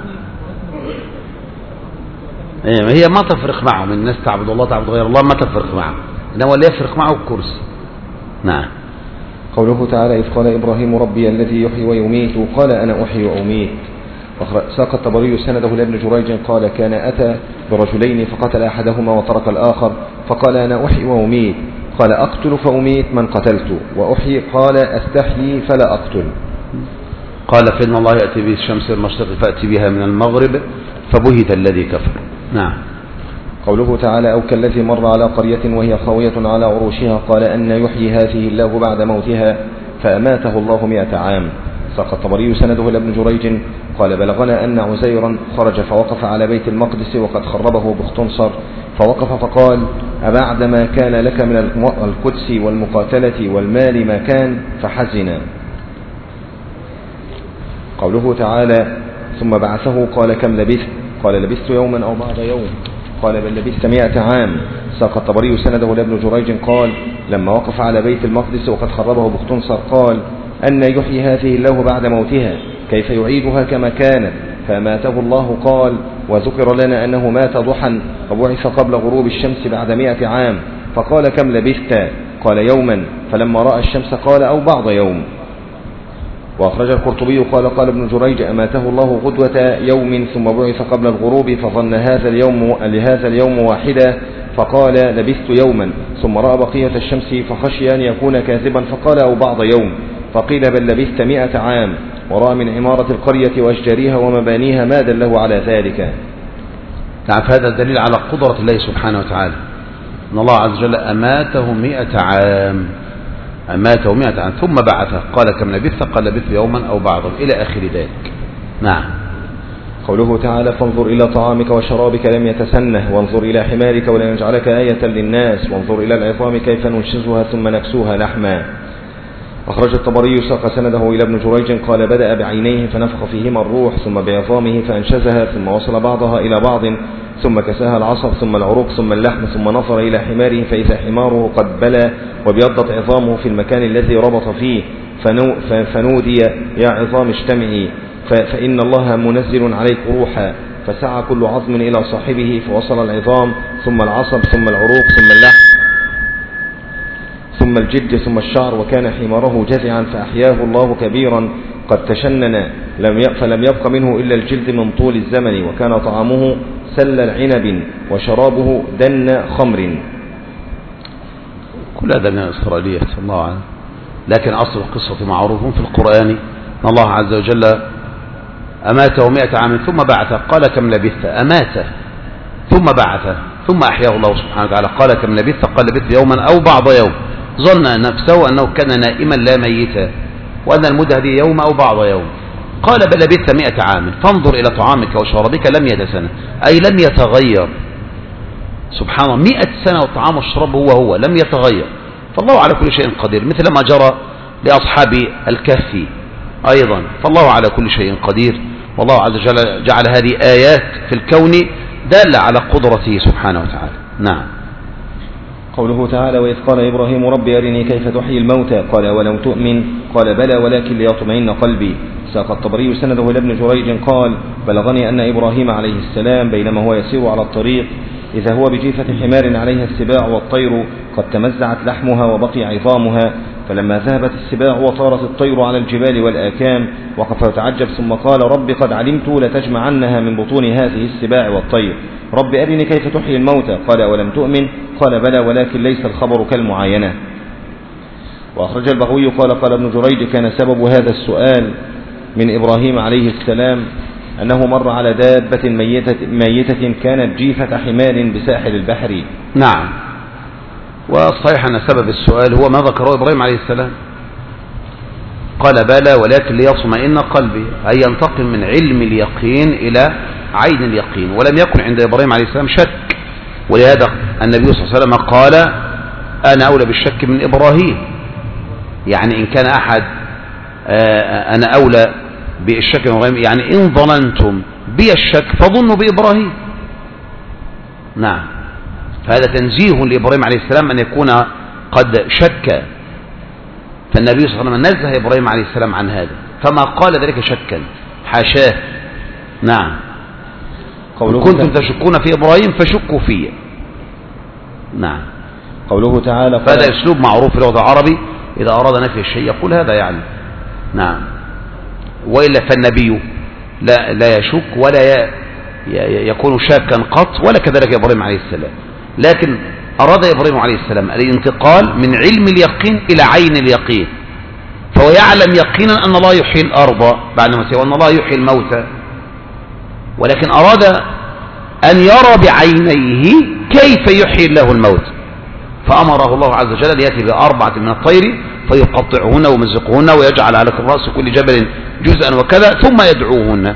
هي ما تفرق معهم، الناس تعبد الله تعبد غير الله ما تفرق معهم، انما اللي يفرق معه الكرسي. نعم. قوله تعالى إذ قال إبراهيم ربي الذي يحيي ويميت قال أنا أحيي وأميت. ساق الطبري سنده لابن جريج قال كان أتى برجلين فقتل أحدهما وترك الآخر، فقال أنا أحيي وأميت، قال أقتل فأميت من قتلت، وأحيي قال أستحيي فلا أقتل. قال فإن الله يأتي بالشمس المشرق فأتي بها من المغرب فبهت الذي كفر. نعم. قوله تعالى أو كالذي مر على قرية وهي خاوية على عروشها قال أن يحيي هذه الله بعد موتها فأماته الله 100 عام. ساق الطبري سنده إلى ابن جريج قال بلغنا أن عزيرا خرج فوقف على بيت المقدس وقد خربه بختنصر، فوقف فقال أبعدما كان لك من القدس والمقاتلة والمال ما كان فحزنا. قوله تعالى ثم بعثه قال كم لبثت قال لبثت يوما أو بعض يوم قال بل لبثت 100 عام. ساق الطبري سنده إلى ابن جريج قال لما وقف على بيت المقدس وقد خربه بختنصر قال أن يحيي هذه الله بعد موتها كيف يعيدها كما كانت فأماته الله. قال وذكر لنا أنه مات ضحى وبعث قبل غروب الشمس بعد 100 عام، فقال كم لبثت قال يوما، فلما رأى الشمس قال أو بعض يوم. وأخرج القرطبي قال قال ابن جريج أماته الله غدوة يوم ثم بعث قبل الغروب فظن لهذا اليوم واحدا فقال لبثت يوما، ثم رأى بقية الشمس فخشي أن يكون كاذبا فقال أو بعض يوم، فقيل بل لبثت 100 عام، ورأى من عمارة القرية وأشجارها ومبانيها ما دله على ذلك. تعرف هذا الدليل على قدرة الله سبحانه وتعالى أن الله عز وجل أماته 100 عام أماته 100 عام ثم بعثه قال كم لبثت قال لبثت يوما أو بعضا إلى آخر ذلك. نعم. قوله تعالى فانظر إلى طعامك وشرابك لم يتسنه وانظر إلى حمارك ولنجعلك آية للناس وانظر إلى العظام كيف ننشزها ثم نكسوها لحما. أخرج الطبري ساق سنده إلى ابن جريج قال بدأ بعينيه فنفخ فيهما الروح ثم بعظامه فأنشزها ثم وصل بعضها إلى بعض ثم كساها العصب ثم العروق ثم اللحم ثم نظر إلى حماره فإذا حماره قد بلى وبيضت عظامه في المكان الذي ربط فيه فنودي يا عظام اجتمعي فإن الله منزل عليك روحا، فسعى كل عظم إلى صاحبه فوصل العظام ثم العصب ثم العروق ثم اللحم ثم الجلد ثم الشعر وكان حماره جذعا فأحياه الله كبيرا قد تشنن فلم يبق منه إلا الجلد من طول الزمن وكان طعامه سل العنب وشرابه دن خمر. كل هذا من الإسرائيليات الله عنه، لكن أصل القصة معروف في القرآن أن الله عز وجل أماته 100 عام ثم بعثه قال كم لبثت أماته ثم بعثه ثم أحياه الله سبحانه وتعالى قال كم لبثت قال لبثت يوما أو بعض يوم، ظن نفسه أنه كان نائما لا ميتا وأن المدة هذه يوم أو بعض يوم. قال بل لبثت 100 عام فانظر إلى طعامك وشرابك لم يتسنه أي لم يتغير. سبحان الله 100 سنة والطعام والشراب هو لم يتغير، فالله على كل شيء قدير مثل ما جرى لأصحاب الكهف أيضا، فالله على كل شيء قدير، والله عز وجل جعل هذه آيات في الكون دالة على قدرته سبحانه وتعالى. نعم. قوله تعالى وإذ قال إبراهيم رب أرني كيف تحيي الموتى قال ولم تؤمن قال بلى ولكن ليطمئن قلبي. ساق الطبري سنده إلى ابن جريج قال بلغني أن إبراهيم عليه السلام بينما هو يسير على الطريق إذا هو بجيفة حمار عليها السباع والطير قد تمزعت لحمها وبقي عظامها، فلما ذهبت السباع وطارت الطير على الجبال والآكام وقف يتعجب ثم قال رب قد علمت لتجمعنها من بطون هذه السباع والطير، رب أرني كيف تحيي الموتى قال ولم تؤمن قال بلى ولكن ليس الخبر كالمعاينة. وأخرج البغوي قال ابن جريج كان سبب هذا السؤال من إبراهيم عليه السلام أنه مر على دابة ميتة كانت جيفة حمار بساحل البحر. نعم. والصحيح أن سبب السؤال هو ما ذكره إبراهيم عليه السلام قال بلى ولكن ليطمئن قلبي أي ينتقل من علم اليقين إلى عين اليقين، ولم يكن عند إبراهيم عليه السلام شك، ولهذا النبي صلى الله عليه وسلم قال أنا أولى بالشك من إبراهيم، يعني إن كان أحد أنا أولى بالشك من إبراهيم يعني إن ظننتم بي الشك فظنوا بإبراهيم. نعم. فهذا تنزيه لإبراهيم عليه السلام أن يكون قد شك، فالنبي صلى الله عليه وسلم نزه إبراهيم عليه السلام عن هذا فما قال ذلك شكا حاشاه. نعم. كنتم تشكون في إبراهيم فشكوا فيه. نعم. قوله تعالى فهذا أسلوب معروف في اللغة العربي إذا أراد نفي الشيء يقول هذا يعني. نعم. وإلا فالنبي لا يشك ولا يكون شاكا قط، ولا كذلك إبراهيم عليه السلام. لكن أراد إبراهيم عليه السلام الانتقال من علم اليقين إلى عين اليقين، فهو يعلم يقينا أن الله يحيي الأرض بعد موتها وأن الله يحيي الموتى، ولكن أراد أن يرى بعينيه كيف يحيي الله الموت، فأمره الله عز وجل أن يأتي ب4 من الطير فيقطعهن ويمزقهن ويجعل على رأس كل جبل جزءا وكذا ثم يدعوهن،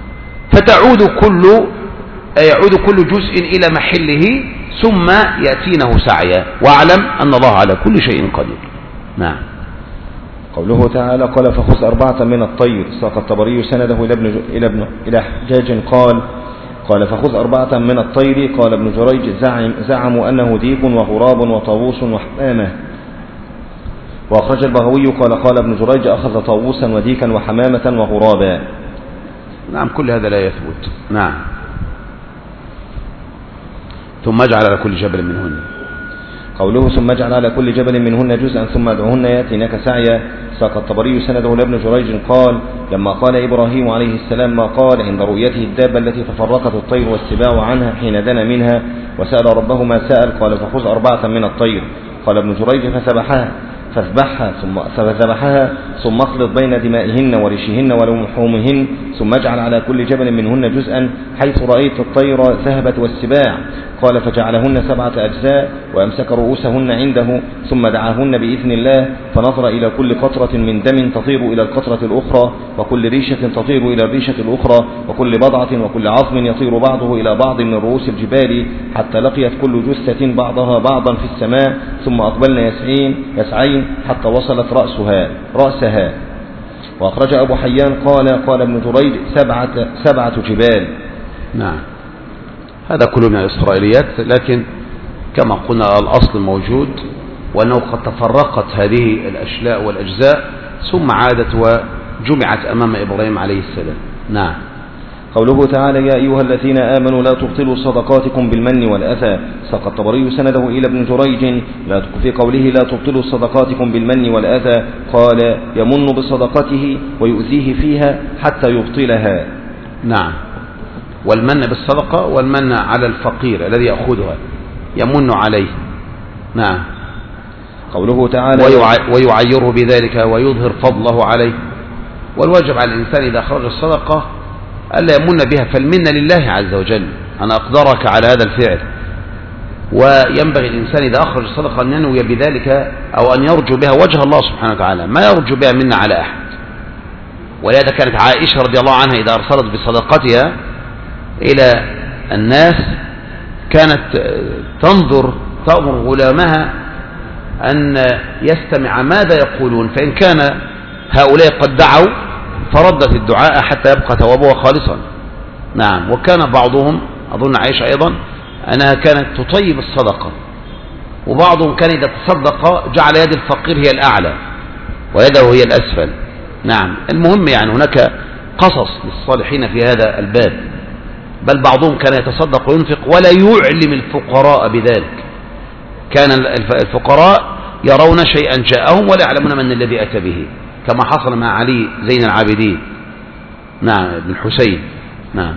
يعود كل جزء إلى محله ثم يأتينه سعيا، واعلم أن الله على كل شيء قدير. نعم. قوله تعالى قال فخذ 4 من الطير، ساق الطبري سنده إلى حجاج قال فخذ 4 من الطير. قال ابن جريج زعموا أنه ديك وغراب وطاووس وحمامة. وأخرج البغوي قال ابن جريج أخذ طاووسا وديكا وحمامة وغرابا. نعم، كل هذا لا يثبت. نعم. ثم اجعل على كل جبل منهن. قوله ثم اجعل على كل جبل منهن جزءا ثم ادعهن يأتينك سعيا، ساق الطبري سنده لابن جريج قال لما قال إبراهيم عليه السلام ما قال عند رؤيته الدابة التي تفرقت الطير والسباع عنها حين دنا منها وسأل ربه ما سأل، قال فخذ 4 من الطير. قال ابن جريج فذبحها ثم اخلط بين دمائهن وريشهن ولحومهن ثم اجعل على كل جبل منهن جزءا حيث رأيت الطير ذهبت والسباع. قال فجعلهن 7 أجزاء وأمسك رؤوسهن عنده ثم دعاهن بإذن الله، فنظر إلى كل قطرة من دم تطير إلى القطرة الأخرى وكل ريشة تطير إلى الريشة الأخرى وكل بضعة وكل عظم يطير بعضه إلى بعض من رؤوس الجبال حتى لقيت كل جثة بعضها بعضا في السماء ثم أقبلن يسعين حتى وصلت رأسها. وأخرج أبو حيان قال ابن جريج 7 جبال. نعم، هذا كله من الإسرائيليات، لكن كما قلنا الأصل موجود، وأنه قد تفرقت هذه الأشلاء والأجزاء ثم عادت وجمعت أمام إبراهيم عليه السلام. نعم. قوله تعالى يا أيها الذين آمنوا لا تبطلوا صدقاتكم بالمن والأذى، ساق الطبري سنده إلى ابن جريج في قوله لا تبطلوا صدقاتكم بالمن والأذى قال يمن بصدقته ويؤذيه فيها حتى يبطلها. نعم، والمن بالصدقة والمن على الفقير الذي يأخذها يمن عليه. نعم. قوله تعالى ويعيره بذلك ويظهر فضله عليه. والواجب على الإنسان إذا خرج الصدقة ألا يمن بها، فالمنة لله عز وجل، أنا أقدرك على هذا الفعل. وينبغي الإنسان إذا أخرج الصدقة أن ينوي بذلك أو أن يرجو بها وجه الله سبحانه وتعالى، ما يرجو بها منة على أحد. ولهذا كانت عائشة رضي الله عنها إذا أرسلت بصدقتها إلى الناس كانت تأمر غلامها أن يستمع ماذا يقولون، فإن كان هؤلاء قد دعوا فردت الدعاء حتى يبقى ثوابها خالصا. نعم. وكان بعضهم أظن عائشة أيضا أنها كانت تطيب الصدقة، وبعضهم كان إذا تصدق جعل يد الفقير هي الأعلى ويده هي الأسفل. نعم. المهم يعني هناك قصص للصالحين في هذا الباب، بل بعضهم كان يتصدق وينفق ولا يعلم الفقراء بذلك. كان الفقراء يرون شيئا جاءهم ولا يعلمون من الذي أتى به، كما حصل مع علي زين العابدين. نعم، ابن حسين. نعم.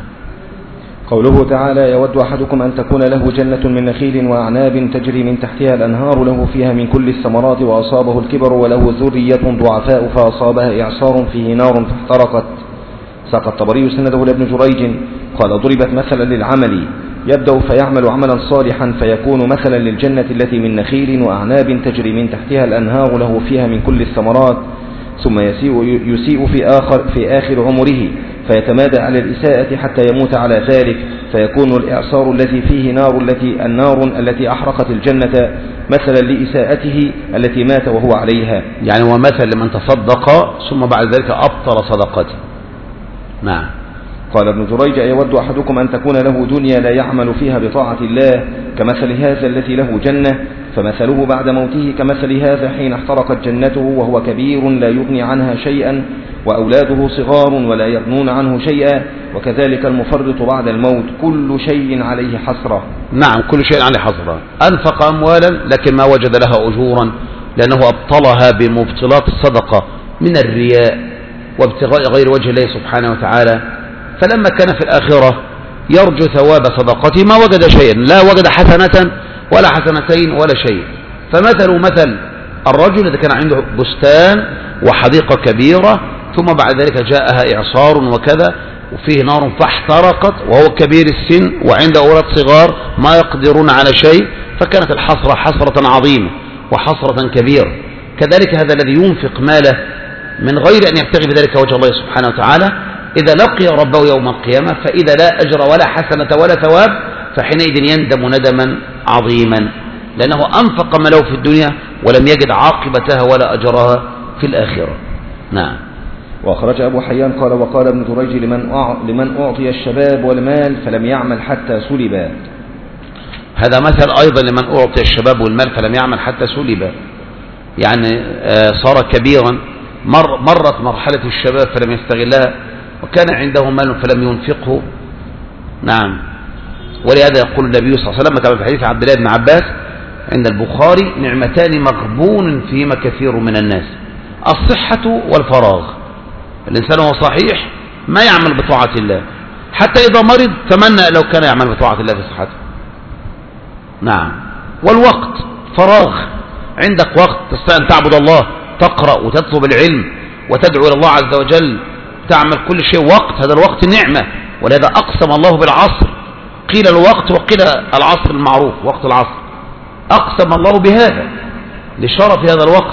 قوله تعالى يود أحدكم أن تكون له جنة من نخيل وأعناب تجري من تحتها الأنهار له فيها من كل الثمرات وأصابه الكبر وله ذرية ضعفاء فأصابها إعصار فيه نار فاحترقت. ساق الطبري سنده لابن جريج قال ضربت مثلا للعمل يبدأ فيعمل عملا صالحا فيكون مثلا للجنة التي من نخيل وأعناب تجري من تحتها الأنهار له فيها من كل الثمرات ثم يسيء في آخر عمره فيتمادى على الإساءة حتى يموت على ذلك فيكون الإعصار الذي فيه النار التي أحرقت الجنة مثلا لإساءته التي مات وهو عليها. يعني ومثل لمن تصدق ثم بعد ذلك أبطل صدقته. نعم. قال ابن جريج يود أحدكم أن تكون له دنيا لا يعمل فيها بطاعة الله كمثل هذا الذي له جنة فمثله بعد موته كمثل هذا حين احترقت جنته وهو كبير لا يغني عنها شيئا وأولاده صغار ولا يغنون عنه شيئا وكذلك المفرط بعد الموت كل شيء عليه حسرة. نعم، كل شيء عليه حسرة. أنفق أموالا لكن ما وجد لها أجورا لأنه أبطلها بمبطلات الصدقة من الرياء وابتغاء غير وجه الله سبحانه وتعالى، فلما كان في الآخرة يرجو ثواب صدقته ما وجد شيئا، لا وجد حسنة ولا حسنتين ولا شيء. فمثل مثل الرجل إذا كان عنده بستان وحديقة كبيرة ثم بعد ذلك جاءها إعصار وكذا وفيه نار فاحترقت وهو كبير السن وعنده أولاد صغار ما يقدرون على شيء، فكانت الحسرة حسرة عظيمة وحسرة كبيرة. كذلك هذا الذي ينفق ماله من غير أن يبتغي بذلك وجه الله سبحانه وتعالى إذا لقي ربه يوم القيامة فإذا لا أجر ولا حسنة ولا ثواب فحينئذ يندم ندما عظيما، لأنه أنفق ماله في الدنيا ولم يجد عاقبتها ولا أجرها في الآخرة. نعم. وأخرج أبو حيان قال وقال ابن جريج لمن أعطي الشباب والمال فلم يعمل حتى سلب. هذا مثل أيضا لمن أعطي الشباب والمال فلم يعمل حتى سلب، يعني صار كبيرا، مرت مرحلة الشباب فلم يستغلها وكان عنده مال فلم ينفقه. نعم. ولهذا يقول النبي صلى الله عليه وسلم كما في حديث عبد الله بن عباس عند البخاري نعمتان مغبون فيهما كثير من الناس، الصحة والفراغ. الإنسان هو صحيح ما يعمل بطاعة الله، حتى إذا مرض تمنى لو كان يعمل بطاعة الله في صحته. نعم. والوقت فراغ، عندك وقت تستطيع أن تعبد الله، تقرأ وتطلب العلم وتدعو إلى الله عز وجل، تعمل كل شيء. وقت، هذا الوقت نعمة، ولهذا أقسم الله بالعصر، قيل الوقت وقيل العصر المعروف وقت العصر، أقسم الله بهذا لشرف هذا الوقت.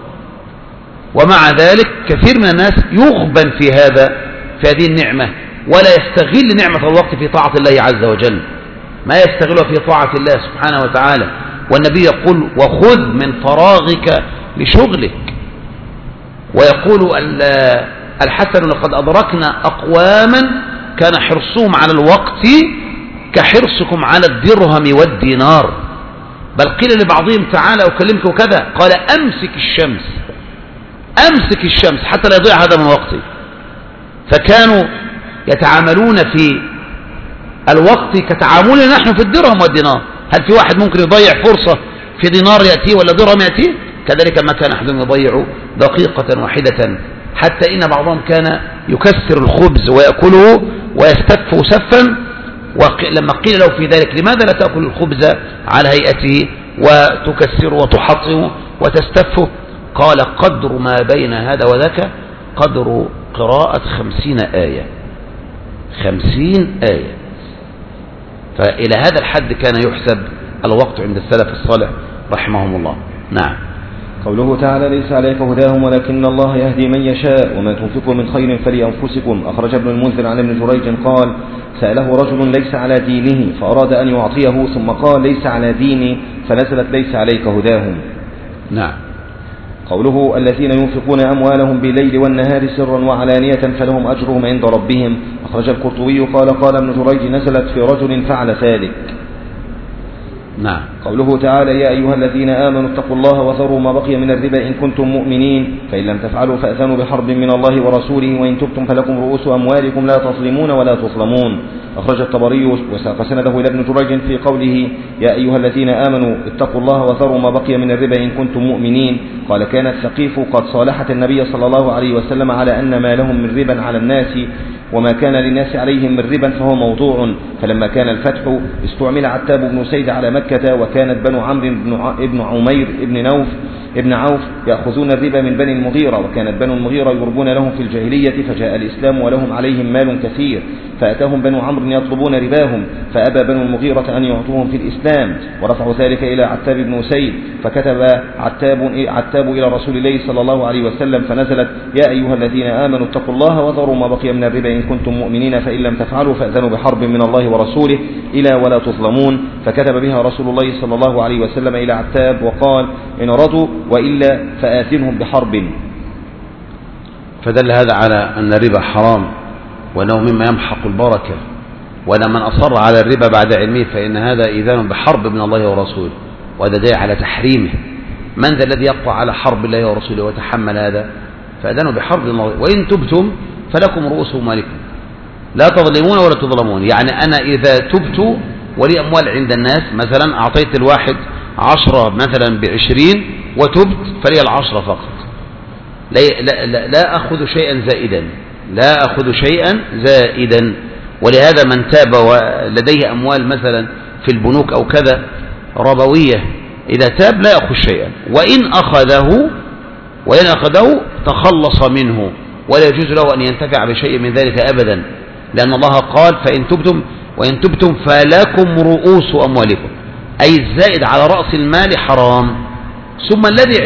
ومع ذلك كثير من الناس يغبن في هذه النعمة ولا يستغل نعمة الوقت في طاعة الله عز وجل، ما يستغلها في طاعة الله سبحانه وتعالى. والنبي يقول وخذ من فراغك لشغلك. ويقول الحسن لقد أدركنا أقواما كان حرصهم على الوقت كحرصكم على الدرهم والدينار، بل قيل لبعضهم تعالى أكلمك وكذا قال أمسك الشمس حتى لا يضيع هذا من وقتي. فكانوا يتعاملون في الوقت كتعاملنا نحن في الدرهم والدينار. هل في واحد ممكن يضيع فرصة في دينار يأتيه ولا درهم يأتيه؟ كذلك ما كان أحد يضيع دقيقة واحدة، حتى إن بعضهم كان يكسر الخبز ويأكله ويستف سفا، ولما قيل له في ذلك لماذا لا تأكل الخبز على هيئته وتكسره وتحطمه وتستفه؟ قال قدر ما بين هذا وذاك قدر قراءة 50 آية. 50 آية. فإلى هذا الحد كان يحسب الوقت عند السلف الصالح رحمهم الله. نعم. قوله تعالى ليس عليك هداهم ولكن الله يهدي من يشاء وما تنفقوا من خير فلأنفسكم. أخرج ابن المنذر عن ابن جريج قال سأله رجل ليس على دينه فأراد أن يعطيه ثم قال ليس على ديني فنزلت ليس عليك هداهم. نعم. قوله الذين ينفقون أموالهم بالليل والنهار سرا وعلانية فلهم أجرهم عند ربهم. أخرج القرطبي قال ابن جريج نزلت في رجل فعل ذلك. نعم. قوله تعالى يا أيها الذين آمنوا اتقوا الله وذروا ما بقي من الربا إن كنتم مؤمنين فإن لم تفعلوا فأذنوا بحرب من الله ورسوله وإن تبتم فلكم رؤوس أموالكم لا تظلمون ولا تظلمون. أخرج الطبري وساق سنده إلى ابن جريج في قوله يا أيها الذين آمنوا اتقوا الله وذروا ما بقي من الربا إن كنتم مؤمنين. قال كانت ثقيف قد صالحت النبي صلى الله عليه وسلم على أن ما لهم من ربا على الناس وما كان للناس عليهم من ربا فهو موضوع. فلما كان الفتح استعمل عتاب بن سيد على مكة وكانت بنو عمرو بن عمير ابن عوف يأخذون الربا من بني المغيرة وكانت بنو المغيرة يربون لهم في الجاهلية فجاء الإسلام ولهم عليهم مال كثير فأتاهم بنو عمرو يطلبون رباهم فأبى بنو المغيرة أن يعطوهم في الإسلام ورفعوا ذلك إلى عتاب بن سيد فكتب عتاب إلى رسول الله صلى الله عليه وسلم فنزلت يا أيها الذين آمنوا اتقوا الله وذروا ما بقي من الربا إن كنتم مؤمنين فإن لم تفعلوا فأذنوا بحرب من الله ورسوله إلى ولا تظلمون. فكتب بها رسول الله صلى الله عليه وسلم إلى عتاب وقال إن رضوا وإلا فآذنهم بحرب. فدل هذا على أن الربا حرام وأنه مما يمحق البركة، وأن من أصر على الربا بعد علمه فإن هذا إذان بحرب من الله ورسوله، وهذا دليل على تحريمه. من ذا الذي يقع على حرب الله ورسوله وتحمل هذا؟ فأذانوا بحرب الله. وإن تبتم فلكم رؤوس أموالكم لا تظلمون ولا تظلمون. يعني أنا إذا تبت ولي أموال عند الناس مثلا أعطيت الواحد 10 مثلا ب20 وتبت فلي 10 فقط، لا أخذ شيئا زائدا، لا أخذ شيئا زائدا. ولهذا من تاب ولديه أموال مثلا في البنوك أو كذا ربوية، إذا تاب لا يأخذ شيئا، وإن أخذه تخلص منه، ولا يجوز له أن ينتفع بشيء من ذلك أبدا، لأن الله قال وإن تبتم فلكم رؤوس أموالكم، أي الزائد على رأس المال حرام. ثم الذي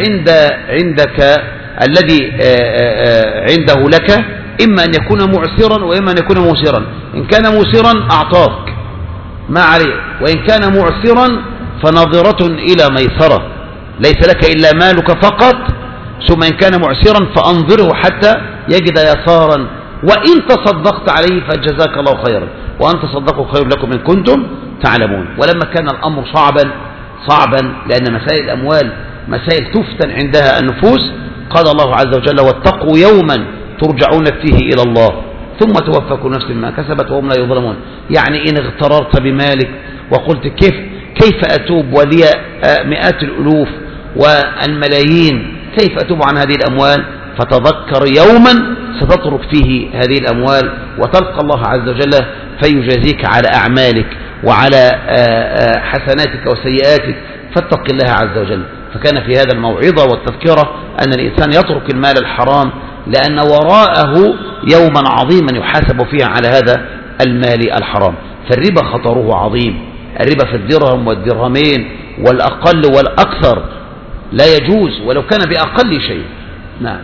عنده لك إما أن يكون معسرا وإما أن يكون موسرا. إن كان موسرا أعطاك ما عليه، وإن كان معسرا فنظرة إلى ميسرة، ليس لك إلا مالك فقط. ثم إن كان معسرا فأنظره حتى يجد يسارا، وإن تصدقت عليه فجزاك الله خيرا، وأن تصدقوا خير لكم إن كنتم تعلمون. ولما كان الأمر صعبا لأن مسائل الأموال مسائل تفتن عندها النفوس، قال الله عز وجل: واتقوا يوما ترجعون فيه إلى الله ثم توفى كل نفس ما كسبت وهم لا يظلمون. يعني إن اغتررت بمالك وقلت كيف أتوب ولي مئات الألوف والملايين، كيف أتوب عن هذه الأموال؟ فتذكر يوما ستترك فيه هذه الأموال وتلقى الله عز وجل فيجازيك على أعمالك وعلى حسناتك وسيئاتك، فاتق الله عز وجل. فكان في هذا الموعظة والتذكرة أن الإنسان يترك المال الحرام، لأن وراءه يوما عظيما يحاسب فيه على هذا المال الحرام. فالربا خطره عظيم، الربا في الدرهم والدرهمين والأقل والأكثر لا يجوز ولو كان بأقل شيء. نعم.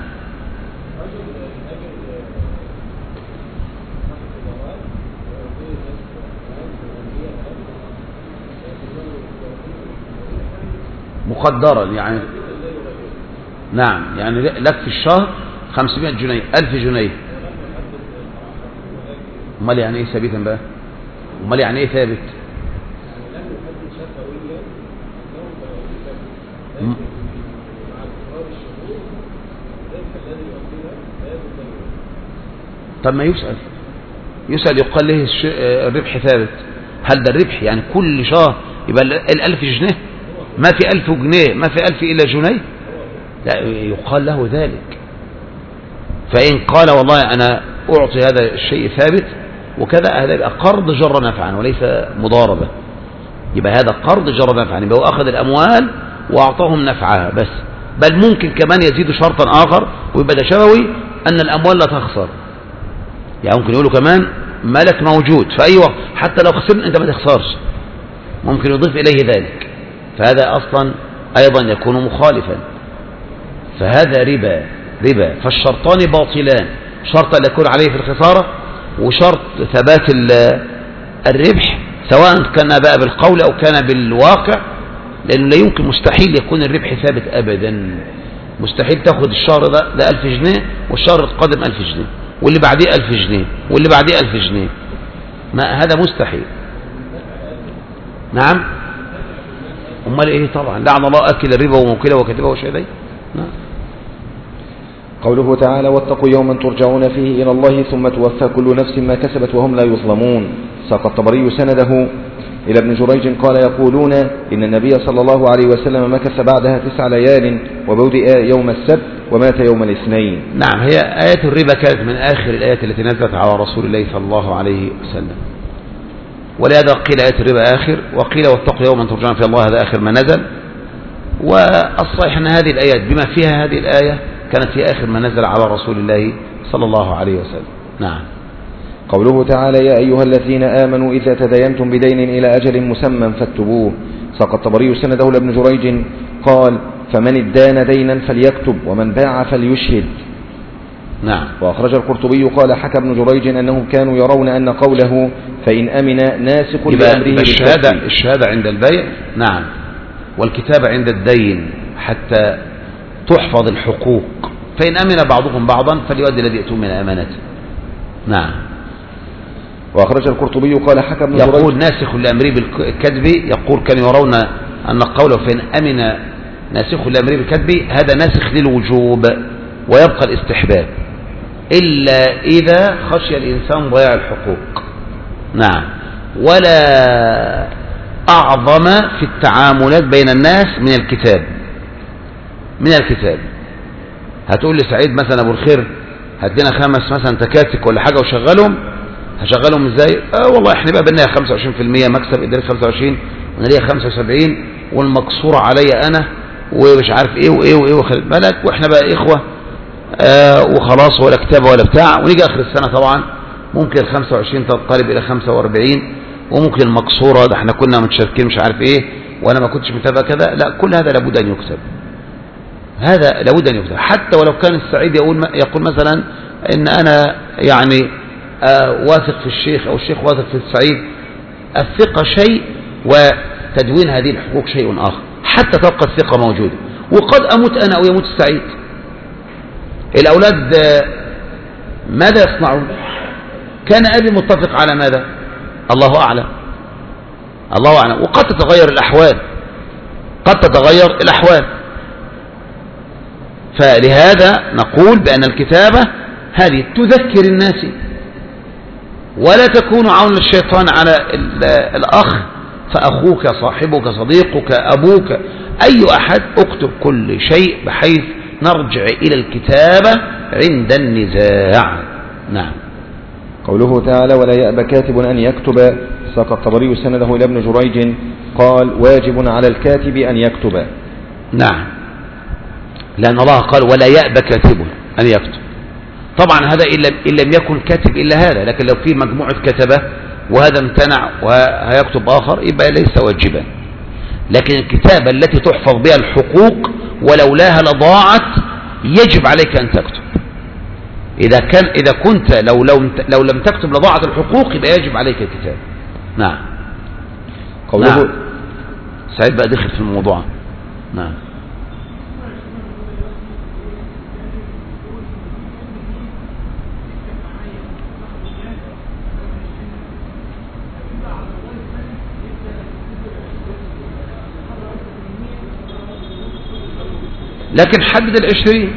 مقدرا يعني، نعم، يعني لك في الشهر 500 جنيه 1000 جنيه. امال يعني ايه ثابتا بقى؟ امال يعني ايه ثابت؟ طب ما يسأل يقال له الربح ثابت. هل ده الربح يعني كل شهر يبقى 1000 جنيه؟ ما في 1000 جنيه، ما في 1000 إلا جنيه؟ لا، يقال له ذلك. فإن قال والله أنا أعطي هذا الشيء ثابت وكذا، هذا يبقى قرض جر نفعا وليس مضاربة. يبقى هذا قرض جر نفعا، يبقى هو أخذ الأموال وأعطاهم نفعها بس. بل ممكن كمان يزيد شرطا آخر ويبقى ده شبوي، أن الأموال لا تخسر. يعني ممكن يقولوا كمان مالك موجود في أي وقت، حتى لو خسرت أنت ما تخسرش، ممكن يضيف إليه ذلك. فهذا أصلا أيضا يكون مخالفا. فهذا ربا. فالشرطان باطلان، شرط أن يكون عليه في الخسارة، وشرط ثبات الربح، سواء كان بقى بالقول أو كان بالواقع، لأنه لا يمكن، مستحيل يكون الربح ثابت أبدا. مستحيل تأخذ الشهر ده 1000 جنيه والشهر القادم 1000 جنيه واللي بعديه 1000 جنيه واللي بعديه 1000 جنيه، ما هذا مستحيل. نعم. امال ايه؟ طبعا لعن الله اكل الربا وموكله وكاتبه وشهديه. نعم. قوله تعالى: واتقوا يوما ترجعون فيه إلى الله ثم توفى كل نفس ما كسبت وهم لا يظلمون. ساق الطبري سنده إلى ابن جريج قال: يقولون إن النبي صلى الله عليه وسلم مكث بعدها 9 ليال وبودئ يوم السبت ومات يوم الاثنين. نعم، هي آية الربا كانت من آخر الآيات التي نزلت على رسول الله صلى الله عليه وسلم، ولهذا قيل آية الربا آخر، وقيل واتقوا يوما ترجعون فيه الله هذا آخر ما نزل. والصحيح أن هذه الآيات بما فيها هذه الآية كانت في آخر ما نزل على رسول الله صلى الله عليه وسلم. نعم. قوله تعالى: يا أيها الذين آمنوا إذا تداينتم بدين إلى أجل مسمى فاكتبوه. ساق الطبري سنده لابن جريج قال: فمن ادان دينا فليكتب ومن باع فليشهد. نعم. وأخرج القرطبي قال: حكى ابن جريج أنهم كانوا يرون أن قوله فإن أمن ناسخ لأمره الشهادة عند البيع، نعم، والكتابة عند الدين حتى تحفظ الحقوق. فإن أمن بعضكم بعضا فليؤدي الذي يأتون من أمانته. نعم. وأخرج القرطبي قال: حكى ابن جريج يقول ناسخ لأمره بالكذب، يقول كانوا يرون أن قوله فإن أمن ناسخ لأمره بالكذب هذا ناسخ للوجوب ويبقى الاستحباب إلا إذا خشي الإنسان ضياع الحقوق. نعم. ولا أعظم في التعاملات بين الناس من الكتاب. هتقول لي سعيد مثلا أبو الخير هات لنا 5 مثلا تكاتك ولا حاجة وشغلهم، هشغلهم ازاي؟ والله احنا بقى بنلاقي 25% مكسب، اداري 25 وانا ليا 75 والمقصورة عليا انا ومش عارف ايه وايه وايه وخلي بالك، واحنا بقى اخوة وخلاص، ولا كتابة ولا بتاع. ونيجي اخر السنة طبعا ممكن ال 25 تنقلب الى 45، وممكن المقصورة ده احنا كنا متشاركين مش عارف ايه وانا ما كنتش متابع كذا. لا، كل هذا لابد ان يكتب، هذا لابد ان يكتب. حتى ولو كان السعيد يقول مثلا ان انا يعني واثق في الشيخ او الشيخ واثق في السعيد، الثقة شيء وتدوين هذه الحقوق شيء اخر، حتى تبقى الثقة موجودة. وقد اموت انا او يموت السعيد، الاولاد ماذا يصنعون؟ كان ابي متفق على ماذا؟ الله اعلم، الله اعلم. وقد تتغير الاحوال، قد تتغير الاحوال. فلهذا نقول بان الكتابة هذه تذكر الناس، ولا تكون عون الشيطان على الاخ، فاخوك صاحبك صديقك ابوك اي احد، اكتب كل شيء بحيث نرجع الى الكتابة عند النزاع. نعم. قوله تعالى ولا يأبى كاتب أن يكتب، ساق الطبري سنده إلى ابن جريج قال واجب على الكاتب أن يكتب. نعم، لأن الله قال ولا يأبى كاتب أن يكتب. طبعا هذا إن لم يكن كاتب إلا هذا، لكن لو في مجموعة كتبة وهذا امتنع وهيكتب آخر يبقى ليس واجبا. لكن الكتابة التي تحفظ بها الحقوق ولولاها لضاعت يجب عليك أن تكتب. إذا كنت لو لم تكتب لضاعت الحقوق يبقى يجب عليك الكتاب. نعم. قوله نعم. سعيد بقى دخل في الموضوع. نعم. لكن حدد 20.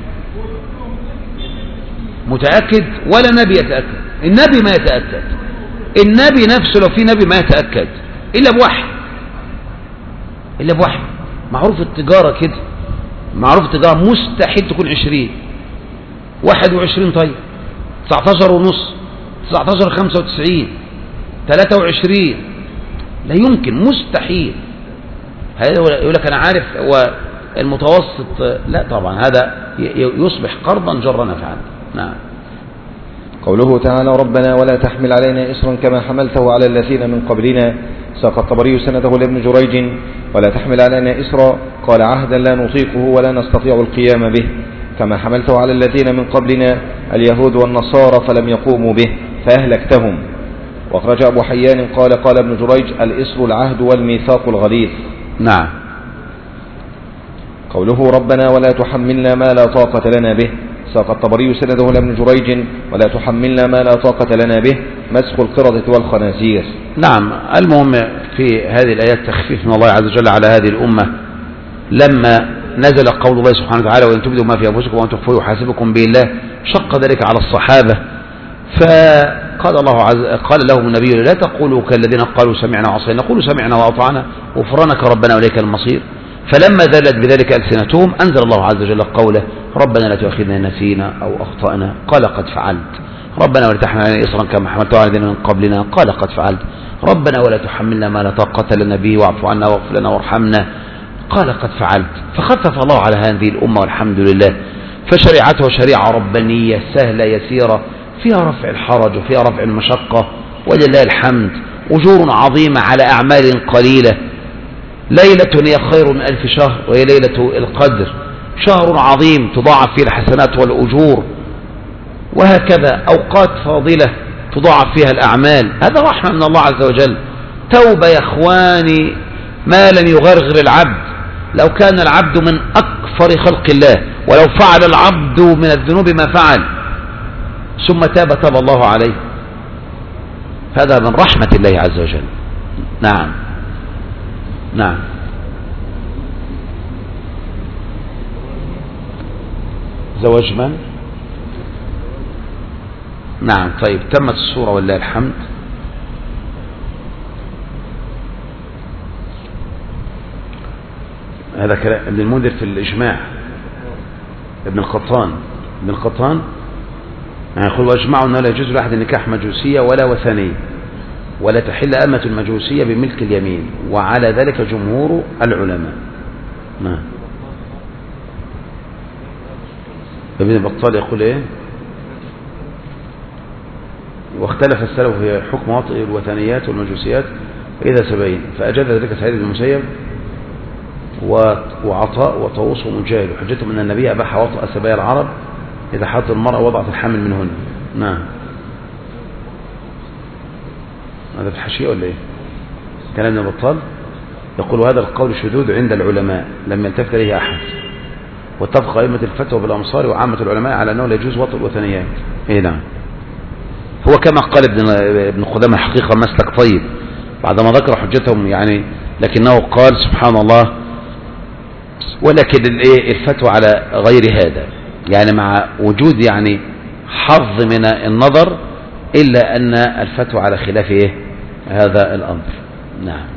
متأكد؟ ولا نبي يتأكد. النبي ما يتأكد، النبي نفسه لو في نبي ما يتأكد إلا بوحي، إلا بوحي. معروف التجارة كده، معروف التجارة مستحيل تكون 20. 21 طيب، 19 ونص، 19 95، 23، لا يمكن، مستحيل. هذا يقول لك أنا عارف هو المتوسط، لا طبعا هذا يصبح قرضا جر نفعا. نعم. قوله تعالى ربنا ولا تحمل علينا إصرا كما حملته على الذين من قبلنا، ساق الطبري سنده لابن جريج ولا تحمل علينا إصرا قال عهدا لا نطيقه ولا نستطيع القيام به، كما حملته على الذين من قبلنا اليهود والنصارى فلم يقوموا به فأهلكتهم. وأخرج أبو حيان قال قال ابن جريج الإصر العهد والميثاق الغليظ. نعم. قوله ربنا ولا تحملنا ما لا طاقة لنا به، ساق الطبري سنده لابن جريج ولا تحملنا ما لا طاقة لنا به مسخ القردة والخنازير. نعم. المهم في هذه الآيات تخفيف من الله عز وجل على هذه الأمة لما نزل قول الله سبحانه وتعالى وإن تبدوا ما في أنفسكم وأن تخفوه يحاسبكم به الله، شق ذلك على الصحابة. فقال الله قال لهم النبي لا تقولوا كالذين قالوا سمعنا وعصينا، قولوا سمعنا وأطعنا غفرانك ربنا وإليك المصير. فلما زالت بذلك ألسنتهم أنزل الله عز وجل قوله ربنا لا تؤاخذنا إن نسينا أو أخطأنا قال قد فعلت، ربنا ولا تحمل علينا إصرا كما حملته على الذين من قبلنا قال قد فعلت، ربنا ولا تحملنا ما لا طاقة لنا به واعف عنا واغفر لنا وارحمنا قال قد فعلت. فخفف الله على هذه الأمة والحمد لله، فشريعته شريعة ربانية سهلة يسيرة فيها رفع الحرج وفيها رفع المشقة ولله الحمد، أجور عظيمة على أعمال قليلة. ليلة هي خير من 1000 شهر وهي ليلة القدر، شهر عظيم تضاعف فيه الحسنات والأجور، وهكذا أوقات فاضلة تضاعف فيها الأعمال. هذا رحمة من الله عز وجل. توبة يا إخواني ما لم يغرغر العبد، لو كان العبد من أكفر خلق الله ولو فعل العبد من الذنوب ما فعل ثم تاب الله عليه، هذا من رحمة الله عز وجل. نعم. نعم. زواج من؟ نعم. طيب تمت الصورة ولله الحمد. هذا كلام ابن المنذر في الإجماع، ابن القطان يعني يقول واجمعوا أنه لا يجوز لأحد نكاح مجوسية ولا وثنية، ولا تحل أمة المجوسية بملك اليمين، وعلى ذلك جمهور العلماء. نعم. ابن بطال يقول ايه؟ واختلف السلف في حكم وطئ الوثنيات والمجوسيات فإذا سبين، فأجاد ذلك سعيد بن المسيب وعطاء وطاووس ومجاهد، وحجتهم أن النبي أباح وطئ سبايا العرب إذا حاضت المرأة وضعت الحامل منهن. نعم. هذا في الحاشية ولا ايه؟ كلام ابن بطال يقول هذا القول شذوذ عند العلماء لم يلتفت إليه أحد، واتفق أئمة الفتوى بالأمصار وعامة العلماء على أنه لا يجوز وطئ الوثنيات. إيه نعم. هو كما قال ابن قدامة حقيقة مسلك طيب بعدما ذكر حجتهم يعني، لكنه قال سبحان الله ولكن الفتوى على غير هذا، يعني مع وجود يعني حظ من النظر، إلا أن الفتوى على خلاف هذا الأمر. نعم.